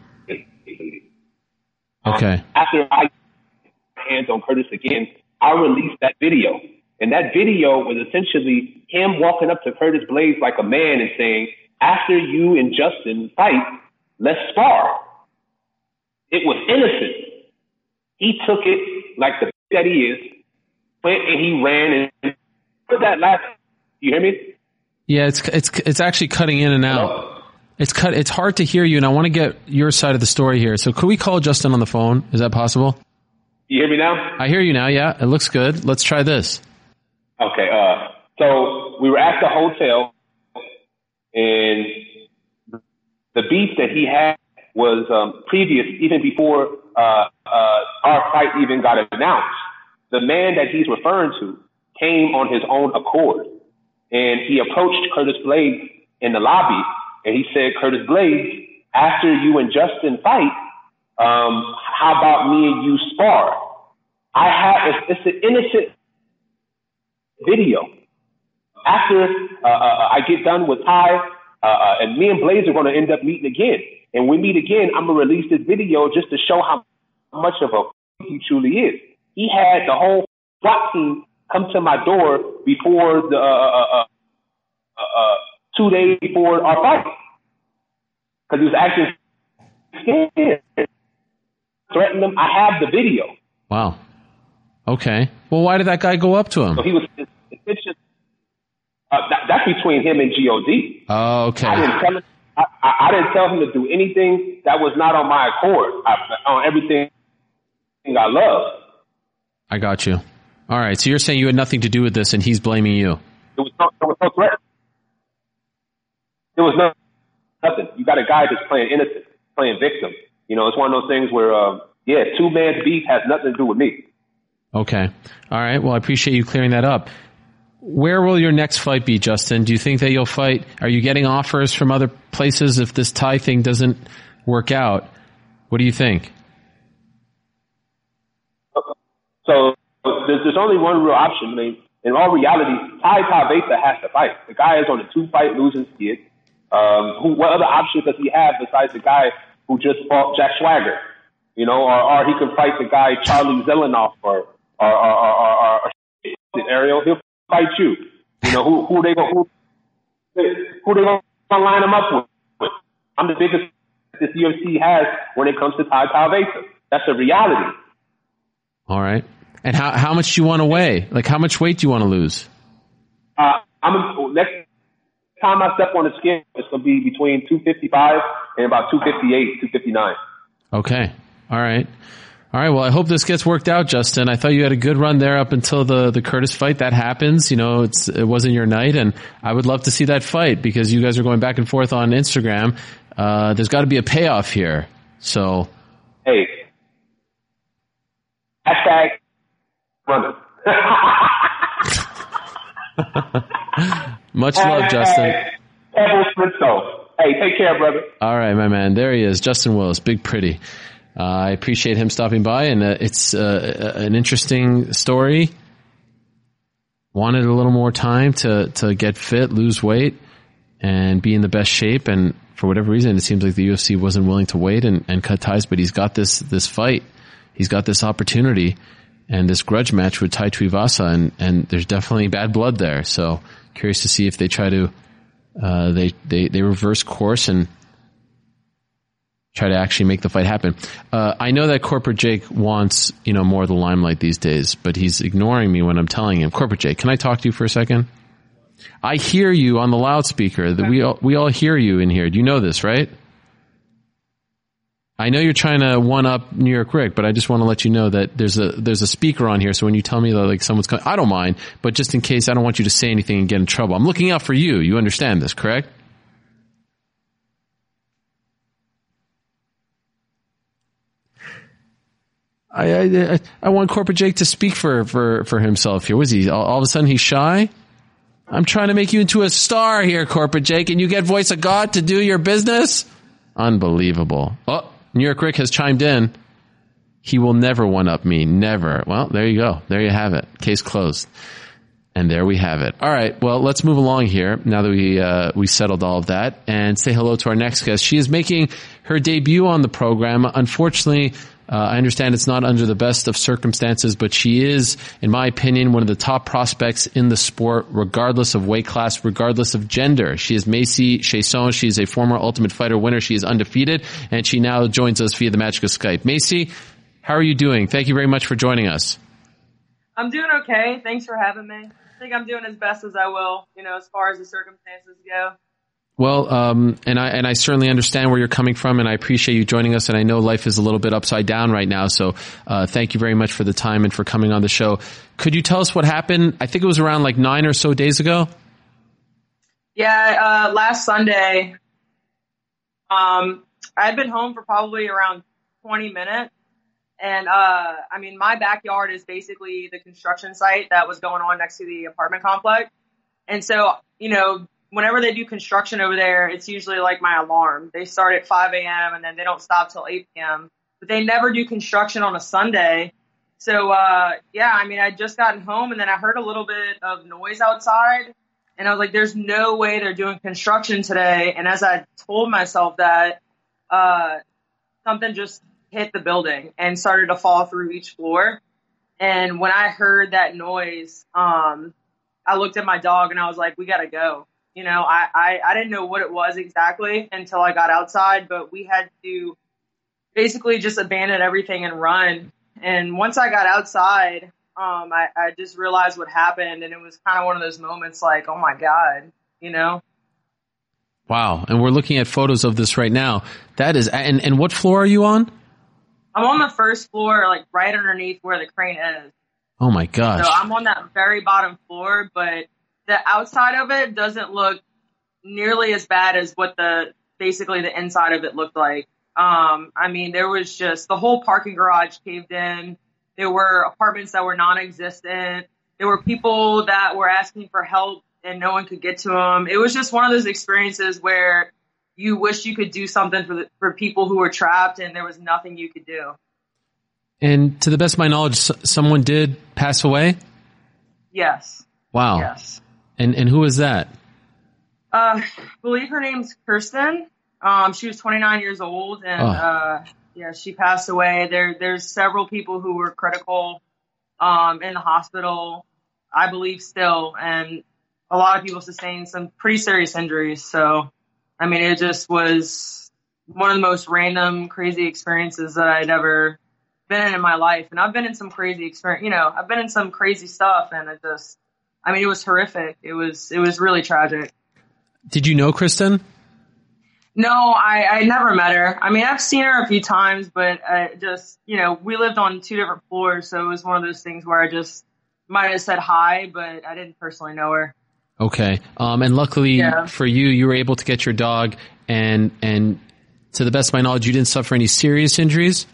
Okay. Um, after I got my hands on Curtis again, I released that video. And that video was essentially him walking up to Curtis Blades like a man and saying, after you and Justin fight, let's spar. It was innocent. He took it like the that he is, went and he ran and put that last. You hear me? Yeah, it's it's it's actually cutting in and out. Hello? It's cut. It's hard to hear you, and I want to get your side of the story here. So, could we call Justin on the phone? Is that possible? You hear me now? I hear you now. Yeah, it looks good. Let's try this. Okay. Uh, so we were at the hotel, and the beef that he had was um, previous, even before uh, uh, our fight even got announced. The man that he's referring to came on his own accord, and he approached Curtis Blades in the lobby, and he said, Curtis Blades, after you and Justin fight, um, how about me and you spar? I have, it's, it's an innocent video. After uh, uh, I get done with Ty, uh, uh, and me and Blades are going to end up meeting again. And when we meet again, I'm going to release this video just to show how much of a he truly is. He had the whole SWAT team come to my door before the, uh, uh, uh, uh, two days before our fight. Because he was actually scared. Threatened them. I have the video. Wow. Okay. Well, why did that guy go up to him? So he was, it's just, uh, that, that's between him and G O D. Oh, okay. I didn't tell him, I, I, I didn't tell him to do anything that was not on my accord. I, on everything I love. I got you. All right. So you're saying you had nothing to do with this, and he's blaming you. There was no, there was no threat. There was no nothing. You got a guy that's playing innocent, playing victim. You know, it's one of those things where, um, yeah, two man's beef has nothing to do with me. Okay. All right. Well, I appreciate you clearing that up. Where will your next fight be, Justin? Do you think that you'll fight? Are you getting offers from other places if this Ty thing doesn't work out? What do you think? So there's, there's only one real option. I mean, in all reality, Tai Tuivasa has to fight. The guy is on a two-fight losing skid. Um, who, what other options does he have besides the guy who just fought Jack Swagger? You know, or, or he can fight the guy Charlie Zelenoff or or or, or, or, or Ariel. He'll fight you. You know, who who they going who, who they going to line him up with? I'm the biggest this U F C has when it comes to Tai Tuivasa. That's a reality. All right. And how how much do you want to weigh? Like, how much weight do you want to lose? Uh, I'm next time I step on the scale, it's gonna be between two fifty-five and about two fifty-eight, two fifty-nine. Okay. All right. All right. Well, I hope this gets worked out, Justin. I thought you had a good run there up until the, the Curtis fight. That happens. You know, it's, it wasn't your night, and I would love to see that fight because you guys are going back and forth on Instagram. Uh, there's got to be a payoff here. So. Hey. Hashtag runner. Much love, Justin. Hey, take care, brother. All right, my man. There he is, Justin Willis, Big Pretty. Uh, I appreciate him stopping by, and uh, it's uh, an interesting story. Wanted a little more time to, to get fit, lose weight, and be in the best shape. And for whatever reason, it seems like the U F C wasn't willing to wait and, and cut ties. But he's got this this fight, he's got this opportunity, and this grudge match with Tai Tuivasa, and and there's definitely bad blood there. So curious to see if they try to uh, they they they reverse course and try to actually make the fight happen. Uh, I know that Corporate Jake wants, you know, more of the limelight these days, but he's ignoring me when I'm telling him. Corporate Jake, can I talk to you for a second? I hear you on the loudspeaker. That we all, we all hear you in here. Do you know this, right? I know you're trying to one up New York Rick, but I just want to let you know that there's a there's a speaker on here. So when you tell me that like someone's coming, I don't mind, but just in case, I don't want you to say anything and get in trouble. I'm looking out for you. You understand this, correct? I, I I want Corporate Jake to speak for, for, for himself here. Was he all, all of a sudden he's shy? I'm trying to make you into a star here, Corporate Jake, and you get Voice of God to do your business? Unbelievable. Oh, New York Rick has chimed in. He will never one up me. Never. Well, there you go. There you have it. Case closed. And there we have it. All right. Well, let's move along here now that we uh, we settled all of that and say hello to our next guest. She is making her debut on the program. Unfortunately, uh, I understand it's not under the best of circumstances, but she is, in my opinion, one of the top prospects in the sport, regardless of weight class, regardless of gender. She is Macy Chiasson. She is a former Ultimate Fighter winner. She is undefeated, and she now joins us via the magic of Skype. Macy, how are you doing? Thank you very much for joining us. I'm doing okay. Thanks for having me. I think I'm doing as best as I will, you know, as far as the circumstances go. Well, um, and I and I certainly understand where you're coming from, and I appreciate you joining us. And I know life is a little bit upside down right now, so uh, thank you very much for the time and for coming on the show. Could you tell us what happened? I think it was around like nine or so days ago. Yeah, uh, last Sunday, um, I'd been home for probably around twenty minutes. And, uh, I mean, my backyard is basically the construction site that was going on next to the apartment complex. And so, you know, whenever they do construction over there, it's usually like my alarm. They start at five a.m. and then they don't stop till eight p.m. But they never do construction on a Sunday. So, uh, yeah, I mean, I'd just gotten home and then I heard a little bit of noise outside. And I was like, there's no way they're doing construction today. And as I told myself that, uh, something just hit the building and started to fall through each floor. And when I heard that noise, um, I looked at my dog and I was like, we gotta go. You know, I, I, I didn't know what it was exactly until I got outside, but we had to basically just abandon everything and run. And once I got outside, um, I, I just realized what happened. And it was kind of one of those moments like, oh my God, you know? Wow. And we're looking at photos of this right now. That is, and, and what floor are you on? I'm on the first floor, like right underneath where the crane is. Oh my gosh. So I'm on that very bottom floor, but the outside of it doesn't look nearly as bad as what the, basically the inside of it looked like. Um, I mean, there was just the whole parking garage caved in. There were apartments that were non-existent. There were people that were asking for help and no one could get to them. It was just one of those experiences where you wish you could do something for the, for people who were trapped and there was nothing you could do. And to the best of my knowledge, someone did pass away? Yes. Wow. Yes. And and who was that? Uh, I believe her name's Kirsten. Um, she was twenty-nine years old and, oh. uh, yeah, she passed away. There, there's several people who were critical, um, in the hospital, I believe still, and a lot of people sustained some pretty serious injuries. So, I mean, it just was one of the most random, crazy experiences that I'd ever been in in my life. And I've been in some crazy experience, you know, I've been in some crazy stuff and it just, I mean, it was horrific. It was, it was really tragic. Did you know Kristen? No, I, I never met her. I mean, I've seen her a few times, but I just, you know, we lived on two different floors. So it was one of those things where I just might have said hi, but I didn't personally know her. Okay. Um, and luckily yeah. for you, you were able to get your dog and, and to the best of my knowledge, you didn't suffer any serious injuries?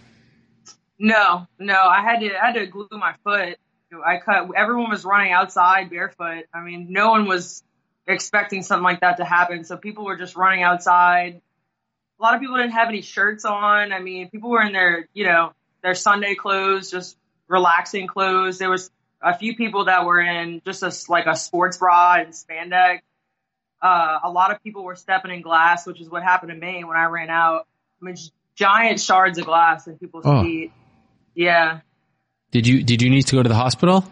No, no, I had to, I had to glue my foot. I cut, everyone was running outside barefoot. I mean, no one was expecting something like that to happen. So people were just running outside. A lot of people didn't have any shirts on. I mean, people were in their, you know, their Sunday clothes, just relaxing clothes. There was a few people that were in just a, like a sports bra and spandex. Uh, a lot of people were stepping in glass, which is what happened to me when I ran out. I mean, giant shards of glass in people's oh. feet. Yeah. Did you, did you need to go to the hospital?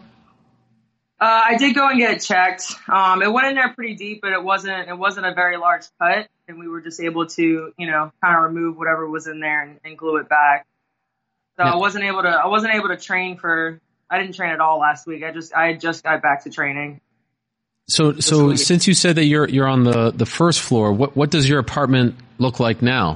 Uh, I did go and get it checked. Um, it went in there pretty deep, but it wasn't, it wasn't a very large cut. And we were just able to, you know, kind of remove whatever was in there and, and glue it back. So yeah. I wasn't able to, I wasn't able to train for, I didn't train at all last week. I just, I just got back to training. So, so since you said that you're, you're on the, the first floor, what, what does your apartment look like now?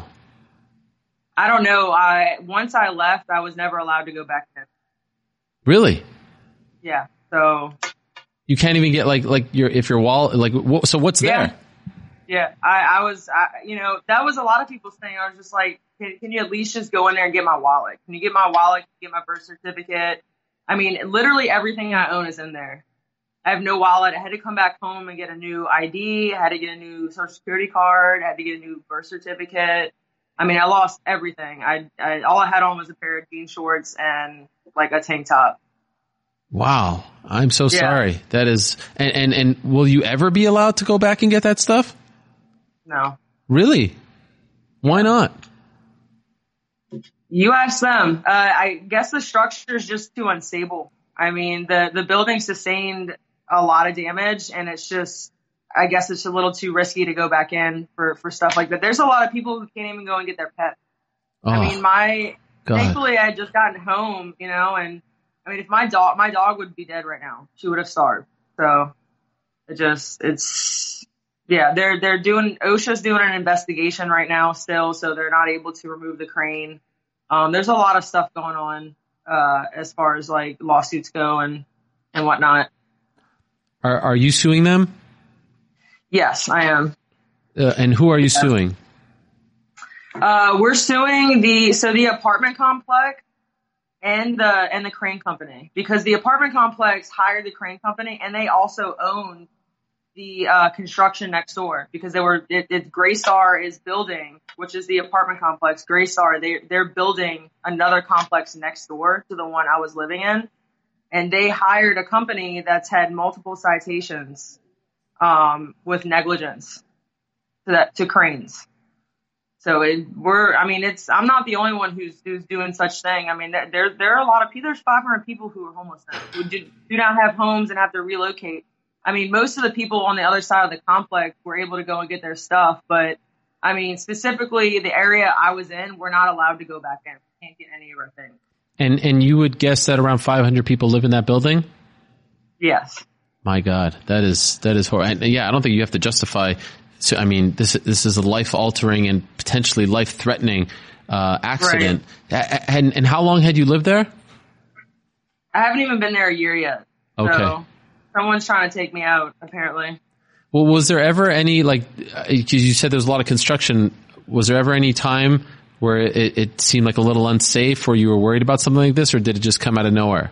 I don't know. I, once I left, I was never allowed to go back in. Really? Yeah. So. You can't even get like, like your, if your wall, like, what, so what's yeah. there? Yeah. I, I was, I, you know, that was a lot of people's thing. I was just like, can, can you at least just go in there and get my wallet? Can you get my wallet? Can you get my birth certificate? I mean, literally everything I own is in there. I have no wallet. I had to come back home and get a new I D. I had to get a new social security card. I had to get a new birth certificate. I mean, I lost everything. I, I all I had on was a pair of jean shorts and like a tank top. Wow. I'm so Yeah. sorry. That is, and, and, and will you ever be allowed to go back and get that stuff? No. Really? Why not? You ask them. Uh, I guess the structure is just too unstable. I mean, the, the building sustained a lot of damage, and it's just, I guess it's a little too risky to go back in for, for stuff like that. There's a lot of people who can't even go and get their pet. Oh, I mean, my, God. thankfully I had just gotten home, you know, and I mean, if my dog, my dog would be dead right now. She would have starved. So it just, it's, yeah, they're, they're doing, OSHA's doing an investigation right now still, so they're not able to remove the crane. Um, there's a lot of stuff going on, uh, as far as like lawsuits go and, and whatnot. Are, are you suing them? Yes, I am. Uh, and who are you suing? Uh, we're suing the, so the apartment complex and the, and the crane company, because the apartment complex hired the crane company and they also own the, uh, construction next door, because they were, it, it Graystar is building, which is the apartment complex. Graystar, they, they're building another complex next door to the one I was living in. And they hired a company that's had multiple citations, um, with negligence to that, to cranes. So it, we're, I mean, it's, I'm not the only one who's, who's doing such thing. I mean, there, there are a lot of people, there's five hundred people who are homeless now, who do, do not have homes and have to relocate. I mean, most of the people on the other side of the complex were able to go and get their stuff. But I mean, specifically the area I was in, we're not allowed to go back in. We can't get any of our things. And, and you would guess that around five hundred people live in that building? Yes. My God, that is, that is horrible. Yeah, I don't think you have to justify. So, I mean, this, this is a life altering and potentially life threatening, uh, accident. Right. And, and how long had you lived there? I haven't even been there a year yet. Okay. So someone's trying to take me out, apparently. Well, was there ever any, like, you said there was a lot of construction. Was there ever any time where it, it seemed like a little unsafe, or you were worried about something like this, or did it just come out of nowhere?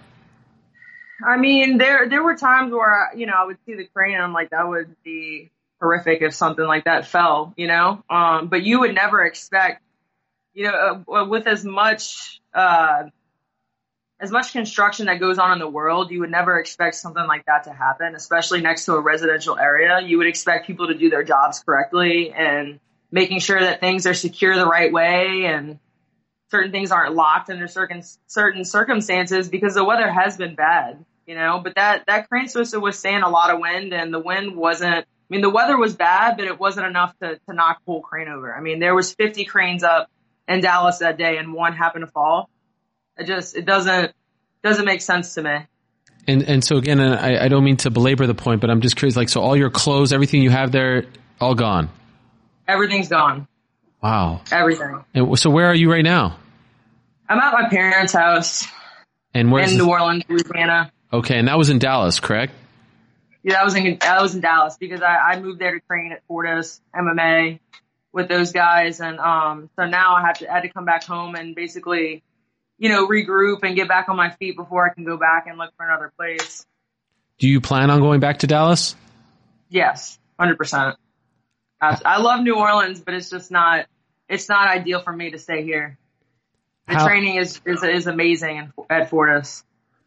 I mean, there, there were times where, you know, I would see the crane and I'm like, that would be horrific if something like that fell, you know? Um, but you would never expect, you know, uh, with as much, uh, as much construction that goes on in the world, you would never expect something like that to happen, especially next to a residential area. You would expect people to do their jobs correctly and making sure that things are secure the right way and certain things aren't locked under certain, certain circumstances, because the weather has been bad, you know, but that, that crane's supposed to withstand a lot of wind, and the wind wasn't, I mean, the weather was bad, but it wasn't enough to, to knock the whole crane over. I mean, there was fifty cranes up in Dallas that day and one happened to fall. It just, it doesn't, doesn't make sense to me. And, and so again, I, I don't mean to belabor the point, but I'm just curious, like, so all your clothes, everything you have there, all gone? Everything's gone. Wow. Everything. And so where are you right now? I'm at my parents' house. And where's in the, New Orleans, Louisiana. Okay. And that was in Dallas, correct? Yeah, that was in, that was in Dallas, because I, I moved there to train at Fortis M M A with those guys. And, um, so now I have to, I had to come back home and basically, you know, regroup and get back on my feet before I can go back and look for another place. Do you plan on going back to Dallas? Yes, one hundred percent. I, I love New Orleans, but it's just not, it's not ideal for me to stay here. The How, training is, is, is amazing in, at Fortis.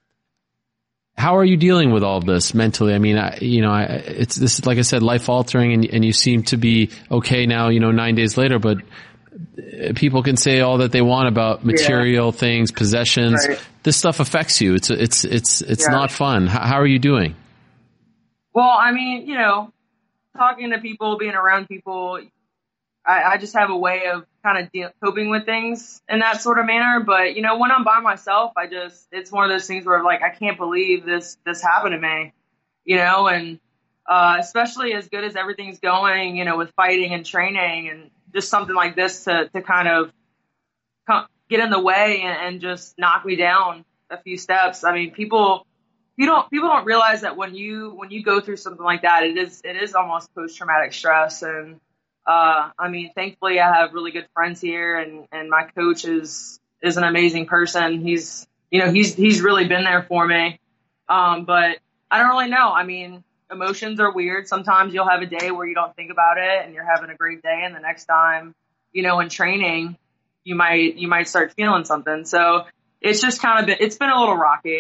How are you dealing with all of this mentally? I mean, I, you know, I, it's this, like I said, life altering, and, and you seem to be okay now, you know, nine days later, but people can say all that they want about material yeah. things, possessions. Right. This stuff affects you. It's, it's, it's, it's yeah. not fun. How, how are you doing? Well, I mean, you know, talking to people, being around people, I, I just have a way of kind of de- coping with things in that sort of manner. But, you know, when I'm by myself, I just, it's one of those things where, like, I can't believe this, this happened to me, you know, and, uh, especially as good as everything's going, you know, with fighting and training, and just something like this to, to kind of come, get in the way and, and just knock me down a few steps. I mean, people, you don't, people don't realize that when you, when you go through something like that, it is, it is almost post-traumatic stress. And, uh, I mean, thankfully I have really good friends here, and, and my coach is, is an amazing person. He's, you know, he's, he's really been there for me. Um, but I don't really know. I mean, emotions are weird. Sometimes you'll have a day where you don't think about it and you're having a great day, and the next time, you know, in training, you might, you might start feeling something. So it's just kind of been, it's been a little rocky.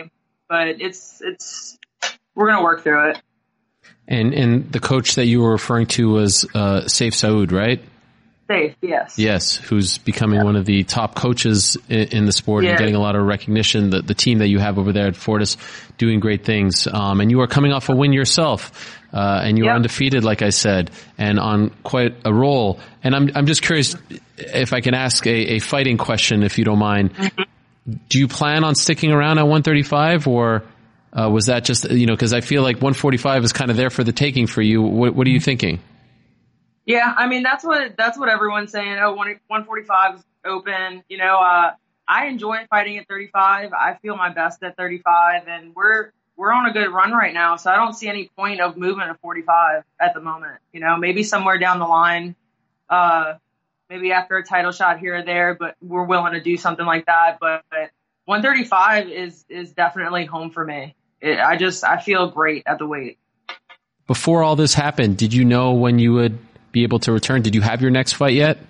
but it's, it's, we're going to work through it. And, and the coach that you were referring to was, uh, Saif Saud, right? Safe, yes. Yes, who's becoming yeah. one of the top coaches in, in the sport yeah. and getting a lot of recognition. The, the team that you have over there at Fortis doing great things. Um, and you are coming off a win yourself, uh, and you yep. are undefeated, like I said, and on quite a roll. And I'm I'm just curious if I can ask a, a fighting question, if you don't mind. Mm-hmm. Do you plan on sticking around at one thirty-five, or uh, was that just, you know, because I feel like one forty-five is kind of there for the taking for you. What, what are you thinking? Yeah, I mean, that's what that's what everyone's saying. Oh, one forty-five is open. You know, uh, I enjoy fighting at thirty-five. I feel my best at thirty-five, and we're we're on a good run right now. So I don't see any point of moving to forty-five at the moment. You know, maybe somewhere down the line, uh, maybe after a title shot here or there, but we're willing to do something like that. But, but one thirty-five is is definitely home for me. It, I just I feel great at the weight. Before all this happened, did you know when you would be able to return? Did you have your next fight yet?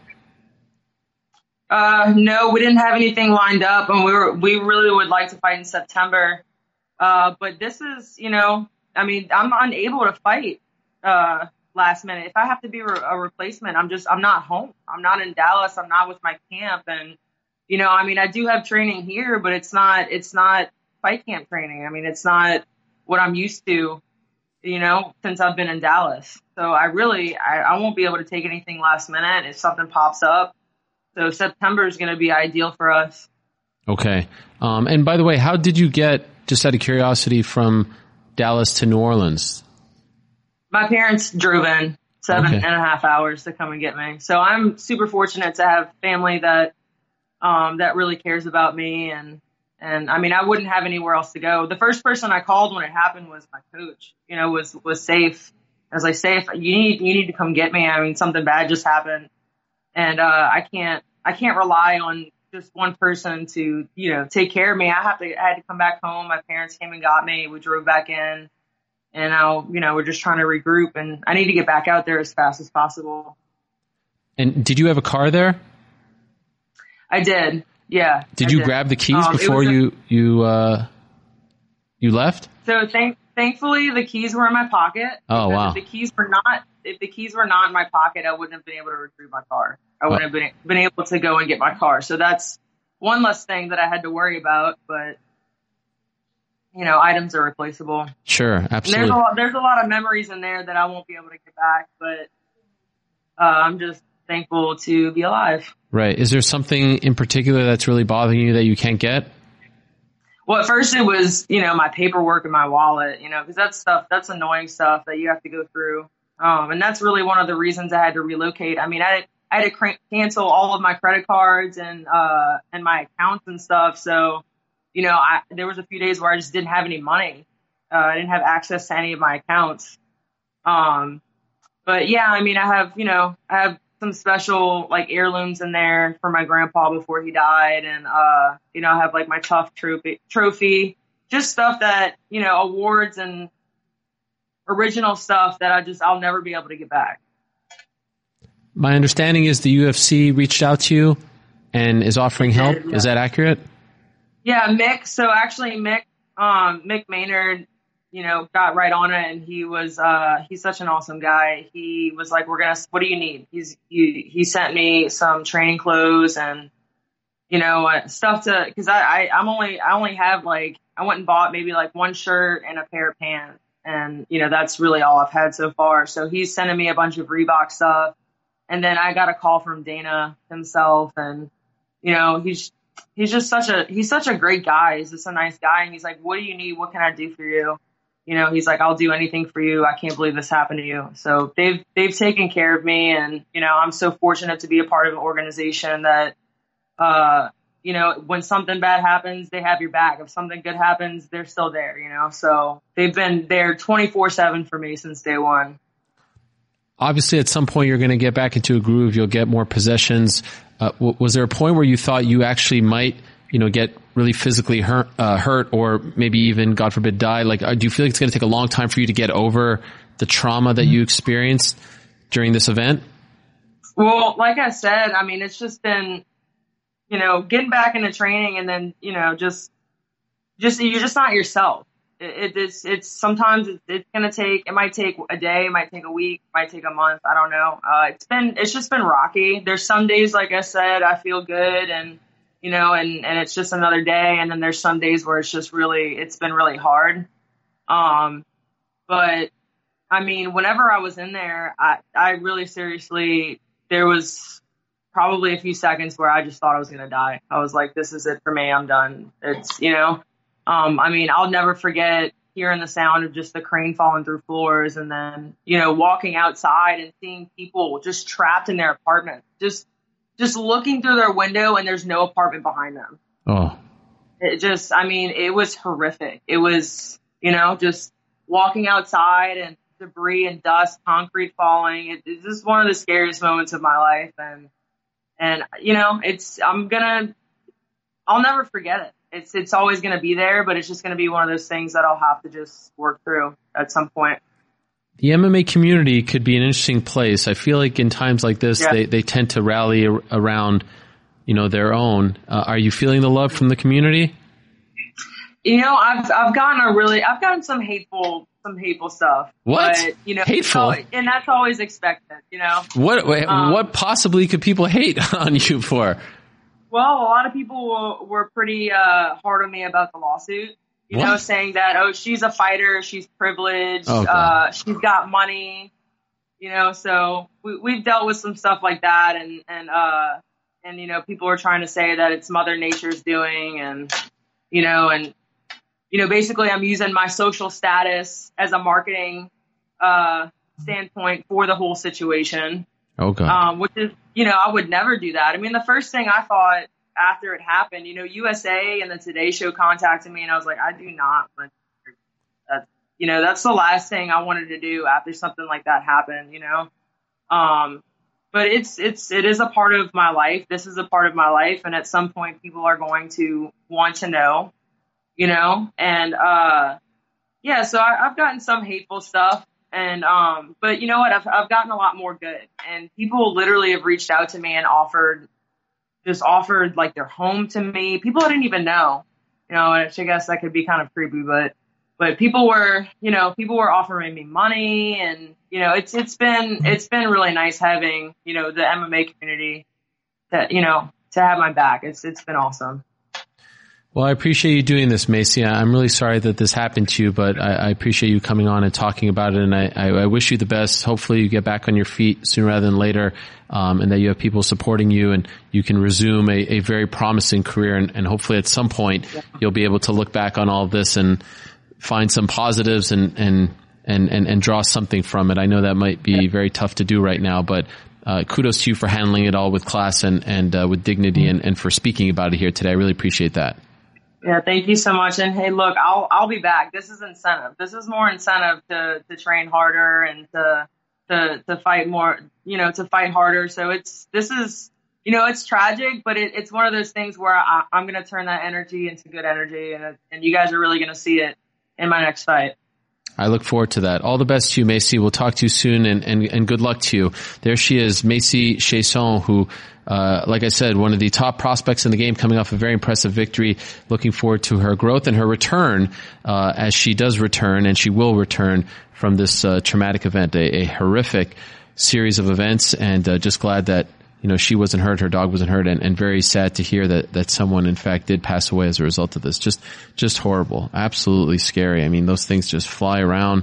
Uh, no, we didn't have anything lined up, and we were, we really would like to fight in September. Uh, but this is, you know, I mean, I'm unable to fight, uh, last minute. If I have to be re- a replacement, I'm just, I'm not home. I'm not in Dallas. I'm not with my camp. And, you know, I mean, I do have training here, but it's not, it's not fight camp training. I mean, it's not what I'm used to, you know, since I've been in Dallas. So I really, I, I won't be able to take anything last minute if something pops up. So September is going to be ideal for us. Okay. Um, and by the way, how did you get, just out of curiosity, from Dallas to New Orleans? My parents drove in seven okay. and a half hours to come and get me. So I'm super fortunate to have family that, um, that really cares about me. And, and I mean, I wouldn't have anywhere else to go. The first person I called when it happened was my coach, you know, was, was Safe. I was like, Safe, you need, you need to come get me. I mean, something bad just happened. And, uh, I can't, I can't rely on just one person to, you know, take care of me. I have to, I had to come back home. My parents came and got me. We drove back in, and now, you know, we're just trying to regroup, and I need to get back out there as fast as possible. And did you have a car there? I did. Yeah. Did I you did. grab the keys um, before a, you, you, uh, you left? So thank, thankfully the keys were in my pocket. Oh, wow. If the keys were not, if the keys were not in my pocket, I wouldn't have been able to retrieve my car. I wouldn't have been, been able to go and get my car. So that's one less thing that I had to worry about, but you know, items are replaceable. Sure. Absolutely. And there's a lot, there's a lot of memories in there that I won't be able to get back, but, uh, I'm just thankful to be alive. Right. Is there something in particular that's really bothering you that you can't get? Well, at first it was, you know, my paperwork and my wallet, you know, because that's stuff, that's annoying stuff that you have to go through. Um, and that's really one of the reasons I had to relocate. I mean, I, I had to cr- cancel all of my credit cards and, uh, and my accounts and stuff. So, you know, I, there was a few days where I just didn't have any money. Uh, I didn't have access to any of my accounts. Um, but yeah, I mean, I have, you know, I have some special like heirlooms in there for my grandpa before he died. And, uh, you know, I have like my Tough trophy, trophy, just stuff that, you know, awards and original stuff that I just, I'll never be able to get back. My understanding is the U F C reached out to you and is offering help. Yeah. Is that accurate? Yeah, Mick. So actually Mick, um, Mick Maynard, you know, got right on it, and he was, uh, he's such an awesome guy. He was like, we're going to, what do you need? He's, he, he sent me some training clothes and, you know, uh, stuff to, cause I, I, I'm only, I only have like, I went and bought maybe like one shirt and a pair of pants. And, you know, that's really all I've had so far. So he's sending me a bunch of Reebok stuff. And then I got a call from Dana himself, and, you know, he's, he's just such a, he's such a great guy. He's just a nice guy. And he's like, what do you need? What can I do for you? You know, he's like, I'll do anything for you. I can't believe this happened to you. So they've, they've taken care of me. And, you know, I'm so fortunate to be a part of an organization that, uh, you know, when something bad happens, they have your back. If something good happens, they're still there, you know? So they've been there twenty-four seven for me since day one. Obviously, at some point, you're going to get back into a groove. You'll get more possessions. Uh, w- was there a point where you thought you actually might, you know, get really physically hurt, uh, hurt, or maybe even, God forbid, die? Like, uh, do you feel like it's going to take a long time for you to get over the trauma that you experienced during this event? Well, like I said, I mean, it's just been, you know, getting back into training, and then, you know, just just, you're just not yourself. It, it, it's, it's sometimes it's, it's going to take, it might take a day, it might take a week, it might take a month. I don't know. Uh, it's been, it's just been rocky. There's some days, like I said, I feel good and, you know, and, and it's just another day. And then there's some days where it's just really, it's been really hard. Um, but I mean, whenever I was in there, I, I really seriously, there was probably a few seconds where I just thought I was going to die. I was like, this is it for me. I'm done. It's, you know, um, I mean, I'll never forget hearing the sound of just the crane falling through floors and then, you know, walking outside and seeing people just trapped in their apartment, just, just looking through their window and there's no apartment behind them. Oh, it just, I mean, it was horrific. It was, you know, just walking outside and debris and dust, concrete falling. It, it's just one of the scariest moments of my life. And, and, you know, it's, I'm gonna, I'll never forget it. It's, it's always going to be there, but it's just going to be one of those things that I'll have to just work through at some point. The M M A community could be an interesting place. I feel like in times like this, yeah. they, they tend to rally ar- around, you know, their own. Uh, are you feeling the love from the community? You know, I've, I've gotten a really, I've gotten some hateful, some hateful stuff. What? But, you know, hateful? So, and that's always expected, you know? What, um, what possibly could people hate on you for? Well, a lot of people were pretty uh, hard on me about the lawsuit, you what? know, saying that, oh, she's a fighter, she's privileged, oh, uh, she's got money, you know, so we, we've dealt with some stuff like that. And, and, uh, and, you know, people are trying to say that it's Mother Nature's doing and, you know, and, you know, basically I'm using my social status as a marketing uh, standpoint for the whole situation. Okay. Um, which is, you know, I would never do that. I mean, the first thing I thought after it happened, you know, U S A and the Today Show contacted me and I was like, I do not want to, that's, you know, that's the last thing I wanted to do after something like that happened, you know? Um, but it's, it's, it is a part of my life. This is a part of my life. And at some point people are going to want to know, you know, and, uh, yeah, so I, I've gotten some hateful stuff. And, um, but you know what? I've, I've gotten a lot more good and people literally have reached out to me and offered, just offered like their home to me. People I didn't even know, you know, which I guess that could be kind of creepy, but, but people were, you know, people were offering me money and, you know, it's, it's been, it's been really nice having, you know, the M M A community that, you know, to have my back. It's, it's been awesome. Well, I appreciate you doing this, Macy. I'm really sorry that this happened to you, but I, I appreciate you coming on and talking about it. And I, I, I wish you the best. Hopefully you get back on your feet sooner rather than later, um, and that you have people supporting you and you can resume a, a very promising career. And, and hopefully at some point you'll be able to look back on all of this and find some positives and, and, and, and, and draw something from it. I know that might be very tough to do right now, but uh, kudos to you for handling it all with class and, and uh, with dignity and, and for speaking about it here today. I really appreciate that. Yeah, thank you so much. And hey, look, I'll I'll be back. This is incentive. This is more incentive to to train harder and to to to fight more, you know, to fight harder. So it's this is, you know, it's tragic, but it, it's one of those things where I, I'm going to turn that energy into good energy, and and you guys are really going to see it in my next fight. I look forward to that. All the best to you, Macy. We'll talk to you soon, and, and, and good luck to you. There she is, Macy Chiasson, who, uh, like I said, one of the top prospects in the game, coming off a very impressive victory. Looking forward to her growth and her return, uh, as she does return, and she will return from this uh, traumatic event, a, a horrific series of events, and uh, just glad that, you know, she wasn't hurt, her dog wasn't hurt, and, and very sad to hear that, that someone, in fact, did pass away as a result of this. Just, just horrible. Absolutely scary. I mean, those things just fly around.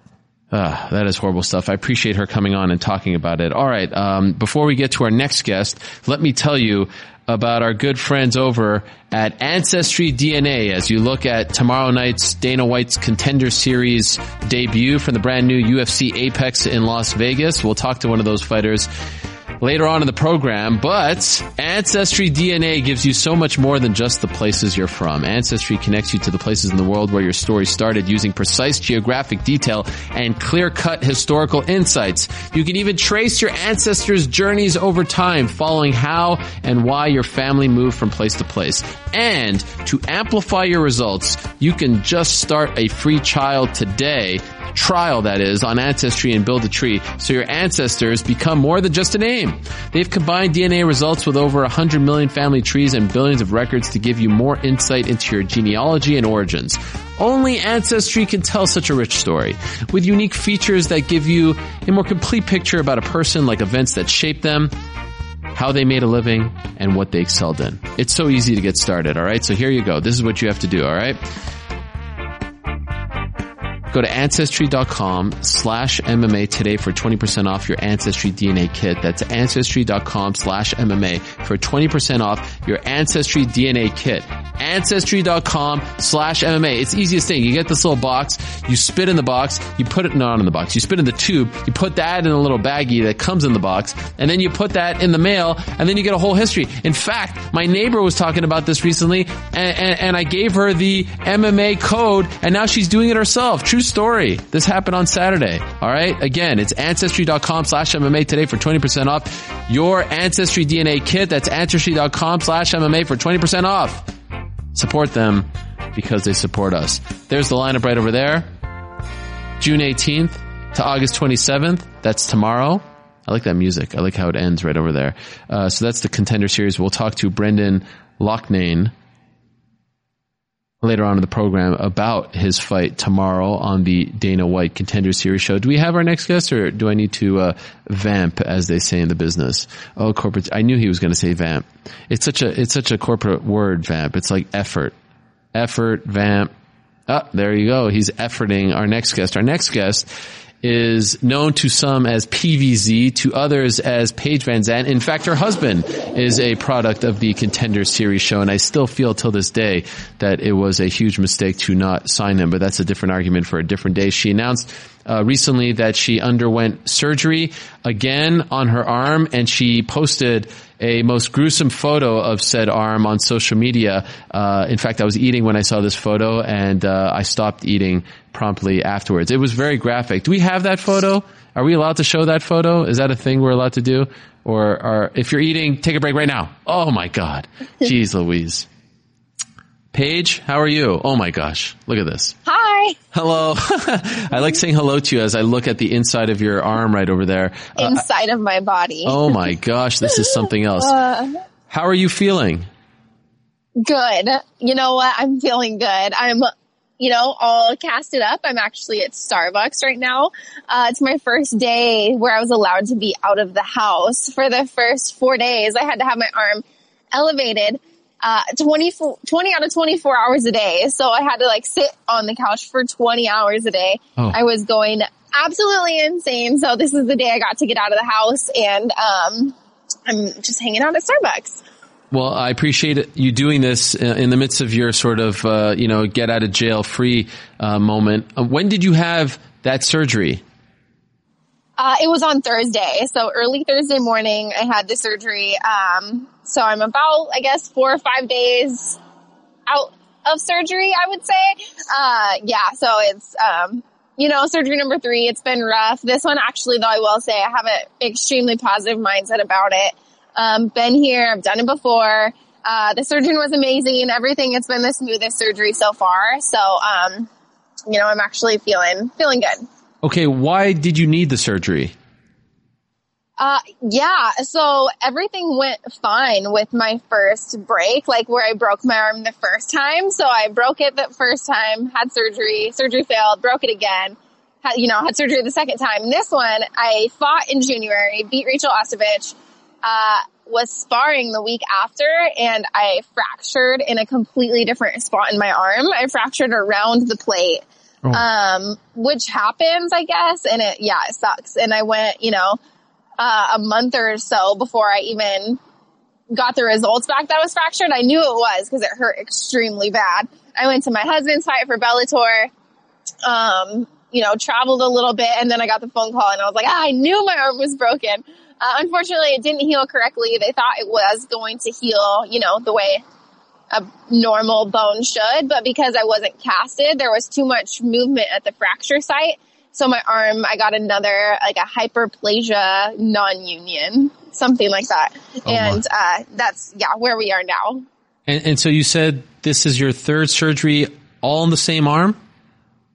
Uh, that is horrible stuff. I appreciate her coming on and talking about it. All right. Um, before we get to our next guest, let me tell you about our good friends over at Ancestry D N A as you look at tomorrow night's Dana White's Contender Series debut from the brand new U F C Apex in Las Vegas. We'll talk to one of those fighters later on in the program, but Ancestry D N A gives you so much more than just the places you're from. Ancestry connects you to the places in the world where your story started using precise geographic detail and clear-cut historical insights. You can even trace your ancestors' journeys over time, following how and why your family moved from place to place. And to amplify your results, you can just start a free trial today trial, that is, on Ancestry and Build a Tree, so your ancestors become more than just a name. They've combined D N A results with over one hundred million family trees and billions of records to give you more insight into your genealogy and origins. Only Ancestry can tell such a rich story, with unique features that give you a more complete picture about a person, like events that shaped them, how they made a living, and what they excelled in. It's so easy to get started, alright? So here you go. This is what you have to do, alright? Go to Ancestry.com slash MMA today for twenty percent off your Ancestry D N A kit. That's Ancestry.com slash MMA for twenty percent off your Ancestry D N A kit. Ancestry.com slash MMA. It's the easiest thing. You get this little box, you spit in the box, you put it not in the box, you spit in the tube, you put that in a little baggie that comes in the box, and then you put that in the mail, and then you get a whole history. In fact, my neighbor was talking about this recently, and, and, and I gave her the M M A code, and now she's doing it herself. True story. This happened on Saturday. All right. Again, it's Ancestry.com slash MMA today for twenty percent off your Ancestry D N A kit. That's Ancestry.com slash MMA for twenty percent off. Support them because they support us. There's the lineup right over there. June eighteenth to August twenty-seventh. That's tomorrow. I like that music. I like how it ends right over there. Uh, so that's the Contender Series. We'll talk to Brendan Loughnane later on in the program about his fight tomorrow on the Dana White Contender Series show. Do we have our next guest, or do I need to uh, vamp, as they say in the business? Oh, corporate. I knew he was going to say vamp. It's such a, it's such a corporate word, vamp. It's like effort. Effort, vamp. Ah, there you go. He's efforting our next guest. Our next guest is known to some as P V Z, to others as Paige Van Zandt. In fact, her husband is a product of the Contender Series show, and I still feel till this day that it was a huge mistake to not sign him, but that's a different argument for a different day. She announced uh, recently that she underwent surgery again on her arm, and she posted a most gruesome photo of said arm on social media. Uh, in fact, I was eating when I saw this photo, and uh, I stopped eating promptly afterwards. It was very graphic. Do we have that photo? Are we allowed to show that photo? Is that a thing we're allowed to do? Or, or if you're eating, take a break right now. Oh my God. Jeez Louise. Paige, how are you? Oh my gosh. Look at this. Hi. Hello. I like saying hello to you as I look at the inside of your arm right over there. Inside uh, of my body. Oh my gosh. This is something else. Uh, how are you feeling? Good. You know what? I'm feeling good. I'm, you know, all casted up. I'm actually at Starbucks right now. Uh, it's my first day where I was allowed to be out of the house. For the first four days, I had to have my arm elevated. Uh, twenty-four, twenty out of twenty-four hours a day. So I had to like sit on the couch for twenty hours a day. Oh. I was going absolutely insane. So this is the day I got to get out of the house, and, um, I'm just hanging out at Starbucks. Well, I appreciate you doing this in the midst of your sort of, uh, you know, get out of jail free, uh, moment. When did you have that surgery? Uh, it was on Thursday. So early Thursday morning, I had the surgery. Um, so I'm about, I guess, four or five days out of surgery, I would say. Uh, yeah. So it's, um, you know, surgery number three. It's been rough. This one, actually, though, I will say I have an extremely positive mindset about it. Um, been here. I've done it before. Uh, the surgeon was amazing and everything. It's been the smoothest surgery so far. So, um, you know, I'm actually feeling, feeling good. Okay, why did you need the surgery? Uh, yeah, so everything went fine with my first break, like where I broke my arm the first time. So I broke it the first time, had surgery, surgery failed, broke it again, had, you know, had surgery the second time. And this one, I fought in January, beat Rachel Ostovich, uh, was sparring the week after, and I fractured in a completely different spot in my arm. I fractured around the plate. Oh. Um, which happens, I guess, and it, yeah, it sucks. And I went, you know, uh, a month or so before I even got the results back that I was fractured. I knew it was because it hurt extremely bad. I went to my husband's fight for Bellator, um, you know, traveled a little bit, and then I got the phone call, and I was like, ah, I knew my arm was broken. Uh, unfortunately, it didn't heal correctly. They thought it was going to heal, you know, the way a normal bone should, but because I wasn't casted, there was too much movement at the fracture site. So my arm, I got another, like a hyperplasia non-union, something like that. Oh and, uh, that's, yeah, where we are now. And, and so you said this is your third surgery all on the same arm?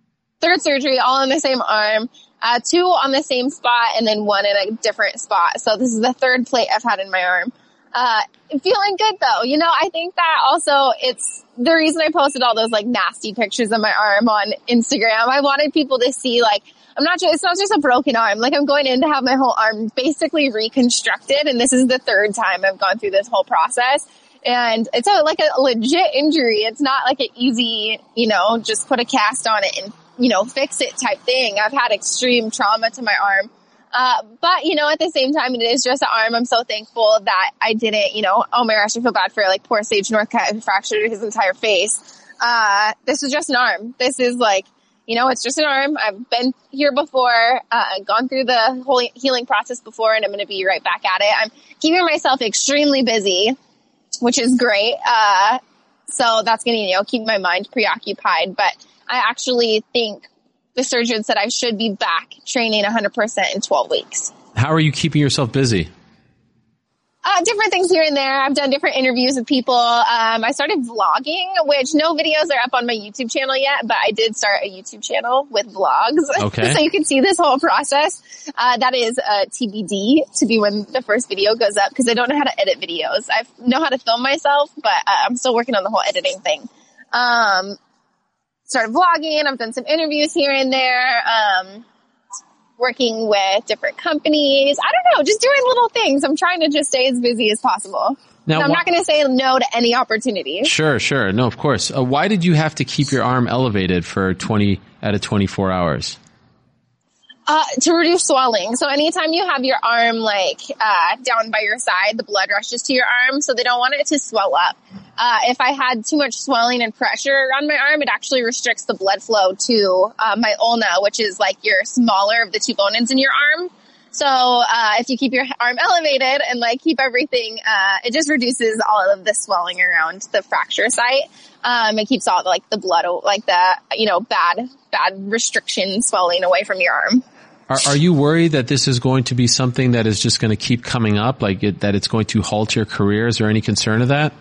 third surgery, all on the same arm, uh, two on the same spot, and then one in a different spot. So this is the third plate I've had in my arm. Uh, feeling good though. You know, I think that also it's the reason I posted all those like nasty pictures of my arm on Instagram. I wanted people to see like, I'm not just, it's not just a broken arm. Like I'm going in to have my whole arm basically reconstructed. And this is the third time I've gone through this whole process. And it's a, like a legit injury. It's not like an easy, you know, just put a cast on it and, you know, fix it type thing. I've had extreme trauma to my arm. Uh, but, you know, at the same time, it is just an arm. I'm so thankful that I didn't, you know, oh my gosh, I feel bad for like poor Sage Northcutt who fractured his entire face. Uh, this is just an arm. This is like, you know, it's just an arm. I've been here before, uh, gone through the whole healing process before, and I'm going to be right back at it. I'm keeping myself extremely busy, which is great. Uh, so that's going to, you know, keep my mind preoccupied. But I actually think the surgeon said I should be back training one hundred percent in twelve weeks. How are you keeping yourself busy? Uh, different things here and there. I've done different interviews with people. Um, I started vlogging, which no videos are up on my YouTube channel yet, but I did start a YouTube channel with vlogs. Okay. So you can see this whole process. Uh, that is uh, T B D to be when the first video goes up, because I don't know how to edit videos. I know how to film myself, but uh, I'm still working on the whole editing thing. Um, started vlogging. I've done some interviews here and there, um, working with different companies. I don't know, just doing little things. I'm trying to just stay as busy as possible. Now, I'm wh- not going to say no to any opportunity. Sure, sure. No, of course. Uh, why did you have to keep your arm elevated for twenty out of twenty-four hours? Uh, to reduce swelling. So anytime you have your arm like, uh, down by your side, the blood rushes to your arm. So they don't want it to swell up. Uh, if I had too much swelling and pressure on my arm, it actually restricts the blood flow to, uh, my ulna, which is like your smaller of the two bone ends in your arm. So, uh, if you keep your arm elevated and like keep everything, uh, it just reduces all of the swelling around the fracture site. Um, it keeps all the, like the blood, like the, you know, bad, bad restriction swelling away from your arm. Are, are you worried that this is going to be something that is just going to keep coming up, like it, that it's going to halt your career? Is there any concern of that?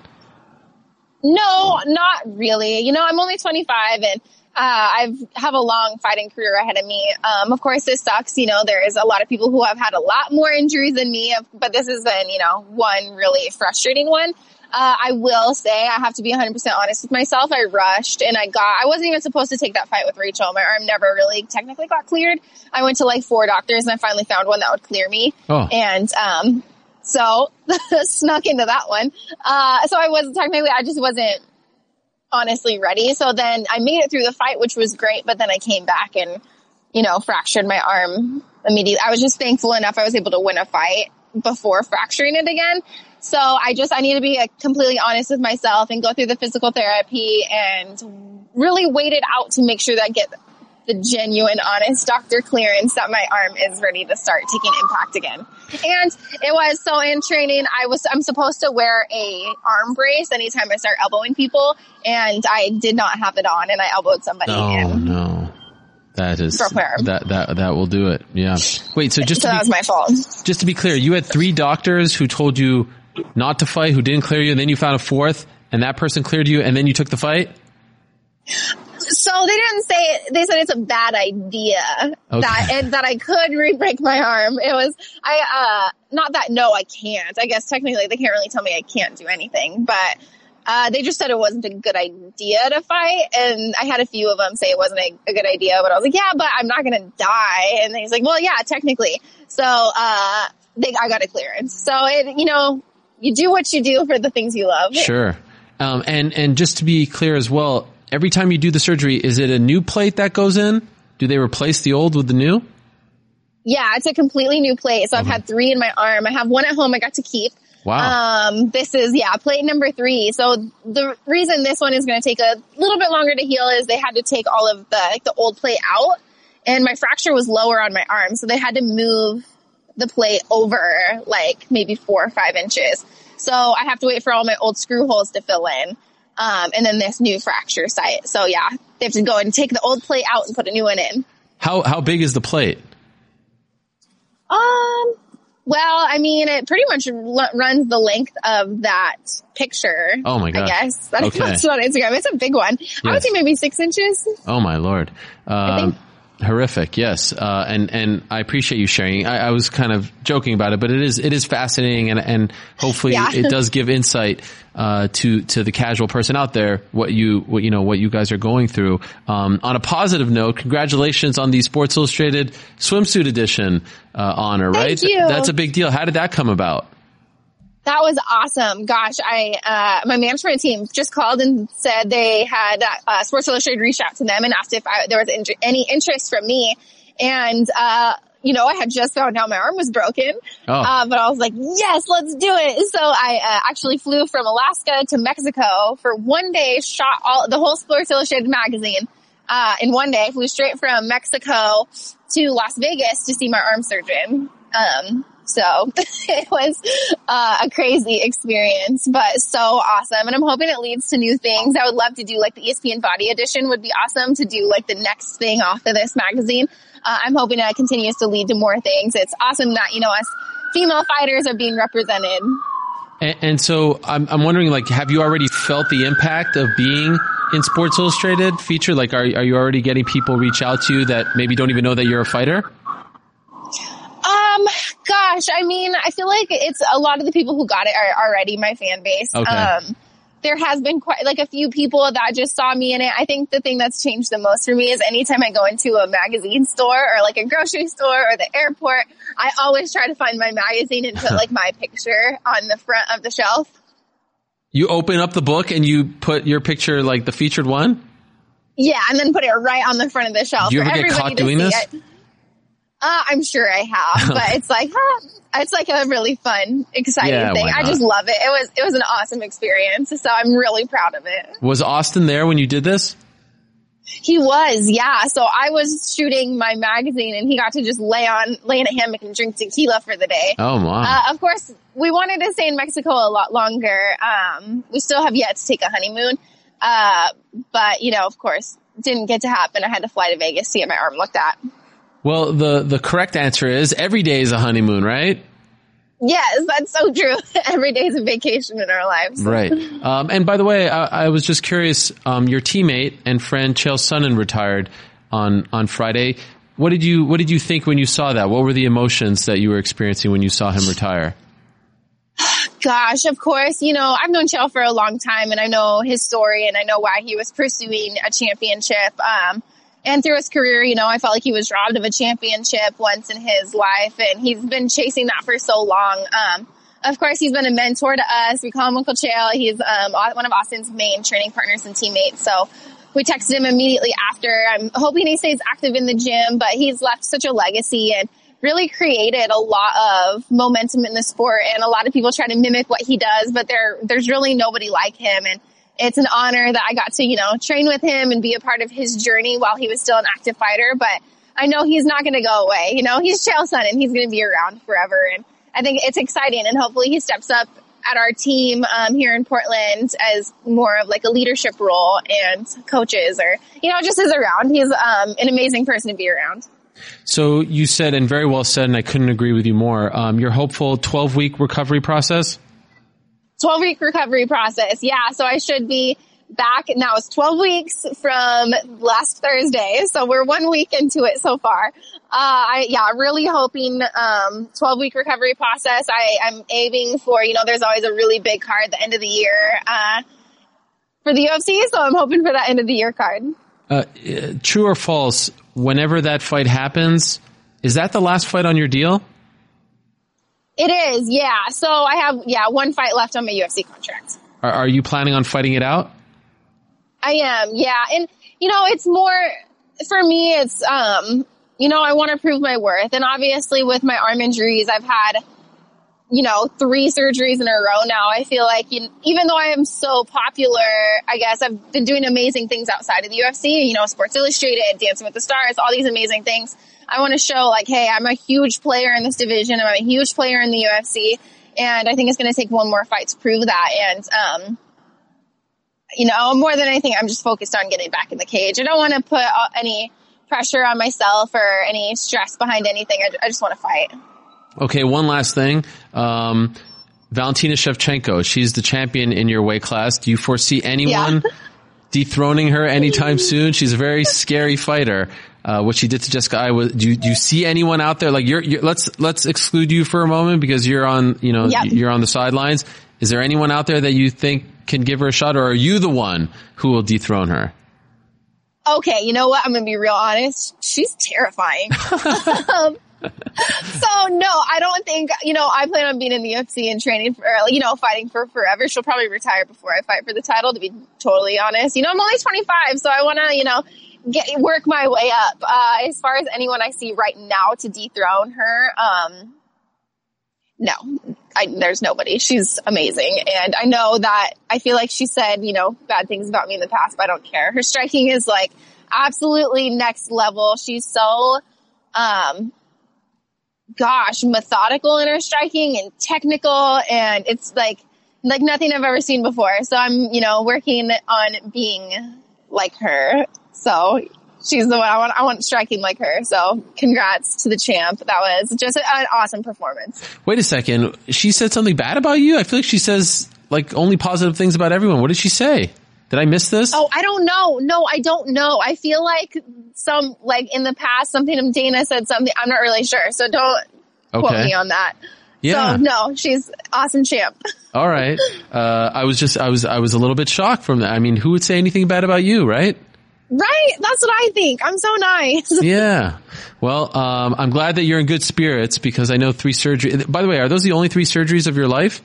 No, not really. You know, I'm only twenty-five and, uh, I've have a long fighting career ahead of me. Um, of course this sucks. You know, there is a lot of people who have had a lot more injuries than me, but this has been, you know, one really frustrating one. Uh, I will say I have to be one hundred percent honest with myself. I rushed and I got, I wasn't even supposed to take that fight with Rachel. My arm never really technically got cleared. I went to like four doctors and I finally found one that would clear me. Oh. And, um, so snuck into that one. Uh, so I wasn't technically, I just wasn't honestly ready. So then I made it through the fight, which was great. But then I came back and, you know, fractured my arm immediately. I was just thankful enough I was able to win a fight before fracturing it again. So I just, I need to be uh, completely honest with myself and go through the physical therapy and really wait it out to make sure that I get the genuine, honest doctor clearance that my arm is ready to start taking impact again. And it was, so in training, I was, I'm supposed to wear a arm brace anytime I start elbowing people, and I did not have it on and I elbowed somebody. Oh, and no. That is, broke my arm. that, that, that will do it. Yeah. Wait, so just so to that be, was my fault. Just to be clear, you had three doctors who told you not to fight, who didn't clear you, and then you found a fourth, and that person cleared you, and then you took the fight? So they didn't say it. They said it's a bad idea Okay. that and that I could re-break my arm. It was, I, uh, not that, no, I can't. I guess technically they can't really tell me I can't do anything, but, uh, they just said it wasn't a good idea to fight. And I had a few of them say it wasn't a, a good idea, but I was like, yeah, but I'm not going to die. And he's like, well, yeah, technically. So, uh, they, I got a clearance. So it, you know, you do what you do for the things you love. Sure. Um, and, and just to be clear as well, every time you do the surgery, is it a new plate that goes in? Do they replace the old with the new? Yeah, it's a completely new plate. So I've had three in my arm. I have one at home I got to keep. Wow. Um, this is, yeah, plate number three. So the reason this one is going to take a little bit longer to heal is they had to take all of the, like, the old plate out, and my fracture was lower on my arm. So they had to move the plate over like maybe four or five inches. So I have to wait for all my old screw holes to fill in. Um, and then this new fracture site. So yeah, they have to go and take the old plate out and put a new one in. How, how big is the plate? Um, Well, I mean, it pretty much l- runs the length of that picture. Oh my gosh. I guess. That Okay. posted on Instagram. It's a big one. I would Yes. say maybe six inches. Oh my Lord. Um, horrific. Yes. Uh, and, and I appreciate you sharing. I, I was kind of joking about it, but it is, it is fascinating and, and hopefully Yeah. it does give insight, uh, to, to the casual person out there, what you, what, you know, what you guys are going through. Um, on a positive note, congratulations on the Sports Illustrated swimsuit edition, uh, honor, right? Thank you. That's a big deal. How did that come about? That was awesome. Gosh, I, uh, my management team just called and said they had, uh, Sports Illustrated reached out to them and asked if I, there was in- any interest from me. And, uh, you know, I had just found out my arm was broken. Oh. Uh, but I was like, yes, let's do it. So I, uh, actually flew from Alaska to Mexico for one day, shot all, the whole Sports Illustrated magazine, uh, in one day. I flew straight from Mexico to Las Vegas to see my arm surgeon. Um, So it was uh, a crazy experience, but so awesome. And I'm hoping it leads to new things. I would love to do like the E S P N Body Edition would be awesome to do like the next thing off of this magazine. Uh, I'm hoping that it continues to lead to more things. It's awesome that, you know, us female fighters are being represented. And, and so I'm, I'm wondering, like, have you already felt the impact of being in Sports Illustrated feature? Like, are, are you already getting people reach out to you that maybe don't even know that you're a fighter? Um, gosh, I mean, I feel like it's a lot of the people who got it are already my fan base. Okay. Um, there has been quite like a few people that just saw me in it. I think the thing that's changed the most for me is anytime I go into a magazine store or like a grocery store or the airport, I always try to find my magazine and put like my picture on the front of the shelf. You open up the book and you put your picture, like the featured one? Yeah, and then put it right on the front of the shelf. Do you for ever get everybody caught to doing see this? it. Uh, I'm sure I have, but it's like, huh, it's like a really fun, exciting Yeah, thing. why I not? just love it. It was, it was an awesome experience. So I'm really proud of it. Was Austin there when you did this? He was, yeah. So I was shooting my magazine and he got to just lay on, lay in a hammock and drink tequila for the day. Oh, wow. Uh, of course, we wanted to stay in Mexico a lot longer. Um, we still have yet to take a honeymoon. Uh, but you know, of course, didn't get to happen. I had to fly to Vegas to get my arm looked at. Well, the, the correct answer is every day is a honeymoon, right? Yes, that's so true. Every day is a vacation in our lives. Right. Um, and by the way, I, I was just curious, um, your teammate and friend Chael Sonnen retired on, on Friday. What did you, what did you think when you saw that? What were the emotions that you were experiencing when you saw him retire? Gosh, of course, you know, I've known Chael for a long time and I know his story and I know why he was pursuing a championship. Um, And through his career, you know, I felt like he was robbed of a championship once in his life, and he's been chasing that for so long. Um, of course, he's been a mentor to us. We call him Uncle Chael. He's um, one of Austin's main training partners and teammates. So we texted him immediately after. I'm hoping he stays active in the gym, but he's left such a legacy and really created a lot of momentum in the sport. And a lot of people try to mimic what he does, but there, there's really nobody like him. And it's an honor that I got to, you know, train with him and be a part of his journey while he was still an active fighter. But I know he's not going to go away. You know, he's Chael Sonnen. He's going to be around forever. And I think it's exciting. And hopefully he steps up at our team um, here in Portland as more of like a leadership role and coaches or, you know, just is around. He's um, an amazing person to be around. So you said, and very well said, and I couldn't agree with you more, um, your hopeful twelve-week recovery process? twelve week recovery process. Yeah. So I should be back. Now it's twelve weeks from last Thursday. So we're one week into it so far. Uh, I, yeah, really hoping, um, twelve week recovery process. I, I'm aiming for, you know, there's always a really big card at the end of the year, uh, for the U F C. So I'm hoping for that end of the year card. Uh, true or false, whenever that fight happens, is that the last fight on your deal? It is, yeah. So I have, yeah, one fight left on my U F C contract. Are, are you planning on fighting it out? I am, yeah. And, you know, it's more, for me, it's, um, you know, I want to prove my worth. And obviously with my arm injuries, I've had, you know, three surgeries in a row now. I feel like, you, even though I am so popular, I guess I've been doing amazing things outside of the U F C, you know, Sports Illustrated, Dancing with the Stars, all these amazing things. I want to show like, hey, I'm a huge player in this division. I'm a huge player in the U F C. And I think it's going to take one more fight to prove that. And, um, you know, more than anything, I'm just focused on getting back in the cage. I don't want to put any pressure on myself or any stress behind anything. I, I just want to fight. Okay, one last thing. Um, Valentina Shevchenko, she's the champion in your weight class. Do you foresee anyone Yeah. dethroning her anytime soon? She's a very scary fighter. Uh, what she did to Jessica Eye was, do you, do you see anyone out there? Like you're, you're, let's, let's exclude you for a moment because you're on, you know, Yep. you're on the sidelines. Is there anyone out there that you think can give her a shot, or are you the one who will dethrone her? Okay, you know what? I'm gonna be real honest. She's terrifying. um, so no, I don't think, you know, I plan on being in the U F C and training for, you know, fighting for forever. She'll probably retire before I fight for the title, to be totally honest. You know, I'm only twenty-five, so I want to, you know, get, work my way up. Uh, as far as anyone I see right now to dethrone her, um, no, I, there's nobody. She's amazing. And I know that I feel like she said, you know, bad things about me in the past, but I don't care. Her striking is like absolutely next level. She's so, um, gosh, methodical in her striking and technical. And it's like, like nothing I've ever seen before. So I'm, you know, working on being like her. So she's the one I want. I want striking like her. So congrats to the champ. That was just an awesome performance. Wait a second. She said something bad about you? I feel like she says like only positive things about everyone. What did she say? Did I miss this? Oh, I don't know. No, I don't know. I feel like some, like in the past, something Dana said something. I'm not really sure. So don't quote Okay. me on that. Yeah. So no, she's awesome champ. All right. Uh, I was just, I was, I was a little bit shocked from that. I mean, who would say anything bad about you, right? Right. That's what I think. I'm so nice. Yeah. Well, um, I'm glad that you're in good spirits because I know three surgeries. By the way, are those the only three surgeries of your life?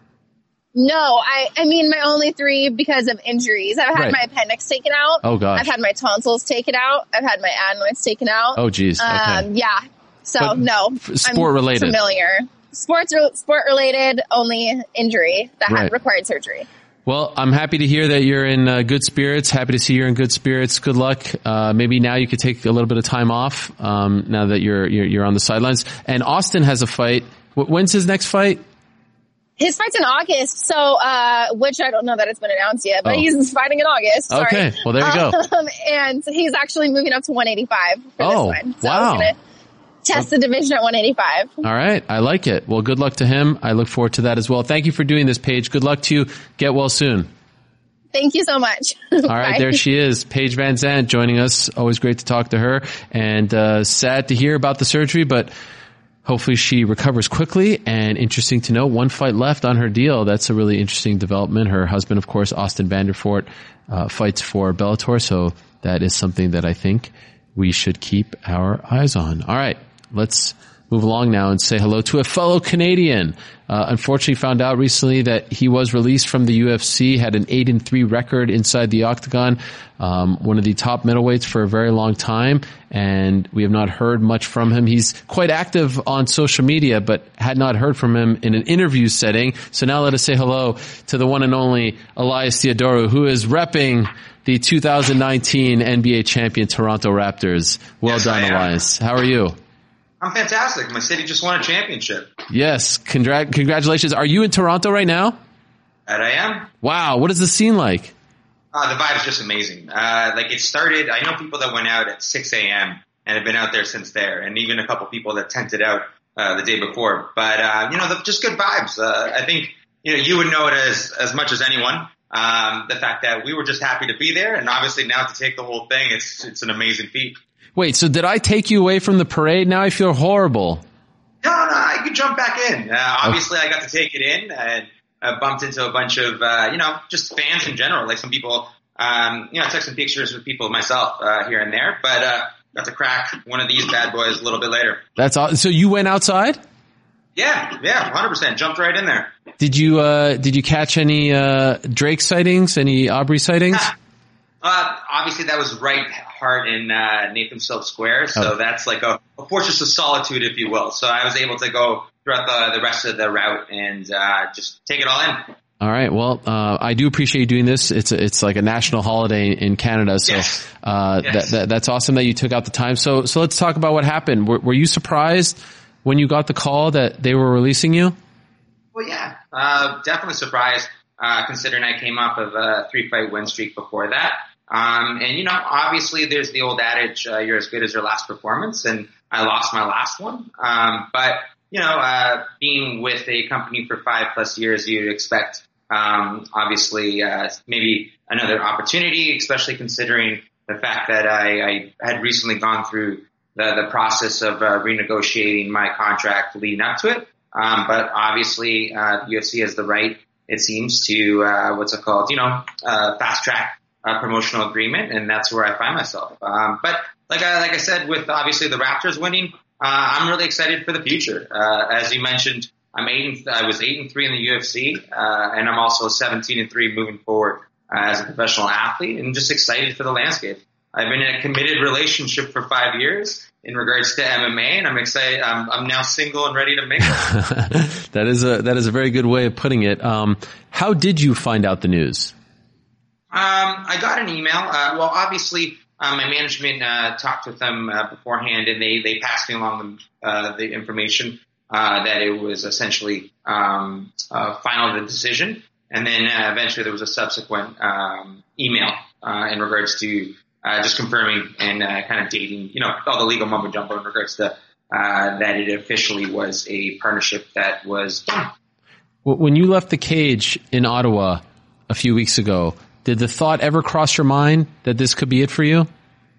No, I, I mean my only three because of injuries. I've had Right. my appendix taken out. Oh, gosh. I've had my tonsils taken out. I've had my adenoids taken out. Oh, geez. Okay. Um, yeah. So But no, f- sport related. Familiar. Sports, re- sport related, only injury that Right. had required surgery. Well, I'm happy to hear that you're in uh, good spirits. Happy to see you're in good spirits. Good luck. Uh, maybe now you could take a little bit of time off, um, now that you're, you're, you're on the sidelines. And Austin has a fight. Wh- When's his next fight? His fight's in August, so, uh, which I don't know that it's been announced yet, but Oh. he's fighting in August. Sorry. Okay. Well, there you go. Um, and he's actually moving up to one eighty-five for Oh, this one. So wow. I'm gonna test the division at one eighty-five. All right. I like it. Well, good luck to him. I look forward to that as well. Thank you for doing this, Paige. Good luck to you. Get well soon. Thank you so much. All right, there she is, Paige Van Zandt joining us. Always great to talk to her, and uh, sad to hear about the surgery, but hopefully she recovers quickly. And interesting to know, one fight left on her deal. That's a really interesting development. Her husband, of course, Austin Vanderfort, uh, fights for Bellator, so that is something that I think we should keep our eyes on. All right, let's move along now and say hello to a fellow Canadian. Uh, unfortunately found out recently that he was released from the U F C, had an eight and three record inside the octagon, um, one of the top middleweights for a very long time, and we have not heard much from him. He's quite active on social media, but had not heard from him in an interview setting. So now let us say hello to the one and only Elias Theodorou, who is repping the two thousand nineteen N B A champion Toronto Raptors. Well Yes, done, I am. Elias. How are you? I'm fantastic. My city just won a championship. Yes, congr- congratulations. Are you in Toronto right now? That I am. Wow, what is the scene like? Uh, the vibe's just amazing. Uh, like it started, I know people that went out at six a.m. and have been out there since there, and even a couple people that tented out uh, the day before. But, uh, you know, the, just good vibes. Uh, I think, you know, you would know it as, as much as anyone. Um, the fact that we were just happy to be there, and obviously now to take the whole thing, it's, it's an amazing feat. Wait, so did I take you away from the parade? Now I feel horrible. No, no, I could jump back in. Uh, obviously, I got to take it in and uh, bumped into a bunch of, uh, you know, just fans in general. Like some people, um, you know, I took some pictures with people myself uh, here and there, but uh, got to crack one of these bad boys a little bit later. That's all. So you went outside? Yeah, yeah, one hundred percent. Jumped right in there. Did you uh, did you catch any uh, Drake sightings? Any Aubrey sightings? Uh, obviously, that was right heart in uh, Nathan Silk Square, so Oh. that's like a, a fortress of solitude, if you will. So I was able to go throughout the, the rest of the route and uh, just take it all in. All right. Well, uh, I do appreciate you doing this. It's a, it's like a national holiday in Canada, so Yes. uh, Yes. that, that that's awesome that you took out the time. So so let's talk about what happened. Were, were you surprised when you got the call that they were releasing you? Well, yeah, uh, definitely surprised, uh, considering I came off of a three-fight win streak before that. Um, and, you know, obviously there's the old adage, uh, you're as good as your last performance, and I lost my last one. Um, but, you know, uh, being with a company for five plus years, you'd expect, um, obviously, uh, maybe another opportunity, especially considering the fact that I, I had recently gone through the, the process of uh, renegotiating my contract leading up to it. Um, but obviously, uh, the U F C has the right, it seems, to, uh, what's it called, you know, uh, fast track a promotional agreement. And that's where I find myself. Um, but like I, like I said, with obviously the Raptors winning, uh, I'm really excited for the future. Uh, as you mentioned, I'm eight and, I was eight and three in the U F C, uh, and I'm also seventeen and three moving forward uh, as a professional athlete, and just excited for the landscape. I've been in a committed relationship for five years in regards to M M A, and I'm excited. I'm, I'm now single and ready to mingle. That is a that is a very good way of putting it. Um, how did you find out the news? Um, I got an email. Uh, well, obviously, uh, my management uh, talked with them uh, beforehand, and they they passed me along the, uh, the information uh, that it was essentially um, uh, final the decision, and then uh, eventually there was a subsequent um, email uh, in regards to. Uh, just confirming and uh, kind of dating, you know, all the legal mumbo jumbo in regards to uh, that it officially was a partnership that was done. When you left the cage in Ottawa a few weeks ago, did the thought ever cross your mind that this could be it for you?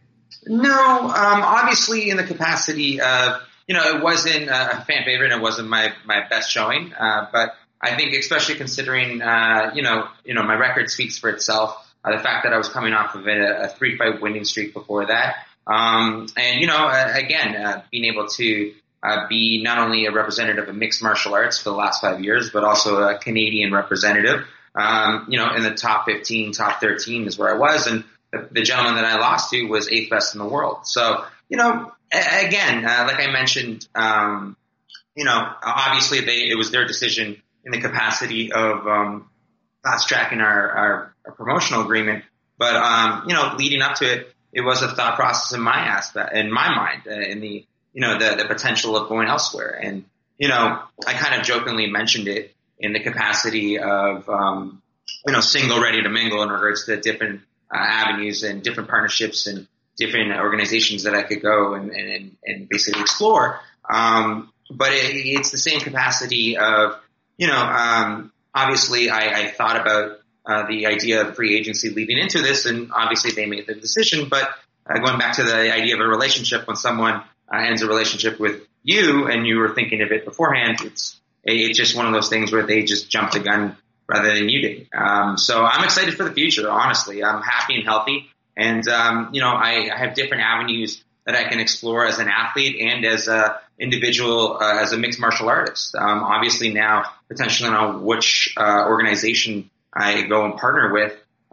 No, um, obviously in the capacity of, you know, it wasn't a fan favorite. It wasn't my, my best showing. Uh, but I think especially considering, uh, you know, you know, my record speaks for itself. Uh, the fact that I was coming off of a, a three-fight winning streak before that. Um, and, you know, uh, again, uh, being able to uh, be not only a representative of mixed martial arts for the last five years, but also a Canadian representative, um, you know, in the top fifteen, top thirteen is where I was. And the, the gentleman that I lost to was eighth best in the world. So, you know, a- again, uh, like I mentioned, um, you know, obviously they, it was their decision in the capacity of um, fast tracking our, our a promotional agreement, but, um, you know, leading up to it, it was a thought process in my aspect, in my mind, uh, in the, you know, the, the potential of going elsewhere. And, you know, I kind of jokingly mentioned it in the capacity of, um, you know, single ready to mingle in regards to different uh, avenues and different partnerships and different organizations that I could go and, and, and basically explore. Um, but it, it's the same capacity of, you know, um, obviously I, I thought about, Uh, the idea of free agency leading into this, and obviously they made the decision. But uh, going back to the idea of a relationship, when someone uh, ends a relationship with you and you were thinking of it beforehand, it's it's just one of those things where they just jumped the gun rather than you did. Um, so I'm excited for the future. Honestly, I'm happy and healthy, and um, you know I, I have different avenues that I can explore as an athlete and as a individual, uh, as a mixed martial artist. Um, obviously now potentially on which uh, organization I go and partner with.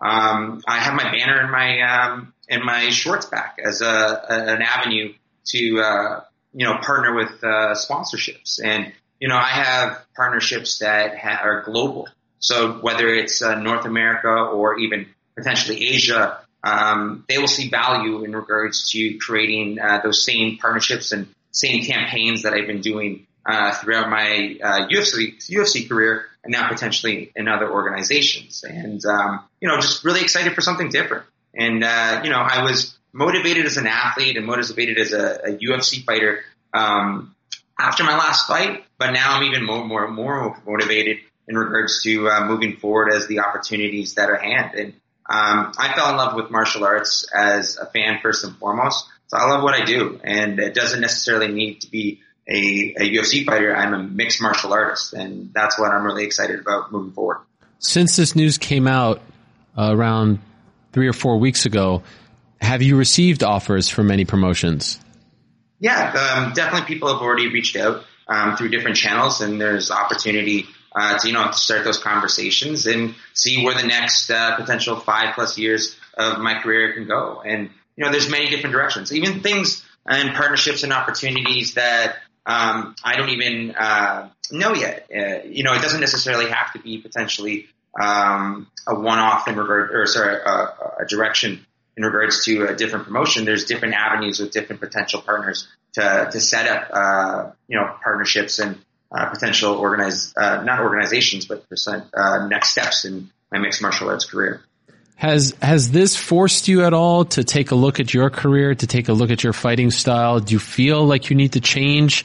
Um, I have my banner in my, um, in my shorts back as a, a an avenue to, uh, you know, partner with, uh, sponsorships. And, you know, I have partnerships that ha- are global. So whether it's uh, North America or even potentially Asia, um, they will see value in regards to creating, uh, those same partnerships and same campaigns that I've been doing, uh, throughout my, uh, U F C, U F C career. And now potentially in other organizations. And, um, you know, just really excited for something different. And, uh, you know, I was motivated as an athlete and motivated as a, a U F C fighter, um, after my last fight, but now I'm even more, more, more motivated in regards to, uh, moving forward as the opportunities that are at hand. And, um, I fell in love with martial arts as a fan first and foremost. So I love what I do, and it doesn't necessarily need to be A, a U F C fighter. I'm a mixed martial artist, and that's what I'm really excited about moving forward. Since this news came out uh, around three or four weeks ago, have you received offers from any promotions? Yeah, um, definitely people have already reached out um, through different channels, and there's opportunity uh, to, you know, to start those conversations and see where the next uh, potential five plus years of my career can go. And, you know, there's many different directions, even things and partnerships and opportunities that Um, I don't even, uh, know yet. Uh, you know, it doesn't necessarily have to be potentially, um, a one-off in regard, or sorry, a, a direction in regards to a different promotion. There's different avenues with different potential partners to, to set up, uh, you know, partnerships and, uh, potential organize, uh, not organizations, but percent, uh, next steps in my mixed martial arts career. Has has this forced you at all to take a look at your career, to take a look at your fighting style? Do you feel like you need to change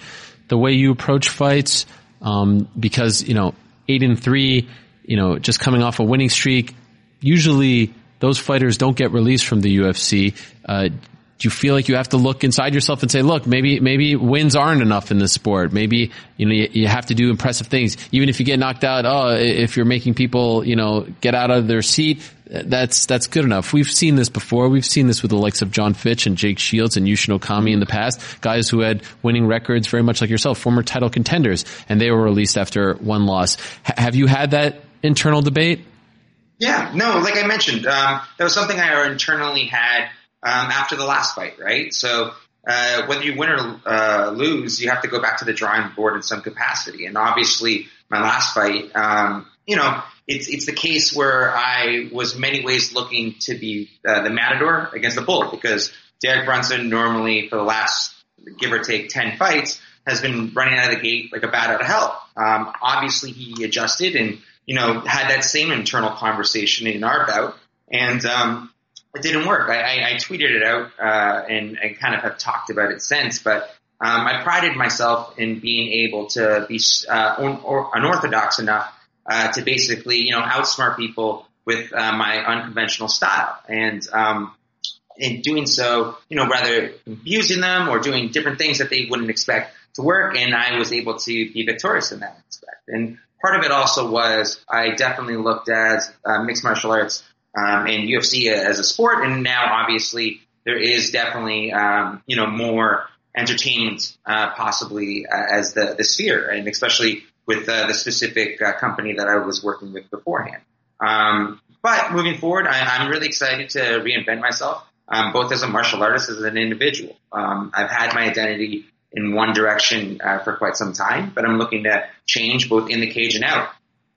the way you approach fights? Um, because, you know, eight and three, you know, just coming off a winning streak, usually those fighters don't get released from the U F C. Uh, do you feel like you have to look inside yourself and say, look, maybe, maybe wins aren't enough in this sport. Maybe, you know, you, you have to do impressive things. Even if you get knocked out, oh, if you're making people, you know, get out of their seat, that's, that's good enough. We've seen this before. We've seen this with the likes of John Fitch and Jake Shields and Yushin Okami in the past, guys who had winning records very much like yourself, former title contenders, and they were released after one loss. H- have you had that internal debate? Yeah, no, like I mentioned, um, that was something I internally had um, after the last fight, right? So uh, whether you win or uh, lose, you have to go back to the drawing board in some capacity. And obviously, my last fight, um, you know, it's it's the case where I was in many ways looking to be uh, the matador against the bull, because Derek Brunson normally for the last give or take ten fights has been running out of the gate like a bat out of hell. Um, obviously, he adjusted and you know, had that same internal conversation in our bout, and um, it didn't work. I, I, I tweeted it out uh, and, and kind of have talked about it since, but um, I prided myself in being able to be uh, un- or unorthodox enough uh, to basically, you know, outsmart people with uh, my unconventional style. And um, in doing so, you know, rather abusing them or doing different things that they wouldn't expect to work, and I was able to be victorious in that aspect. And part of it also was I definitely looked at uh, mixed martial arts um, and U F C as a sport, and now obviously there is definitely um, you know more entertainment uh, possibly uh, as the the sphere, and especially with uh, the specific uh, company that I was working with beforehand. Um, but moving forward, I, I'm really excited to reinvent myself, um, both as a martial artist as an individual. Um, I've had my identity in one direction uh, for quite some time, but I'm looking to change both in the cage and out.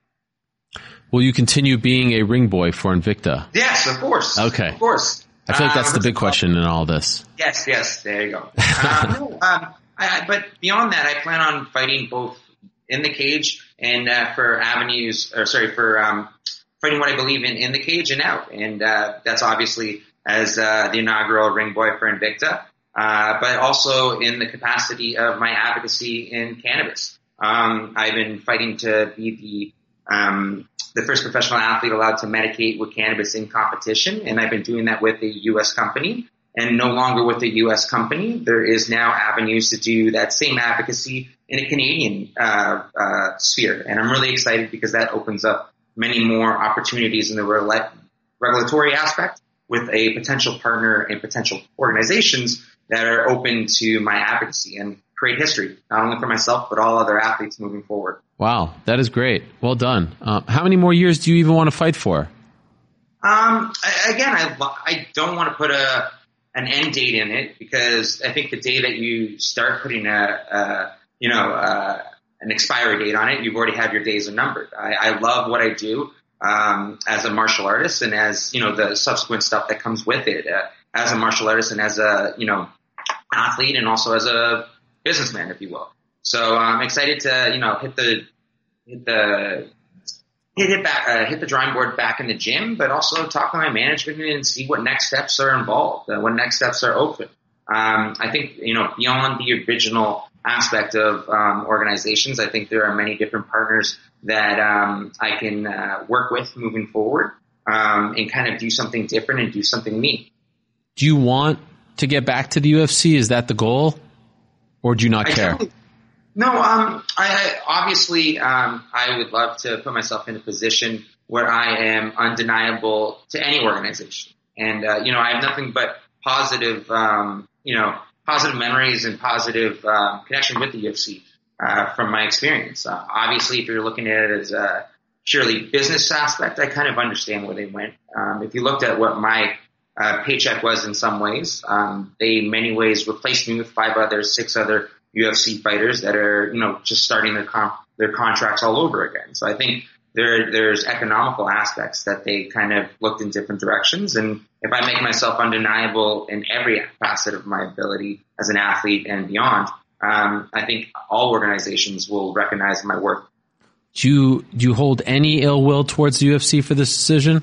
Will you continue being a ring boy for Invicta? Yes, of course. Okay. Of course. I feel like that's um, the big question in all this. Yes, yes. There you go. um, no, um, I, but beyond that, I plan on fighting both in the cage and uh, for avenues, or sorry, for um, fighting what I believe in in the cage and out. And uh, that's obviously as uh, the inaugural ring boy for Invicta, uh, but also in the capacity of my advocacy in cannabis. Um, I've been fighting to be the um, the first professional athlete allowed to medicate with cannabis in competition, and I've been doing that with a U S company, and no longer with a U S company. There is now avenues to do that same advocacy in a Canadian uh, uh, sphere, and I'm really excited because that opens up many more opportunities in the re- regulatory aspect with a potential partner and potential organizations that are open to my advocacy and create history, not only for myself, but all other athletes moving forward. Wow, that is great. Well done. Uh, how many more years do you even want to fight for? Um, I, again, I, I don't want to put a an end date in it, because I think the day that you start putting a, a you know, uh, an expiry date on it, you've already have your days numbered. I, I love what I do um, as a martial artist, and as you know, the subsequent stuff that comes with it uh, as a martial artist and as a you know athlete, and also as a businessman, if you will. So I'm excited to, you know, hit the, hit the, hit it back, uh, hit the drawing board back in the gym, but also talk to my management and see what next steps are involved, uh, what next steps are open. Um, I think, you know, beyond the original aspect of, um, organizations, I think there are many different partners that, um, I can, uh, work with moving forward, um, and kind of do something different and do something neat. Do you want to get back to the U F C? Is that the goal? Or do you not care? No, um, I, I obviously, um, I would love to put myself in a position where I am undeniable to any organization. And, uh, you know, I have nothing but positive, um, you know, positive memories and positive, uh, connection with the U F C, uh, from my experience. Uh, obviously, if you're looking at it as a purely business aspect, I kind of understand where they went. Um, if you looked at what my Uh, paycheck was in some ways. Um, they in many ways replaced me with five other, six other U F C fighters that are, you know, just starting their com- their contracts all over again. So I think there there's economical aspects that they kind of looked in different directions. And if I make myself undeniable in every facet of my ability as an athlete and beyond, um, I think all organizations will recognize my work. Do you, do you hold any ill will towards the U F C for this decision?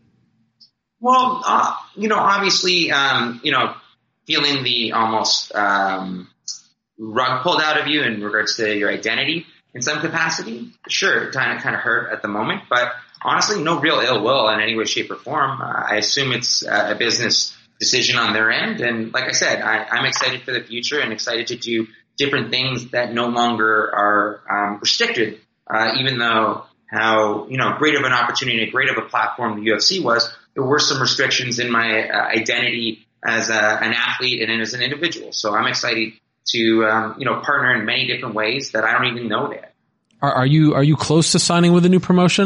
Well, uh, you know, obviously, um, you know, feeling the almost um, rug pulled out of you in regards to your identity in some capacity. Sure, it kind of kind of hurt at the moment, but honestly, no real ill will in any way, shape, or form. Uh, I assume it's uh, a business decision on their end, and like I said, I, I'm excited for the future and excited to do different things that no longer are um, restricted. Uh, even though how you know great of an opportunity and great of a platform the U F C was, there were some restrictions in my uh, identity as a, an athlete and as an individual. So I'm excited to um, you know partner in many different ways that I don't even know yet. Are, are you are you close to signing with a new promotion?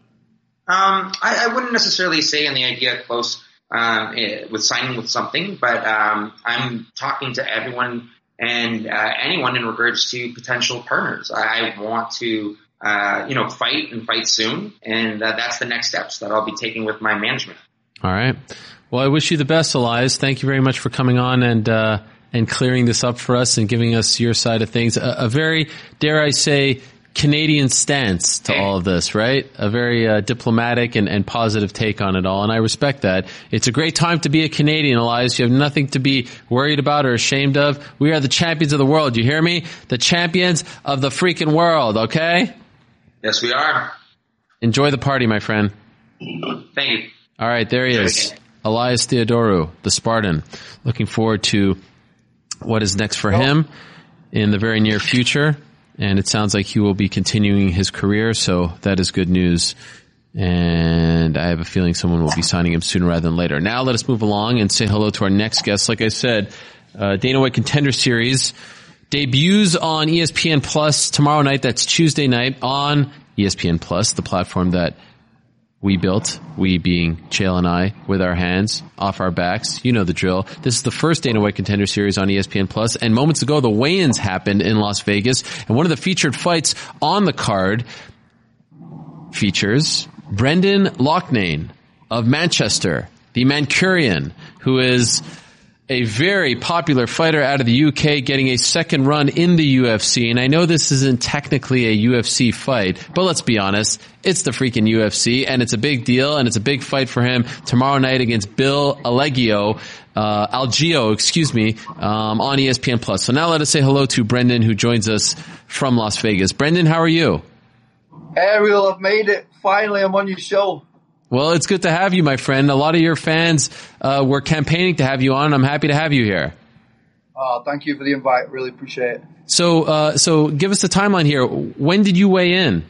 Um, I, I wouldn't necessarily say in the idea close um, eh, with signing with something, but um, I'm talking to everyone and uh, anyone in regards to potential partners. I, I want to uh, you know fight and fight soon, and uh, that's the next steps that I'll be taking with my management. All right. Well, I wish you the best, Elias. Thank you very much for coming on and uh, and clearing this up for us and giving us your side of things. A, a very, dare I say, Canadian stance to all of this, right? A very uh, diplomatic and, and positive take on it all, and I respect that. It's a great time to be a Canadian, Elias. You have nothing to be worried about or ashamed of. We are the champions of the world. You hear me? The champions of the freaking world, okay? Yes, we are. Enjoy the party, my friend. Thank you. All right, there he is. Elias Theodorou, the Spartan. Looking forward to what is next for him in the very near future. And it sounds like he will be continuing his career, so that is good news. And I have a feeling someone will be signing him sooner rather than later. Now let us move along and say hello to our next guest. Like I said, uh, Dana White Contender Series debuts on E S P N Plus tomorrow night. That's Tuesday night on E S P N Plus, the platform that we built, we being Chael and I, with our hands off our backs. You know the drill. This is the first Dana White Contender Series on E S P N Plus, and moments ago the weigh-ins happened in Las Vegas, and one of the featured fights on the card features Brendan Loughnane of Manchester, the Mancunian, who is a very popular fighter out of the U K, getting a second run in the U F C. And I know this isn't technically a U F C fight, but let's be honest, it's the freaking U F C, and it's a big deal, and it's a big fight for him tomorrow night against Bill Algeo, uh, Algeo, excuse me, um, on E S P N Plus. So now let us say hello to Brendan, who joins us from Las Vegas. Brendan, how are you? Ariel, I've made it. Finally, I'm on your show. Well, it's good to have you, my friend. A lot of your fans uh, were campaigning to have you on. I'm happy to have you here. Oh, thank you for the invite. Really appreciate it. So, uh, so give us the timeline here. When did you weigh in?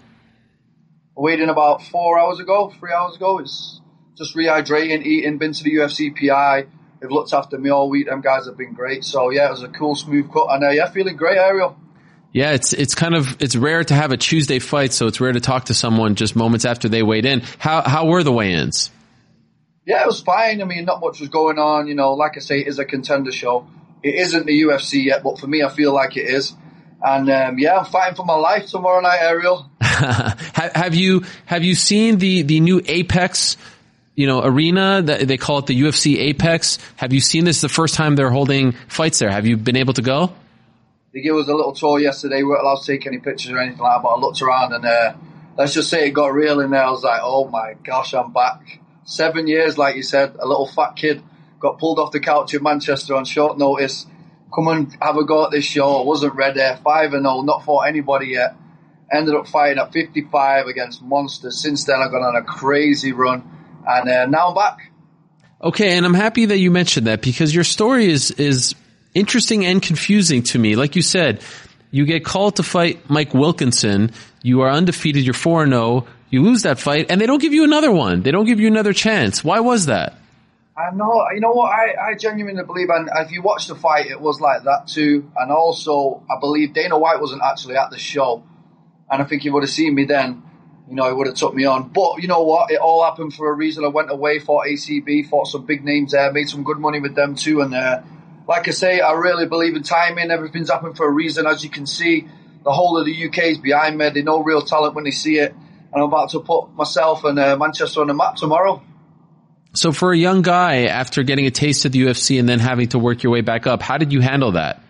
I weighed in about four hours ago, three hours ago. It's just rehydrating, eating, been to the U F C P I. They've looked after me all week. Them guys have been great. So, yeah, it was a cool, smooth cut. And, uh, yeah, feeling great, Ariel. Yeah, it's it's kind of it's rare to have a Tuesday fight, so it's rare to talk to someone just moments after they weighed in. How how were the weigh-ins? Yeah, it was fine. I mean, not much was going on. You know, like I say, it is a contender show. It isn't the U F C yet, but for me, I feel like it is. And um, yeah, I'm fighting for my life tomorrow night, Ariel. have you have you seen the the new Apex, you know, arena? That they call it the U F C Apex. Have you seen this? The first time they're holding fights there. Have you been able to go? They gave us a little tour yesterday. We weren't allowed to take any pictures or anything like that, but I looked around and uh, let's just say it got real in there. I was like, oh my gosh, I'm back. Seven years, like you said, a little fat kid got pulled off the couch in Manchester on short notice. Come and have a go at this show. I wasn't ready. five and oh, not fought anybody yet. Ended up fighting at fifty-five against monsters. Since then, I've gone on a crazy run, and uh, now I'm back. Okay, and I'm happy that you mentioned that, because your story is is interesting and confusing to me. Like you said, you get called to fight Mike Wilkinson. You are undefeated. You're four and oh. You lose that fight, and they don't give you another one. They don't give you another chance. Why was that? I know. You know what? I, I genuinely believe, and if you watch the fight, it was like that too. And also, I believe Dana White wasn't actually at the show. And I think he would have seen me then. You know, he would have took me on. But you know what? It all happened for a reason. I went away, fought A C B, fought some big names there, made some good money with them too. And uh, like I say, I really believe in timing. Everything's happened for a reason. As you can see, the whole of the U K is behind me. They know real talent when they see it. And I'm about to put myself and uh, Manchester on the map tomorrow. So for a young guy, after getting a taste of the U F C and then having to work your way back up, how did you handle that?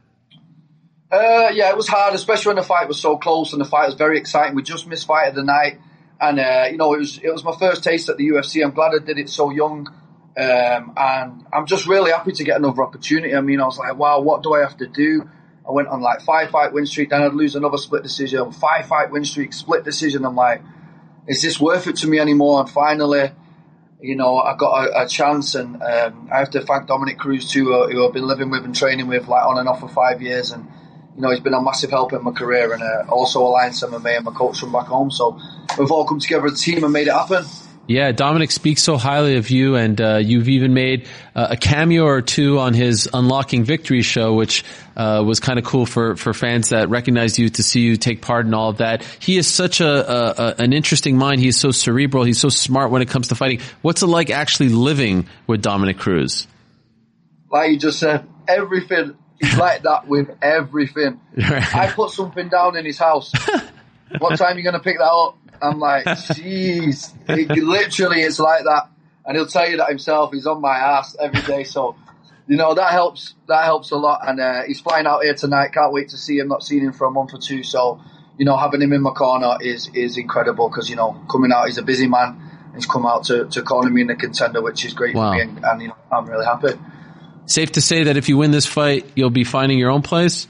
Uh, yeah, it was hard, especially when the fight was so close and the fight was very exciting. We just missed fight of the night. And, uh, you know, it was it was my first taste at the U F C. I'm glad I did it so young. Um, and I'm just really happy to get another opportunity. I mean, I was like, wow, what do I have to do? I went on like five fight win streak, then I'd lose another split decision, five fight win streak, split decision. I'm like, is this worth it to me anymore? And finally, you know, I got a, a chance, and um, I have to thank Dominic Cruz too, uh, who I've been living with and training with like on and off for five years. And, you know, he's been a massive help in my career, and uh, also Alliance M M A and my coach from back home. So we've all come together as a team and made it happen. Yeah, Dominic speaks so highly of you, and uh, you've even made uh, a cameo or two on his Unlocking Victory show, which uh, was kind of cool for, for fans that recognized you to see you take part in all of that. He is such a, a, a an interesting mind. He's so cerebral. He's so smart when it comes to fighting. What's it like actually living with Dominic Cruz? Like you just said, everything. He's like that with everything. Right. I put something down in his house. What time are you going to pick that up? I'm like, jeez. It, literally, it's like that. And he'll tell you that himself. He's on my ass every day. So, you know, that helps. That helps a lot. And uh, he's flying out here tonight. Can't wait to see him. Not seen him for a month or two. So, you know, having him in my corner is is incredible because, you know, coming out, he's a busy man. He's come out to, to corner me in the contender, which is great wow. for me. And, and, you know, I'm really happy. Safe to say that if you win this fight, you'll be finding your own place?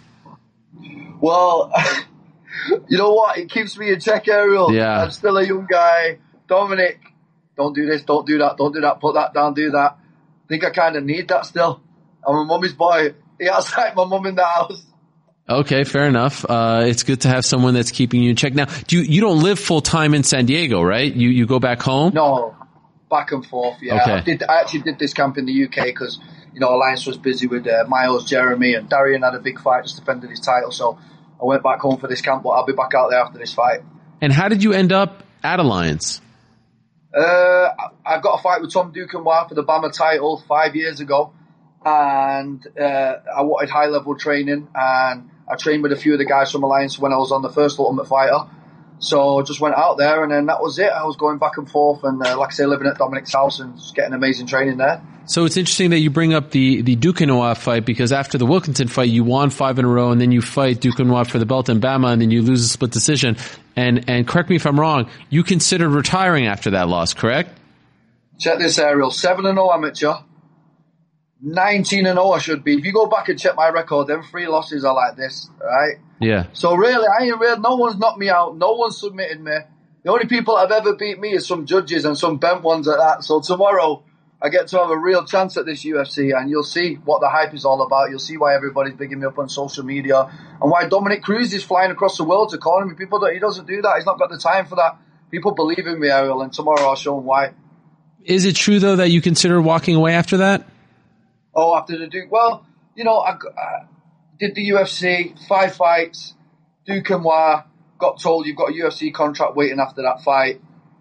Well... You know what? It keeps me in check, Ariel. Yeah. I'm still a young guy. Dominic, don't do this, don't do that, don't do that, put that down, do that. I think I kind of need that still. I'm a mummy's boy. He acts like my mum in the house. Okay, fair enough. Uh, it's good to have someone that's keeping you in check. Now, do you, you don't live full time in San Diego, right? You you go back home? No, back and forth. Yeah, okay. I did. I actually did this camp in the U K because you know Alliance was busy with uh, Miles, Jeremy, and Darian had a big fight, just defended his title. So I went back home for this camp, but I'll be back out there after this fight. And how did you end up at Alliance? Uh, I got a fight with Tom Duquesnoy for the BAMMA title five years ago, and uh, I wanted high level training, and I trained with a few of the guys from Alliance when I was on the first Ultimate Fighter. So I just went out there, and then that was it. I was going back and forth, and uh, like I say, living at Dominic's house and just getting amazing training there. So it's interesting that you bring up the, the Duquesnoy fight, because after the Wilkinson fight, you won five in a row, and then you fight Duquesnoy for the belt in BAMMA, and then you lose a split decision. And, and correct me if I'm wrong, you considered retiring after that loss, correct? Check this, Ariel. seven and oh amateur. nineteen and oh I should be. If you go back and check my record, them three losses are like this, right? Yeah. So really, I ain't real. No one's knocked me out. No one's submitted me. The only people that have ever beat me is some judges and some bent ones at that. So tomorrow, I get to have a real chance at this U F C, and you'll see what the hype is all about. You'll see why everybody's bigging me up on social media, and why Dominic Cruz is flying across the world to corner me. People don't, he doesn't do that. He's not got the time for that. People believe in me, Ariel, and tomorrow I'll show them why. Is it true, though, that you consider walking away after that? Oh, after the Duke? Well, you know, I, I did the U F C, five fights, Duquesnoy, got told you've got a U F C contract waiting after that fight.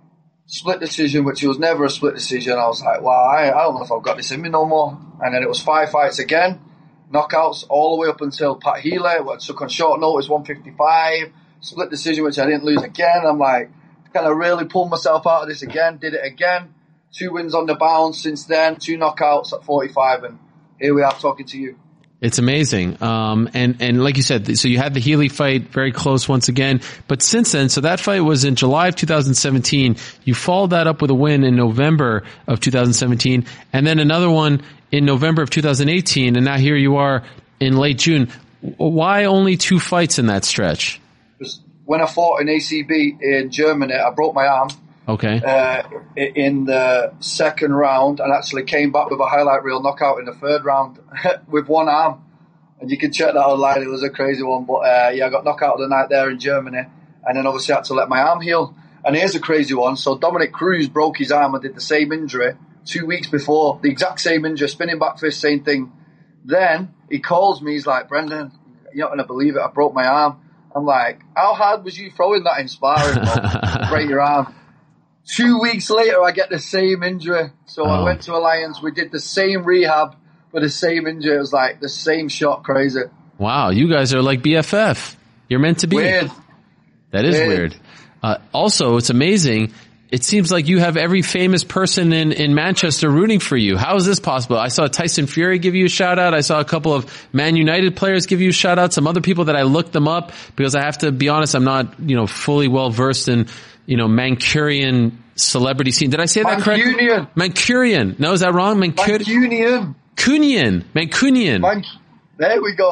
Split decision, which was never a split decision. I was like, wow, I, I don't know if I've got this in me no more. And then it was five fights again, knockouts all the way up until Pat Healy, which took on short notice, one fifty-five, split decision, which I didn't lose again. I'm like, kind of really pulled myself out of this again, did it again. Two wins on the bounce since then, two knockouts at forty-five, and here we are talking to you. It's amazing. Um, and, and like you said, so you had the Healy fight very close once again, but since then, so that fight was in July of two thousand seventeen. You followed that up with a win in November of two thousand seventeen, and then another one in November of two thousand eighteen, and now here you are in late June. Why only two fights in that stretch? When I fought in A C B in Germany, I broke my arm. Okay. Uh, in the second round, and actually came back with a highlight reel knockout in the third round with one arm. And you can check that online. It was a crazy one. But uh, yeah, I got knocked out of the night there in Germany. And then obviously I had to let my arm heal. And here's a crazy one. So Dominic Cruz broke his arm and did the same injury two weeks before. The exact same injury, spinning back fist, same thing. Then he calls me. He's like, Brendan, you're not going to believe it. I broke my arm. I'm like, how hard was you throwing that in sparring, to break your arm? Two weeks later, I get the same injury. So oh. I went to Alliance. We did the same rehab for the same injury. It was like the same shot. Crazy. Wow, you guys are like B F F. You're meant to be. Weird. That is weird. weird. Uh, also, it's amazing. It seems like you have every famous person in, in Manchester rooting for you. How is this possible? I saw Tyson Fury give you a shout out. I saw a couple of Man United players give you a shout out. Some other people that I looked them up because I have to be honest, I'm not, you know, fully well versed in, you know, Mancunian celebrity scene. Did I say that correct? Mancunian. Mancunian. No, is that wrong? Mancunian. Mancunian. Mancunian. Mancunian. Man- there we go.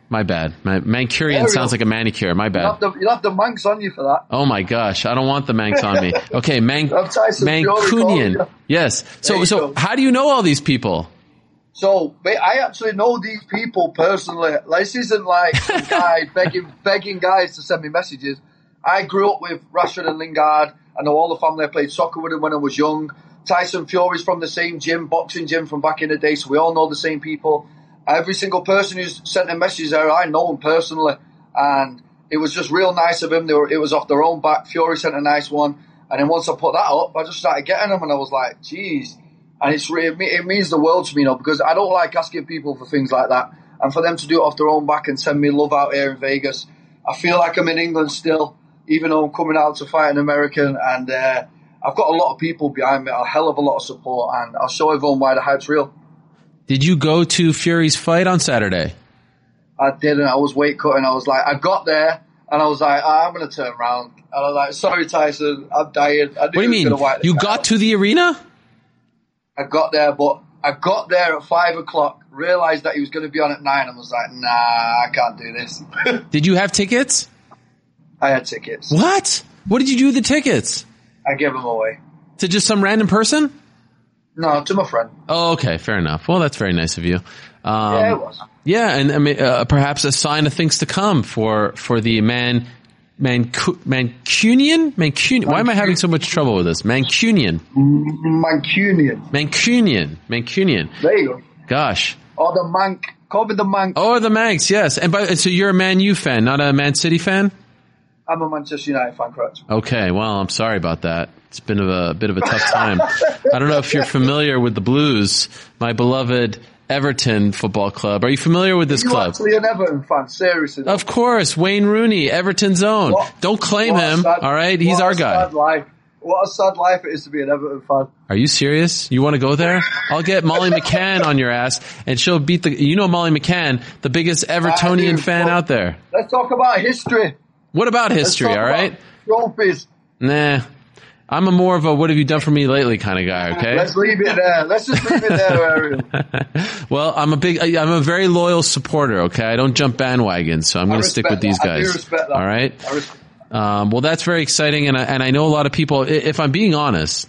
My bad. My, Mancurian Ariel, sounds like a manicure. My You'll bad. have, the, you'll have the Manx on you for that. Oh my gosh, I don't want the Manx on me. Okay, Man- I'm Tyson Fury calling Mancunian. you. Yes. There So, you so go. how do you know all these people? So, mate, I actually know these people personally. Like, this isn't like some guy begging, begging guys to send me messages. I grew up with Rashford and Lingard. I know all the family. I played soccer with them when I was young. Tyson Fury's from the same gym, boxing gym from back in the day, so we all know the same people. Every single person who's sent a message there, I know them personally. And it was just real nice of him. They were, it was off their own back. Fury sent a nice one. And then once I put that up, I just started getting them, and I was like, geez. And it's really, it means the world to me, you know, because I don't like asking people for things like that. And for them to do it off their own back and send me love out here in Vegas, I feel like I'm in England still, even though I'm coming out to fight an American. And uh, I've got a lot of people behind me, a hell of a lot of support, and I'll show everyone why the hype's real. Did you go to Fury's fight on Saturday? I didn't. I was weight cutting. I was like, I got there, and I was like, oh, I'm going to turn around. And I was like, sorry, Tyson, I'm dying. I What do you mean? You got to the arena? I got there, but I got there at five o'clock, realized that he was going to be on at nine, and was like, nah, I can't do this. Did you have tickets? I had tickets. What? What did you do with the tickets? I gave them away. To just some random person? No, to my friend. Oh, okay, fair enough. Well, that's very nice of you. Um, Yeah, it was. Yeah, and I mean, uh, perhaps a sign of things to come for for the man, Mancu- Mancunian, Mancunian. Why am I having so much trouble with this? Mancunian, Mancunian, Mancunian, Mancunian. There you go. Gosh. Or the Manc. Call me the Manc. Oh, the Manx, yes. And by, so you're a Man U fan, not a Man City fan? I'm a Manchester United fan, correct? Okay, well, I'm sorry about that. It's been a, a bit of a tough time. I don't know if you're familiar with the Blues, my beloved Everton Football Club. Are you familiar with this You're club? actually an Everton fan, seriously. Of course, Wayne Rooney, Everton's own. What- Don't claim what a him, sad- all right? He's what our a guy. Sad life. What a sad life it is to be an Everton fan. Are you serious? You want to go there? I'll get Molly McCann on your ass, and she'll beat the. You know Molly McCann, the biggest Evertonian do, fan but- out there. Let's talk about history. What about history? Let's All talk right. about Trophies. Nah, I'm a more of a "what have you done for me lately" kind of guy. Okay. Let's leave it there. Let's just leave it there, Ariel. Well, I'm a big, I'm a very loyal supporter. Okay, I don't jump bandwagons, so I'm I going to stick with respect these that. I do guys. respect that. All right. I respect- Um, well, that's very exciting, and I, and I know a lot of people. i- If I'm being honest,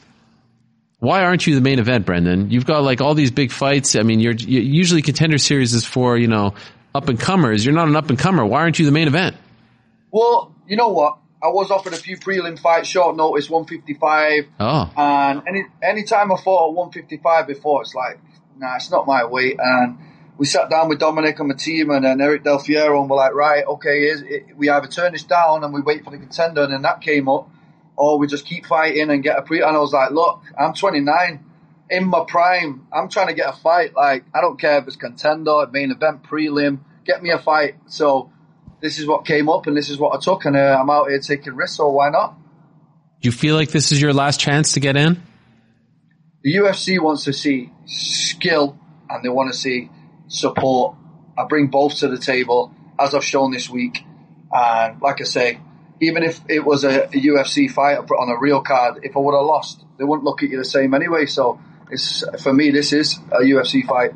why aren't you the main event, Brendan? You've got like all these big fights. I mean, you're you, usually Contender Series is for you know up and comers. You're not an up and comer. Why aren't you the main event? Well, you know what? I was offered a few prelim fights, short notice, one fifty-five. Oh, And any any time I fought at one fifty-five before, it's like, nah, it's not my weight. And we sat down with Dominic and my team and then Eric Del Fiero, and we're like, right, okay, is it, we either turn this down and we wait for the contender, and then that came up, or we just keep fighting and get a pre. And I was like, look, I'm twenty-nine, in my prime. I'm trying to get a fight. Like, I don't care if it's contender, main event, prelim. Get me a fight. So this is what came up, and this is what I took, and uh, I'm out here taking risks, so why not? do you feel like this is your last chance to get in? The U F C wants to see skill, and they want to see support. I bring both to the table, as I've shown this week. And like I say, even if it was a, a U F C fight on a real card, if I would have lost, they wouldn't look at you the same anyway. So it's, for me, this is a U F C fight.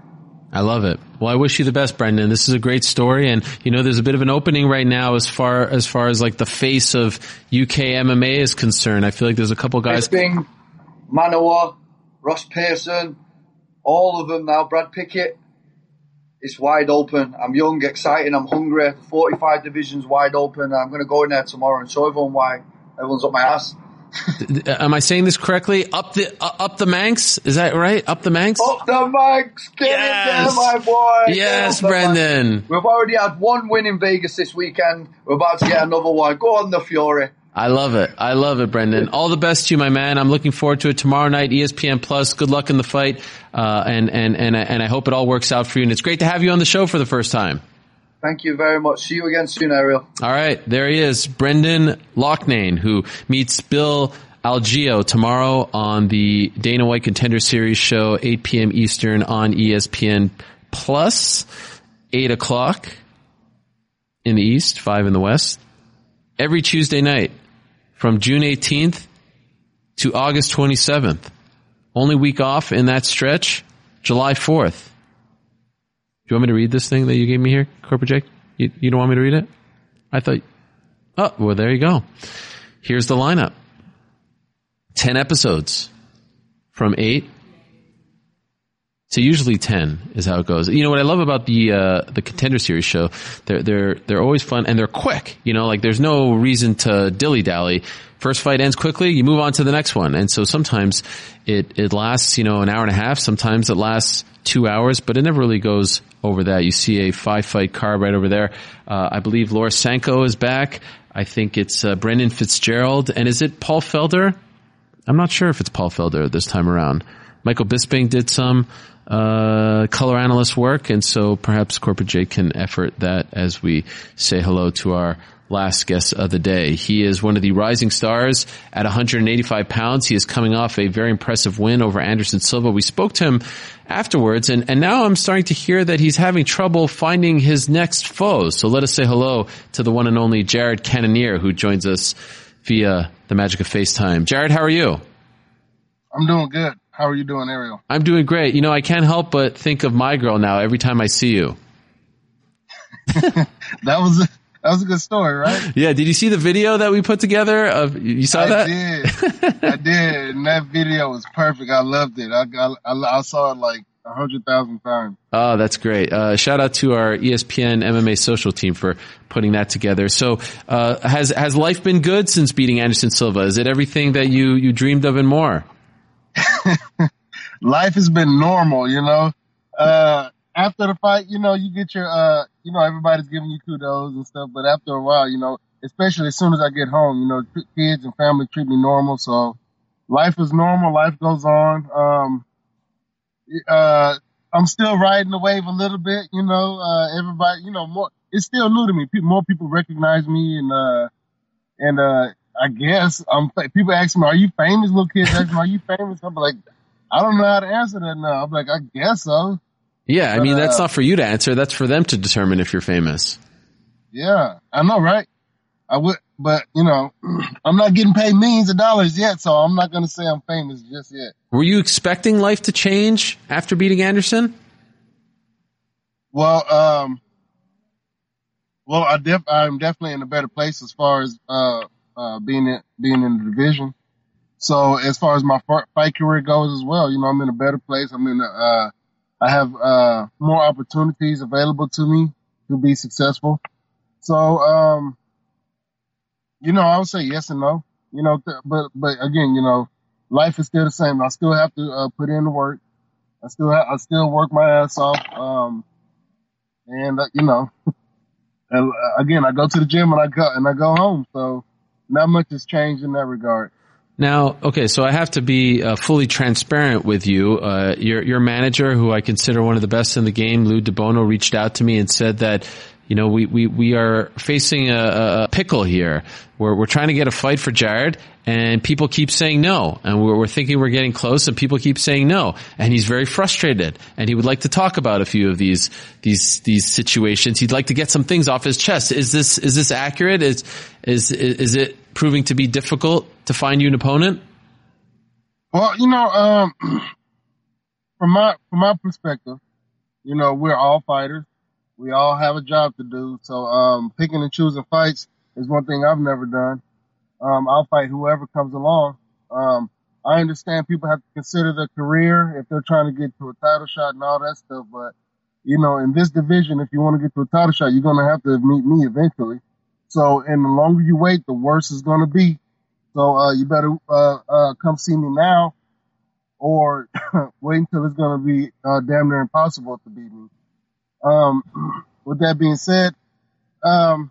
I love it. Well, I wish you the best, Brendan. This is a great story, and you know, there's a bit of an opening right now as far as far as like the face of U K M M A is concerned. I feel like there's a couple guys. Bisping, Manoa, Ross Pearson, all of them now. Brad Pickett. It's wide open. I'm young, exciting. I'm hungry. The forty-five division's wide open. I'm going to go in there tomorrow and show everyone why everyone's up my ass. Am I saying this correctly? Up the uh, up the Manx? Is that right? Up the Manx? Up the Manx! Get Yes. in there, my boy! Yes, Get up the Brendan. Manx. We've already had one win in Vegas this weekend. We're about to get another one. Go on, the Fury. I love it. I love it, Brendan. All the best to you, my man. I'm looking forward to it tomorrow night, E S P N Plus. Good luck in the fight, uh, and and and and I hope it all works out for you. And it's great to have you on the show for the first time. Thank you very much. See you again soon, Ariel. All right, there he is, Brendan Loughnane, who meets Bill Algeo tomorrow on the Dana White Contender Series show, eight p.m. Eastern on E S P N Plus, eight o'clock in the East, five in the West, every Tuesday night from June eighteenth to August twenty-seventh. Only week off in that stretch, July fourth. you want me to read this thing that you gave me here, Corporate Jake? You, you don't want me to read it? I thought, oh, well, there you go. Here's the lineup. Ten episodes from eight to usually ten is how it goes. You know what I love about the uh, the Contender Series show? They're they're they're always fun and they're quick. You know, like there's no reason to dilly dally. First fight ends quickly, you move on to the next one. And so sometimes it it lasts, you know, an hour and a half. Sometimes it lasts two hours, but it never really goes over that. You see a five fight card right over there. Uh, I believe Laura Sanko is back. I think it's uh, Brendan Fitzgerald, and is it Paul Felder? I'm not sure if it's Paul Felder this time around. Michael Bisping did some uh color analyst work, and so perhaps Corporate Jake can effort that as we say hello to our last guest of the day. He is one of the rising stars at one hundred eighty-five pounds. He is coming off a very impressive win over Anderson Silva. We spoke to him afterwards, and, and now I'm starting to hear that he's having trouble finding his next foes. So let us say hello to the one and only Jared Cannonier, who joins us via the magic of FaceTime. Jared, how are you? I'm doing good. How are you doing, Ariel? I'm doing great. You know, I can't help but think of my girl now every time I see you. that was a, that was a good story, right? Yeah. Did you see the video that we put together? Of you saw I that? I did. I did. And that video was perfect. I loved it. I I, I, I saw it like a hundred thousand times. Oh, that's great. Uh, shout out to our E S P N M M A social team for putting that together. So, uh, has, has life been good since beating Anderson Silva? Is it everything that you, you dreamed of and more? Life has been normal, you know. Uh, after the fight, you know, you get your, uh, you know, everybody's giving you kudos and stuff. But after a while, you know, especially as soon as I get home, you know, kids and family treat me normal. So life is normal. Life goes on. Um, uh, I'm still riding the wave a little bit, you know. Uh, everybody, you know, more. It's still new to me. People, more people recognize me, and uh, and uh. I guess um, people ask me, "Are you famous?" Little kids ask me, "Are you famous?" I'm like, I don't know how to answer that now. I'm like, I guess so. Yeah, I but, mean, that's uh, not for you to answer. That's for them to determine if you're famous. Yeah, I know, right? I would, but you know, I'm not getting paid millions of dollars yet, so I'm not going to say I'm famous just yet. Were you expecting life to change after beating Anderson? Well, um, well, I def- I'm definitely in a better place as far as uh. Uh, being in, being in the division. So as far as my fight career goes as well, you know, I'm in a better place. I'm in a, uh, I have, uh, more opportunities available to me to be successful. So, um, you know, I would say yes and no, you know, th- but, but again, you know, life is still the same. I still have to, uh, put in the work. I still have, I still work my ass off. Um, and, uh, you know, and, uh, again, I go to the gym and I go, and I go home. So, not much has changed in that regard. Now, okay, so I have to be uh, fully transparent with you. Uh, your your manager, who I consider one of the best in the game, Lou DeBono, reached out to me and said that, you know, we, we, we are facing a, a pickle here. We're, we're trying to get a fight for Jared, and people keep saying no. And we're, we're thinking we're getting close, and people keep saying no. And he's very frustrated, and he would like to talk about a few of these, these, these situations. He'd like to get some things off his chest. Is this, is this accurate? Is, is, is it proving to be difficult to find you an opponent? Well, you know, um, from my, from my perspective, you know, we're all fighters. We all have a job to do. So, um, picking and choosing fights is one thing I've never done. Um, I'll fight whoever comes along. Um, I understand people have to consider their career if they're trying to get to a title shot and all that stuff. But, you know, in this division, if you want to get to a title shot, you're going to have to meet me eventually. So, and the longer you wait, the worse it's going to be. So, uh, you better, uh, uh, come see me now or wait until it's going to be, uh, damn near impossible to beat me. Um, with that being said, um,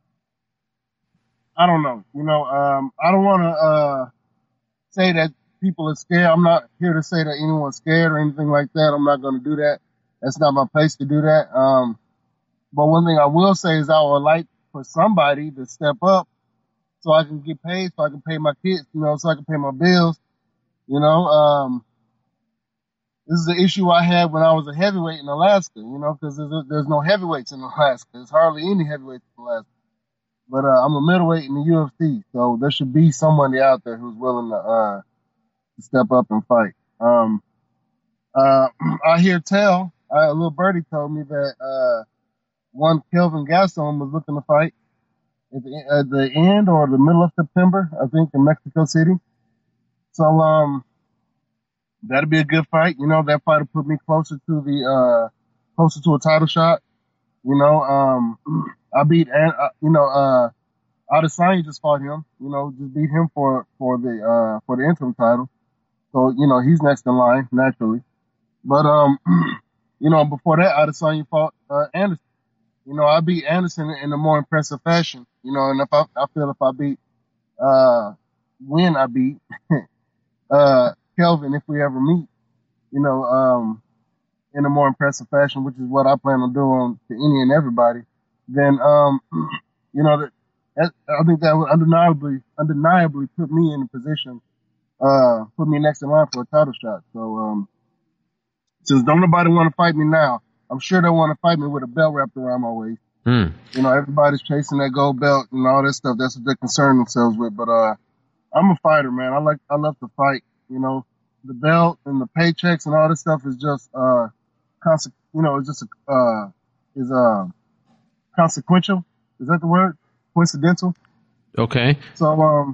I don't know, you know, um, I don't want to, uh, say that people are scared. I'm not here to say that anyone's scared or anything like that. I'm not going to do that. That's not my place to do that. Um, but one thing I will say is I would like for somebody to step up so I can get paid, so I can pay my kids, you know, so I can pay my bills, you know, um, this is the issue I had when I was a heavyweight in Alaska, you know, because there's, there's no heavyweights in Alaska. There's hardly any heavyweights in Alaska. But uh, I'm a middleweight in the U F C, so there should be somebody out there who's willing to, uh, to step up and fight. Um, uh, I hear tell uh, a little birdie told me that uh, one Kelvin Gastelum was looking to fight at the, at the end or the middle of September, I think, in Mexico City. So um, that'll be a good fight. You know, that fight will put me closer to the uh, closer to a title shot. You know, um, I beat, uh, you know, uh, Adesanya just fought him. You know, just beat him for for the uh, for the interim title. So you know, he's next in line naturally. But um, you know, before that, Adesanya fought uh, Anderson. You know, I beat Anderson in a more impressive fashion. You know, and if I, I feel if I beat, uh, when I beat, uh, Kelvin, if we ever meet, you know, um, in a more impressive fashion, which is what I plan on doing to any and everybody, then, um, you know, that, that, I think that would undeniably, undeniably put me in a position, uh, put me next in line for a title shot. So, um, since don't nobody want to fight me now, I'm sure they want to fight me with a belt wrapped around my waist. Mm. You know, everybody's chasing that gold belt and all that stuff. That's what they concern themselves with. But, uh, I'm a fighter, man. I like, I love to fight. You know, the belt and the paychecks and all this stuff is just, uh, conse- you know, it's just, uh, is, uh, consequential. Is that the word? Coincidental. Okay. So, um,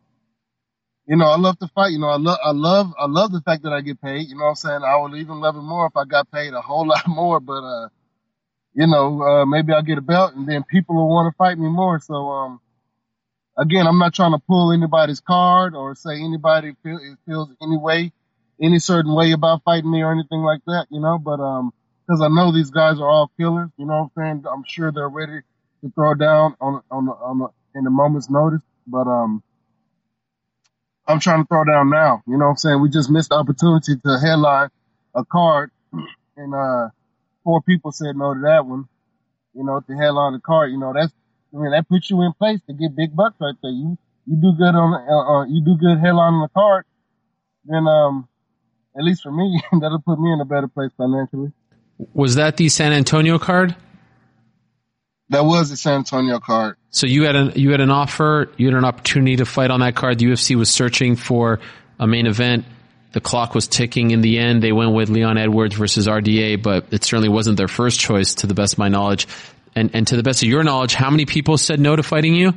you know, I love to fight. You know, I love, I love, I love the fact that I get paid. You know what I'm saying? I would even love it more if I got paid a whole lot more, but, uh, you know, uh, maybe I'll get a belt and then people will want to fight me more. So, um, again, I'm not trying to pull anybody's card or say anybody feel, feels any way, any certain way about fighting me or anything like that, you know, but, um, cause I know these guys are all killers, you know what I'm saying? I'm sure they're ready to throw down on, on, on, the, in a moment's notice, but, um, I'm trying to throw down now, you know what I'm saying? We just missed the opportunity to headline a card and, uh, four people said no to that one, you know, to headline the card, you know, that's, I mean, that puts you in place to get big bucks right there. You, you do good on, uh, uh, you do good headlining the card, then, um, at least for me, that'll put me in a better place financially. Was that the San Antonio card? That was the San Antonio card. So you had an, you had an offer, you had an opportunity to fight on that card. The U F C was searching for a main event. The clock was ticking. In the end, they went with Leon Edwards versus R D A, but it certainly wasn't their first choice to the best of my knowledge. And, and to the best of your knowledge, how many people said no to fighting you?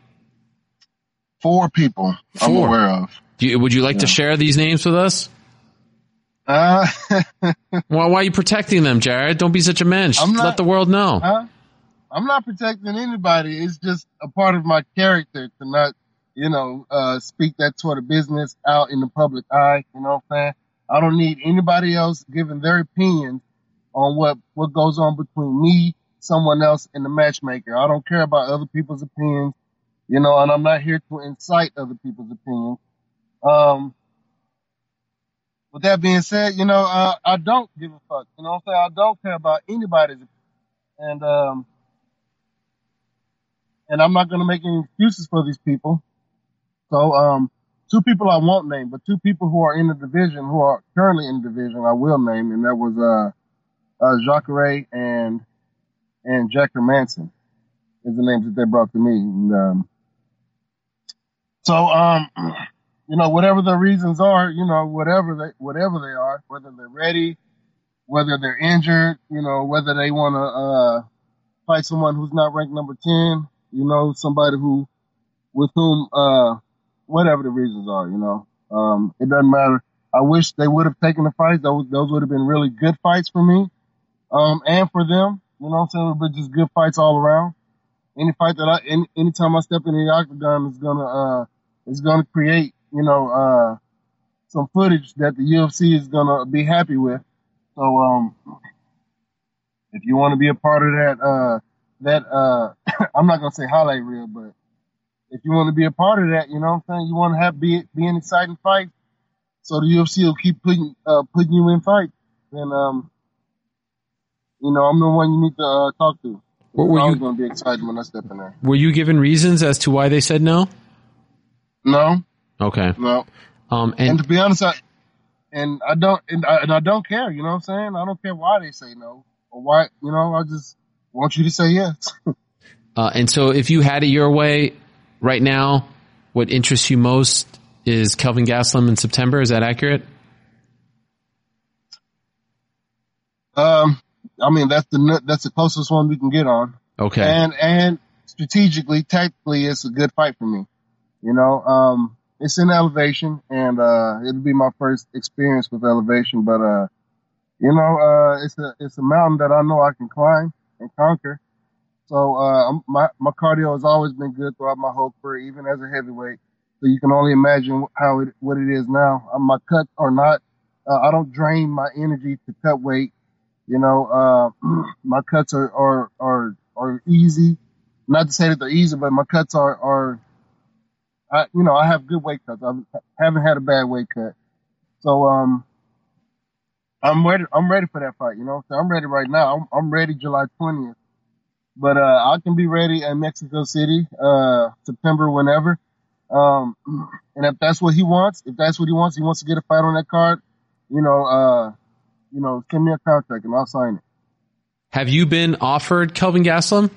Four people Four. I'm aware of. Do you, would you like yeah. to share these names with us? Uh, well, why are you protecting them, Jared? Don't be such a mensch. I'm not, Let the world know. Uh, I'm not protecting anybody. It's just a part of my character to not, you know, uh, speak that sort of business out in the public eye. You know what I'm saying? I don't need anybody else giving their opinion on what, what goes on between me, someone else, and the matchmaker. I don't care about other people's opinions, you know, and I'm not here to incite other people's opinions. Um, with that being said, you know, uh, I don't give a fuck. You know what I'm saying? I don't care about anybody's opinion. And, um, and I'm not going to make any excuses for these people. So, um, two people I won't name, but two people who are in the division, who are currently in the division, I will name, and that was, uh, uh, Jacare and, and Jack Hermanson is the names that they brought to me. And, um, so, um, you know, whatever the reasons are, you know, whatever they, whatever they are, whether they're ready, whether they're injured, you know, whether they want to, uh, fight someone who's not ranked number ten, you know, somebody who, with whom, uh, whatever the reasons are, you know, um, it doesn't matter. I wish they would have taken the fights. Those, those would have been really good fights for me, um, and for them. You know what I'm saying? It would be just good fights all around. Any fight that I, any, anytime I step in the octagon is gonna, uh, is gonna create, you know, uh, some footage that the U F C is gonna be happy with. So, um, if you want to be a part of that, uh, that, uh, I'm not gonna say highlight reel, but if you want to be a part of that, you know what I'm saying? You want to have, be, be an exciting fight. So the U F C will keep putting, uh, putting you in fights. And, um, you know, I'm the one you need to, uh, talk to. What were I was you, going to be excited when I step in there. Were you given reasons as to why they said no? No. Okay. No. Um, and, and to be honest, I, and I don't, and I, and I don't care, you know what I'm saying? I don't care why they say no or why, you know, I just want you to say yes. uh, and so if you had it your way right now, what interests you most is Kelvin Gastelum in September. Is that accurate? Um, I mean, that's the that's the closest one we can get on. Okay. And and strategically, tactically, it's a good fight for me. You know, um, it's in elevation, and uh, it'll be my first experience with elevation. But uh, you know, uh, it's a it's a mountain that I know I can climb and conquer. So uh, my my cardio has always been good throughout my whole career, even as a heavyweight. So you can only imagine how it what it is now. Uh, my cuts are not. Uh, I don't drain my energy to cut weight. You know, uh, my cuts are, are, are, are easy. Not to say that they're easy, but my cuts are, are, I, you know, I have good weight cuts. I haven't had a bad weight cut. So, um, I'm ready, I'm ready for that fight, you know. So I'm ready right now. I'm, I'm ready July twentieth. But, uh, I can be ready in Mexico City, uh, September, whenever. Um, and if that's what he wants, if that's what he wants, he wants to get a fight on that card, you know, uh, you know, send me a contract and I'll sign it. Have you been offered Kelvin Gastelum?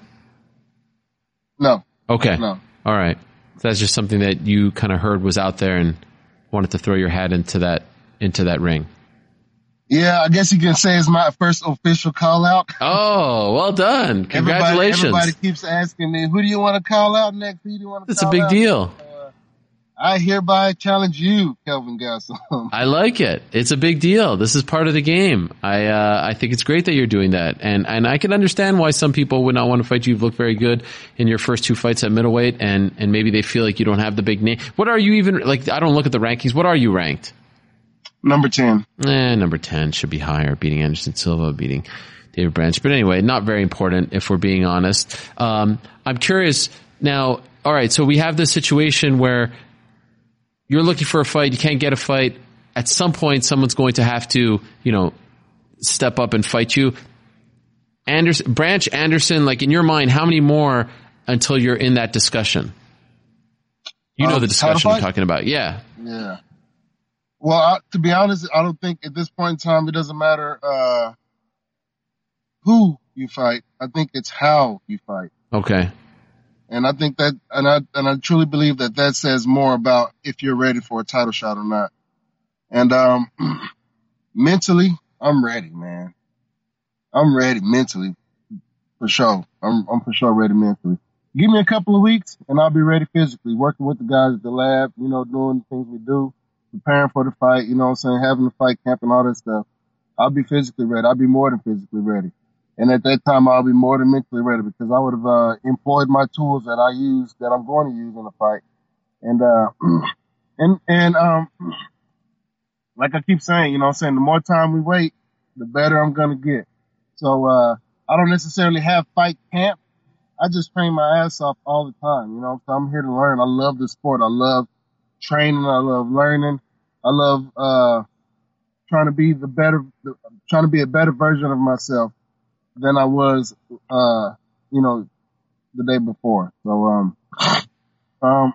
No. Okay. No. All right. So that's just something that you kind of heard was out there and wanted to throw your hat into that into that ring. Yeah, I guess you can say it's my first official call out. Oh, well done. Congratulations. Everybody, everybody keeps asking me, who do you want to call out next? Who do you want to It's call a big out? deal. I hereby challenge you, Kelvin Gastelum. I like it. It's a big deal. This is part of the game. I uh, I think it's great that you're doing that, and and I can understand why some people would not want to fight you. You've looked very good in your first two fights at middleweight, and and maybe they feel like you don't have the big name. What are you even like? I don't look at the rankings. What are you ranked? Number ten. Eh, number ten should be higher. Beating Anderson Silva, beating David Branch, but anyway, not very important if we're being honest. Um, I'm curious now. All right, so we have this situation where you're looking for a fight, you can't get a fight. At some point, someone's going to have to, you know, step up and fight you. Anderson, Branch, Anderson, like in your mind, how many more until you're in that discussion? You know um, the discussion I'm talking about. Yeah. Yeah. Well, I, to be honest, I don't think at this point in time it doesn't matter uh, who you fight. I think it's how you fight. Okay. And I think that, and I, and I truly believe that that says more about if you're ready for a title shot or not. And, um, mentally, I'm ready, man. I'm ready mentally, for sure. I'm, I'm for sure ready mentally. Give me a couple of weeks and I'll be ready physically, working with the guys at the lab, you know, doing the things we do, preparing for the fight, you know what I'm saying, having the fight camp and all that stuff. I'll be physically ready. I'll be more than physically ready. And at that time, I'll be more than mentally ready because I would have uh, employed my tools that I use, that I'm going to use in the fight. And, uh, and, and, um, like I keep saying, you know what I'm saying, the more time we wait, the better I'm going to get. So, uh, I don't necessarily have fight camp. I just train my ass off all the time, you know, so I'm here to learn. I love the sport. I love training. I love learning. I love, uh, trying to be the better, trying to be a better version of myself than I was, uh, you know, the day before. So, um, um,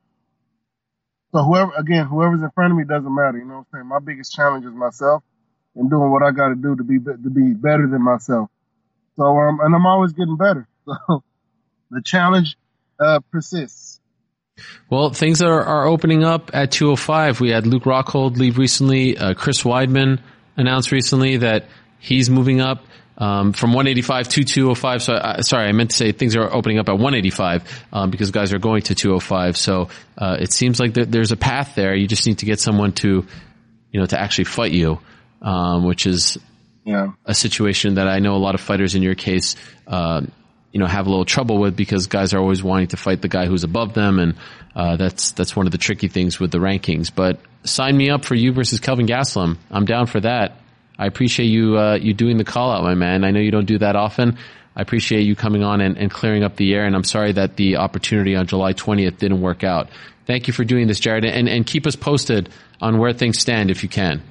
so whoever, again, whoever's in front of me doesn't matter. You know what I'm saying? My biggest challenge is myself and doing what I got to do to be, to be better than myself. So, um, and I'm always getting better. So the challenge, uh, persists. Well, things are, are opening up at two oh five. We had Luke Rockhold leave recently. Uh, Chris Weidman announced recently that he's moving up. Um, from one eighty-five to two oh five. So, uh, sorry, I meant to say things are opening up at one eighty-five, um, because guys are going to two oh five. So, uh, it seems like that there's a path there. You just need to get someone to, you know, to actually fight you, um, which is yeah. a situation that I know a lot of fighters in your case, uh, you know, have a little trouble with because guys are always wanting to fight the guy who's above them. And, uh, that's, that's one of the tricky things with the rankings. But sign me up for you versus Kelvin Gastelum. I'm down for that. I appreciate you, uh, you doing the call out, my man. I know you don't do that often. I appreciate you coming on and, and clearing up the air. And I'm sorry that the opportunity on July twentieth didn't work out. Thank you for doing this, Jared. And, and keep us posted on where things stand if you can.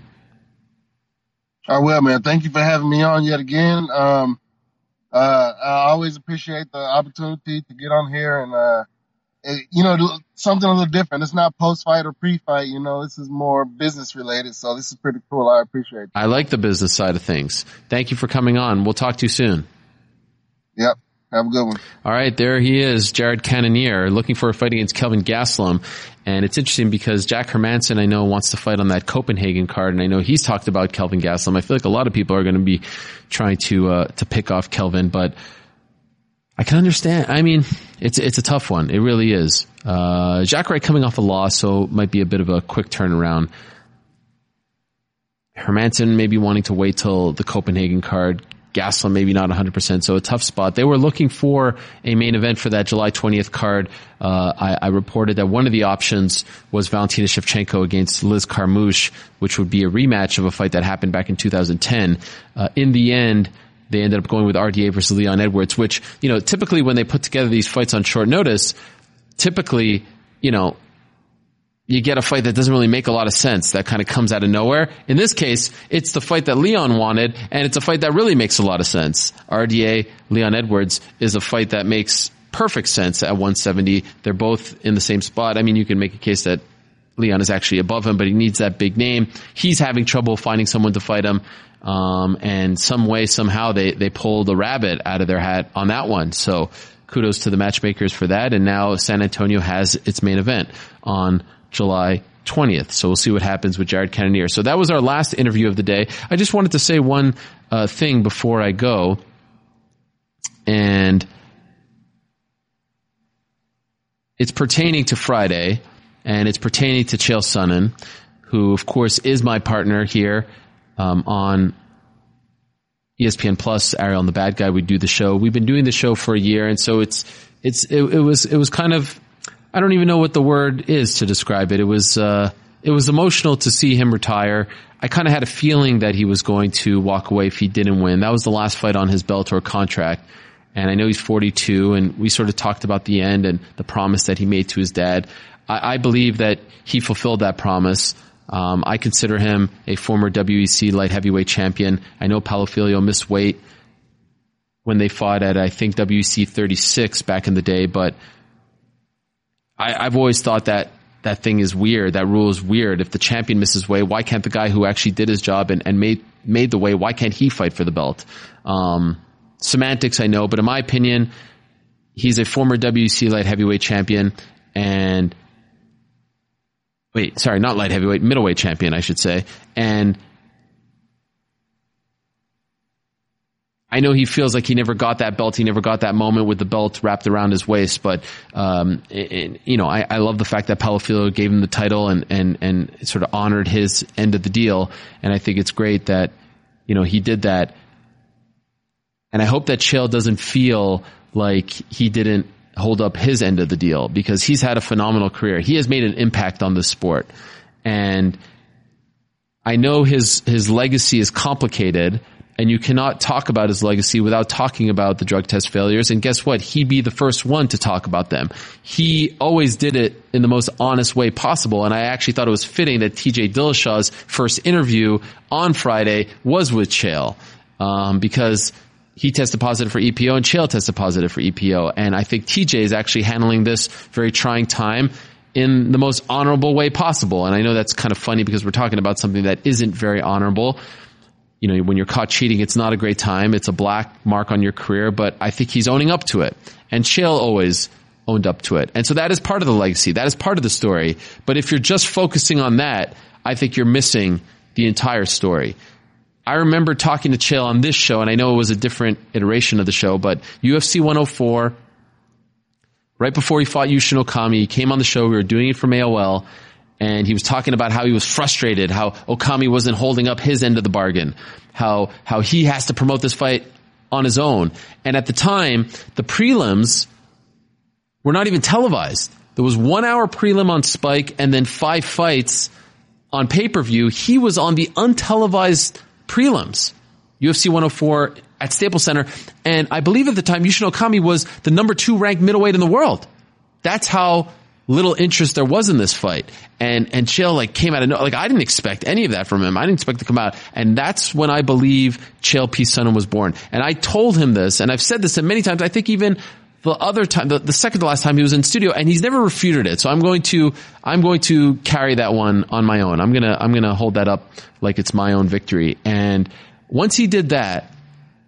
I will, man. Thank you for having me on yet again. Um, uh, I always appreciate the opportunity to get on here and, uh, it, you know, something a little different. It's not post-fight or pre-fight, you know, this is more business related. So this is pretty cool. I appreciate it. I like the business side of things. Thank you for coming on. We'll talk to you soon. Yep. Have a good one. All right, there he is, Jared Cannonier, looking for a fight against Kelvin Gastelum. And it's interesting because Jack Hermansson, I know, wants to fight on that Copenhagen card, and I know he's talked about Kelvin Gastelum. I feel like a lot of people are going to be trying to uh, to pick off Kelvin, but I can understand. I mean, it's it's a tough one. It really is. Uh, Jacare coming off a loss, so it might be a bit of a quick turnaround. Hermansson maybe wanting to wait till the Copenhagen card. Gastelum maybe not one hundred percent, so a tough spot. They were looking for a main event for that July twentieth card. Uh, I, I reported that one of the options was Valentina Shevchenko against Liz Carmouche, which would be a rematch of a fight that happened back in two thousand ten. Uh, in the end, they ended up going with R D A versus Leon Edwards, which, you know, typically when they put together these fights on short notice, typically, you know, you get a fight that doesn't really make a lot of sense, that kind of comes out of nowhere. In this case, it's the fight that Leon wanted, and it's a fight that really makes a lot of sense. R D A, Leon Edwards, is a fight that makes perfect sense at one seventy. They're both in the same spot. I mean, you can make a case that Leon is actually above him, but he needs that big name. He's having trouble finding someone to fight him. Um, and some way, somehow, they, they pulled a rabbit out of their hat on that one. So kudos to the matchmakers for that. And now San Antonio has its main event on July twentieth. So we'll see what happens with Jared Cannonier. So that was our last interview of the day. I just wanted to say one uh, thing before I go. And it's pertaining to Friday, and it's pertaining to Chael Sonnen, who, of course, is my partner here um, on E S P N Plus, Ariel and the Bad Guy. We do the show. We've been doing the show for a year, and so it's it's it, it was it was kind of, I don't even know what the word is to describe it. It was uh, it was emotional to see him retire. I kind of had a feeling that he was going to walk away if he didn't win. That was the last fight on his Bellator contract. And I know he's forty-two, and we sort of talked about the end and the promise that he made to his dad. I, I believe that he fulfilled that promise. Um, I consider him a former W E C light heavyweight champion. I know Paulo Filho missed weight when they fought at, I think, W E C thirty-six back in the day, but I, I've always thought that that thing is weird. That rule is weird. If the champion misses weight, why can't the guy who actually did his job and, and made made the weight, why can't he fight for the belt? Um, semantics, I know, but in my opinion, he's a former W E C light heavyweight champion and wait, sorry, not light heavyweight, middleweight champion, I should say. And I know he feels like he never got that belt. He never got that moment with the belt wrapped around his waist. But, um, it, you know, I, I love the fact that Paulo Filho gave him the title and, and, and sort of honored his end of the deal. And I think it's great that, you know, he did that. And I hope that Chael doesn't feel like he didn't hold up his end of the deal, because he's had a phenomenal career. He has made an impact on the sport. And I know his, his legacy is complicated, and you cannot talk about his legacy without talking about the drug test failures. And guess what? He'd be the first one to talk about them. He always did it in the most honest way possible. And I actually thought it was fitting that T J Dillashaw's first interview on Friday was with Chael, um, because he tested positive for E P O and Chael tested positive for E P O. And I think T J is actually handling this very trying time in the most honorable way possible. And I know that's kind of funny because we're talking about something that isn't very honorable. You know, when you're caught cheating, it's not a great time. It's a black mark on your career, but I think he's owning up to it. And Chael always owned up to it. And so that is part of the legacy. That is part of the story. But if you're just focusing on that, I think you're missing the entire story. I remember talking to Chael on this show, and I know it was a different iteration of the show, but U F C one oh four, right before he fought Yushin Okami, he came on the show. We were doing it from A O L, and he was talking about how he was frustrated, how Okami wasn't holding up his end of the bargain, how how he has to promote this fight on his own. And at the time, the prelims were not even televised. There was one hour prelim on Spike and then five fights on pay-per-view. He was on the untelevised prelims, U F C one oh four at Staples Center. And I believe at the time, Yushin Okami was the number two ranked middleweight in the world. That's how little interest there was in this fight. And, and Chael like came out of no, like I didn't expect any of that from him. I didn't expect to come out. And that's when I believe Chael P. Sonnen was born. And I told him this, and I've said this many times. I think even the other time, the, the second to last time he was in studio, and he's never refuted it. So I'm going to, I'm going to carry that one on my own. I'm gonna, I'm gonna hold that up like it's my own victory. And once he did that,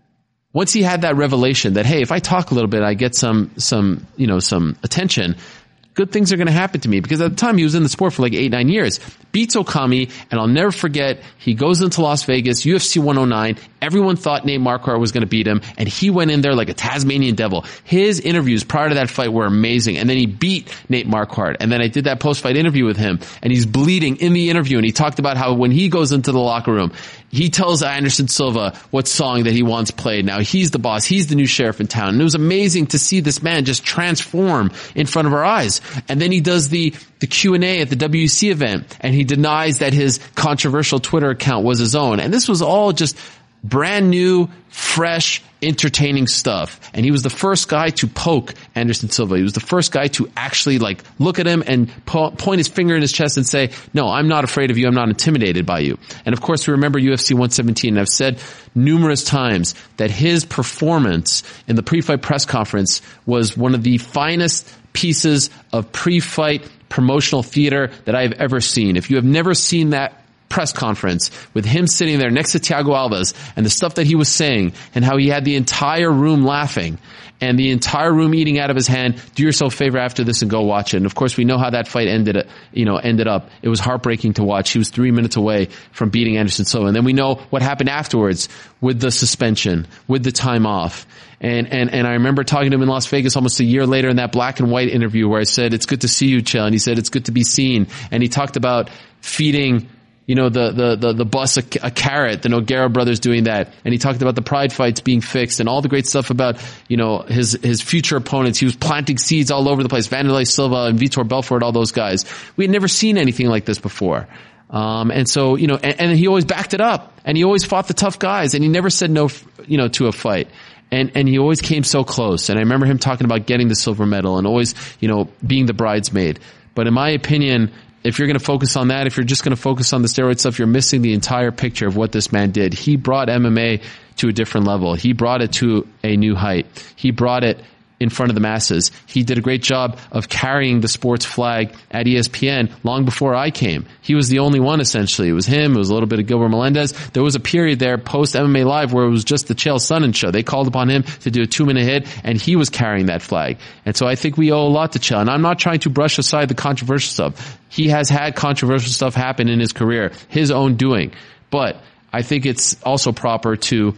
once he had that revelation that, hey, if I talk a little bit, I get some, some, you know, some attention, good things are going to happen to me. Because at the time he was in the sport for like eight, nine years, beats Okami, and I'll never forget, he goes into Las Vegas, U F C one oh nine. Everyone thought Nate Marquardt was going to beat him, and he went in there like a Tasmanian devil. His interviews prior to that fight were amazing, and then he beat Nate Marquardt. And then I did that post-fight interview with him, and he's bleeding in the interview, and he talked about how when he goes into the locker room, he tells Anderson Silva what song that he wants played. Now he's the boss. He's the new sheriff in town. And it was amazing to see this man just transform in front of our eyes. And then he does the, the Q and A at the W C event, and he denies that his controversial Twitter account was his own. And this was all just brand new, fresh, entertaining stuff. And he was the first guy to poke Anderson Silva. He was the first guy to actually like look at him and po- point his finger in his chest and say, no, I'm not afraid of you. I'm not intimidated by you. And of course, we remember U F C one seventeen. And I've said numerous times that his performance in the pre-fight press conference was one of the finest pieces of pre-fight promotional theater that I've ever seen. If you have never seen that press conference with him sitting there next to Thiago Alves and the stuff that he was saying and how he had the entire room laughing and the entire room eating out of his hand, do yourself a favor after this and go watch it. And of course, we know how that fight ended, you know, ended up. It was heartbreaking to watch. He was three minutes away from beating Anderson Silva. And then we know what happened afterwards with the suspension, with the time off. And, and, and I remember talking to him in Las Vegas almost a year later in that black and white interview where I said, it's good to see you, Chael. And he said, it's good to be seen. And he talked about feeding, you know, the, the, the, the bus a, a carrot, the Nogueira brothers doing that. And he talked about the pride fights being fixed and all the great stuff about, you know, his, his future opponents. He was planting seeds all over the place. Vanderlei Silva and Vitor Belfort, all those guys. We had never seen anything like this before. Um, and so, you know, and, and he always backed it up and he always fought the tough guys and he never said no, you know, to a fight. And, and he always came so close. And I remember him talking about getting the silver medal and always, you know, being the bridesmaid. But in my opinion, if you're going to focus on that, if you're just going to focus on the steroid stuff, you're missing the entire picture of what this man did. He brought M M A to a different level. He brought it to a new height. He brought it in front of the masses. He did a great job of carrying the sports flag at E S P N long before I came. He was the only one, essentially. It was him. It was a little bit of Gilbert Melendez. There was a period there post M M A Live where it was just the Chael Sonnen show. They called upon him to do a two-minute hit, and he was carrying that flag. And so I think we owe a lot to Chael. And I'm not trying to brush aside the controversial stuff. He has had controversial stuff happen in his career, his own doing. But I think it's also proper to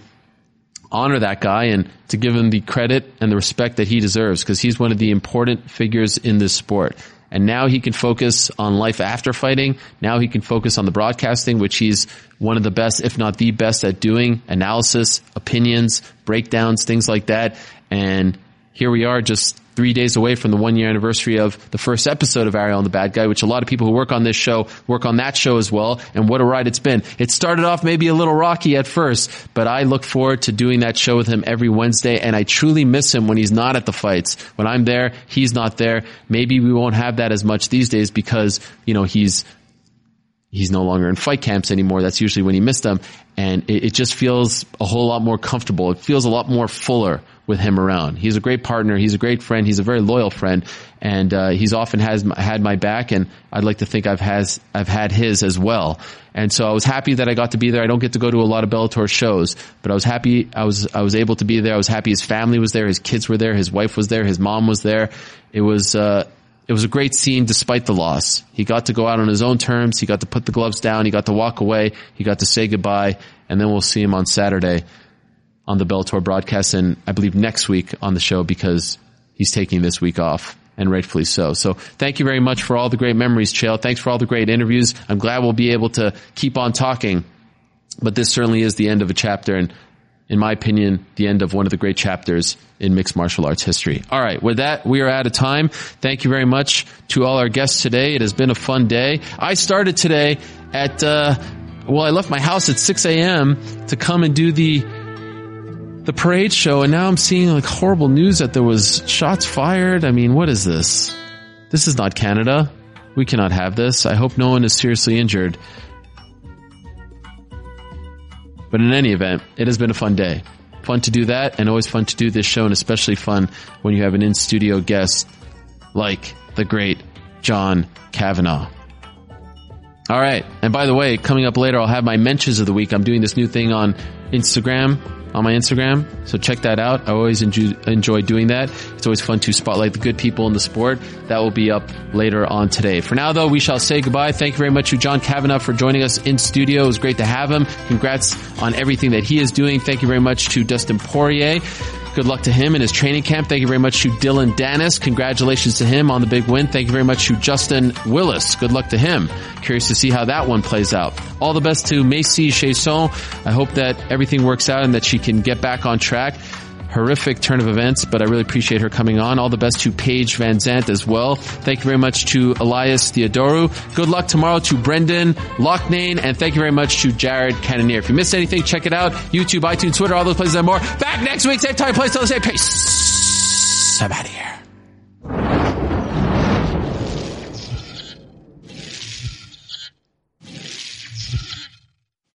honor that guy and to give him the credit and the respect that he deserves because he's one of the important figures in this sport. And now he can focus on life after fighting. Now he can focus on the broadcasting, which he's one of the best, if not the best at doing, analysis, opinions, breakdowns, things like that. And here we are just three days away from the one year anniversary of the first episode of Ariel and the Bad Guy, which a lot of people who work on this show work on that show as well. And what a ride it's been. It started off maybe a little rocky at first, but I look forward to doing that show with him every Wednesday. And I truly miss him when he's not at the fights. When I'm there, he's not there. Maybe we won't have that as much these days because, you know, he's, he's no longer in fight camps anymore. That's usually when he missed them. And it, it just feels a whole lot more comfortable. It feels a lot more fuller with him around. He's a great partner. He's a great friend. He's a very loyal friend. And, uh, he's often has had my back. And I'd like to think I've has, I've had his as well. And so I was happy that I got to be there. I don't get to go to a lot of Bellator shows, but I was happy I was, I was able to be there. I was happy his family was there. His kids were there. His wife was there. His mom was there. It was, uh, It was a great scene despite the loss. He got to go out on his own terms. He got to put the gloves down. He got to walk away. He got to say goodbye. And then we'll see him on Saturday on the Bellator broadcast and I believe next week on the show because he's taking this week off and rightfully so. So thank you very much for all the great memories, Chael. Thanks for all the great interviews. I'm glad we'll be able to keep on talking, but this certainly is the end of a chapter and in my opinion, the end of one of the great chapters in mixed martial arts history. All right, with that, we are out of time. Thank you very much to all our guests today. It has been a fun day. I started today at, uh, well, I left my house at six a.m. to come and do the the parade show, and now I'm seeing like horrible news that there was shots fired. I mean, what is this? This is not Canada. We cannot have this. I hope no one is seriously injured. But in any event, it has been a fun day. Fun to do that, and always fun to do this show, and especially fun when you have an in-studio guest like the great John Kavanagh. All right. And by the way, coming up later, I'll have my mentions of the week. I'm doing this new thing on Instagram, on my Instagram. So check that out. I always enjoy, enjoy doing that. It's always fun to spotlight the good people in the sport. That will be up later on today. For now, though, we shall say goodbye. Thank you very much to John Kavanagh for joining us in studio. It was great to have him. Congrats on everything that he is doing. Thank you very much to Dustin Poirier. Good luck to him in his training camp. Thank you very much to Dylan Dennis. Congratulations to him on the big win. Thank you very much to Justin Willis. Good luck to him. Curious to see how that one plays out. All the best to Macy Chasson. I hope that everything works out and that she can get back on track. Horrific turn of events, but I really appreciate her coming on. All the best to Paige Van Zandt as well. Thank you very much to Elias Theodoru. Good luck tomorrow to Brendan Loughnane, and thank you very much to Jared Cannonier. If you missed anything, check it out. YouTube, iTunes, Twitter, all those places and more. Back next week, same time, place, till the same pace. I'm out of here.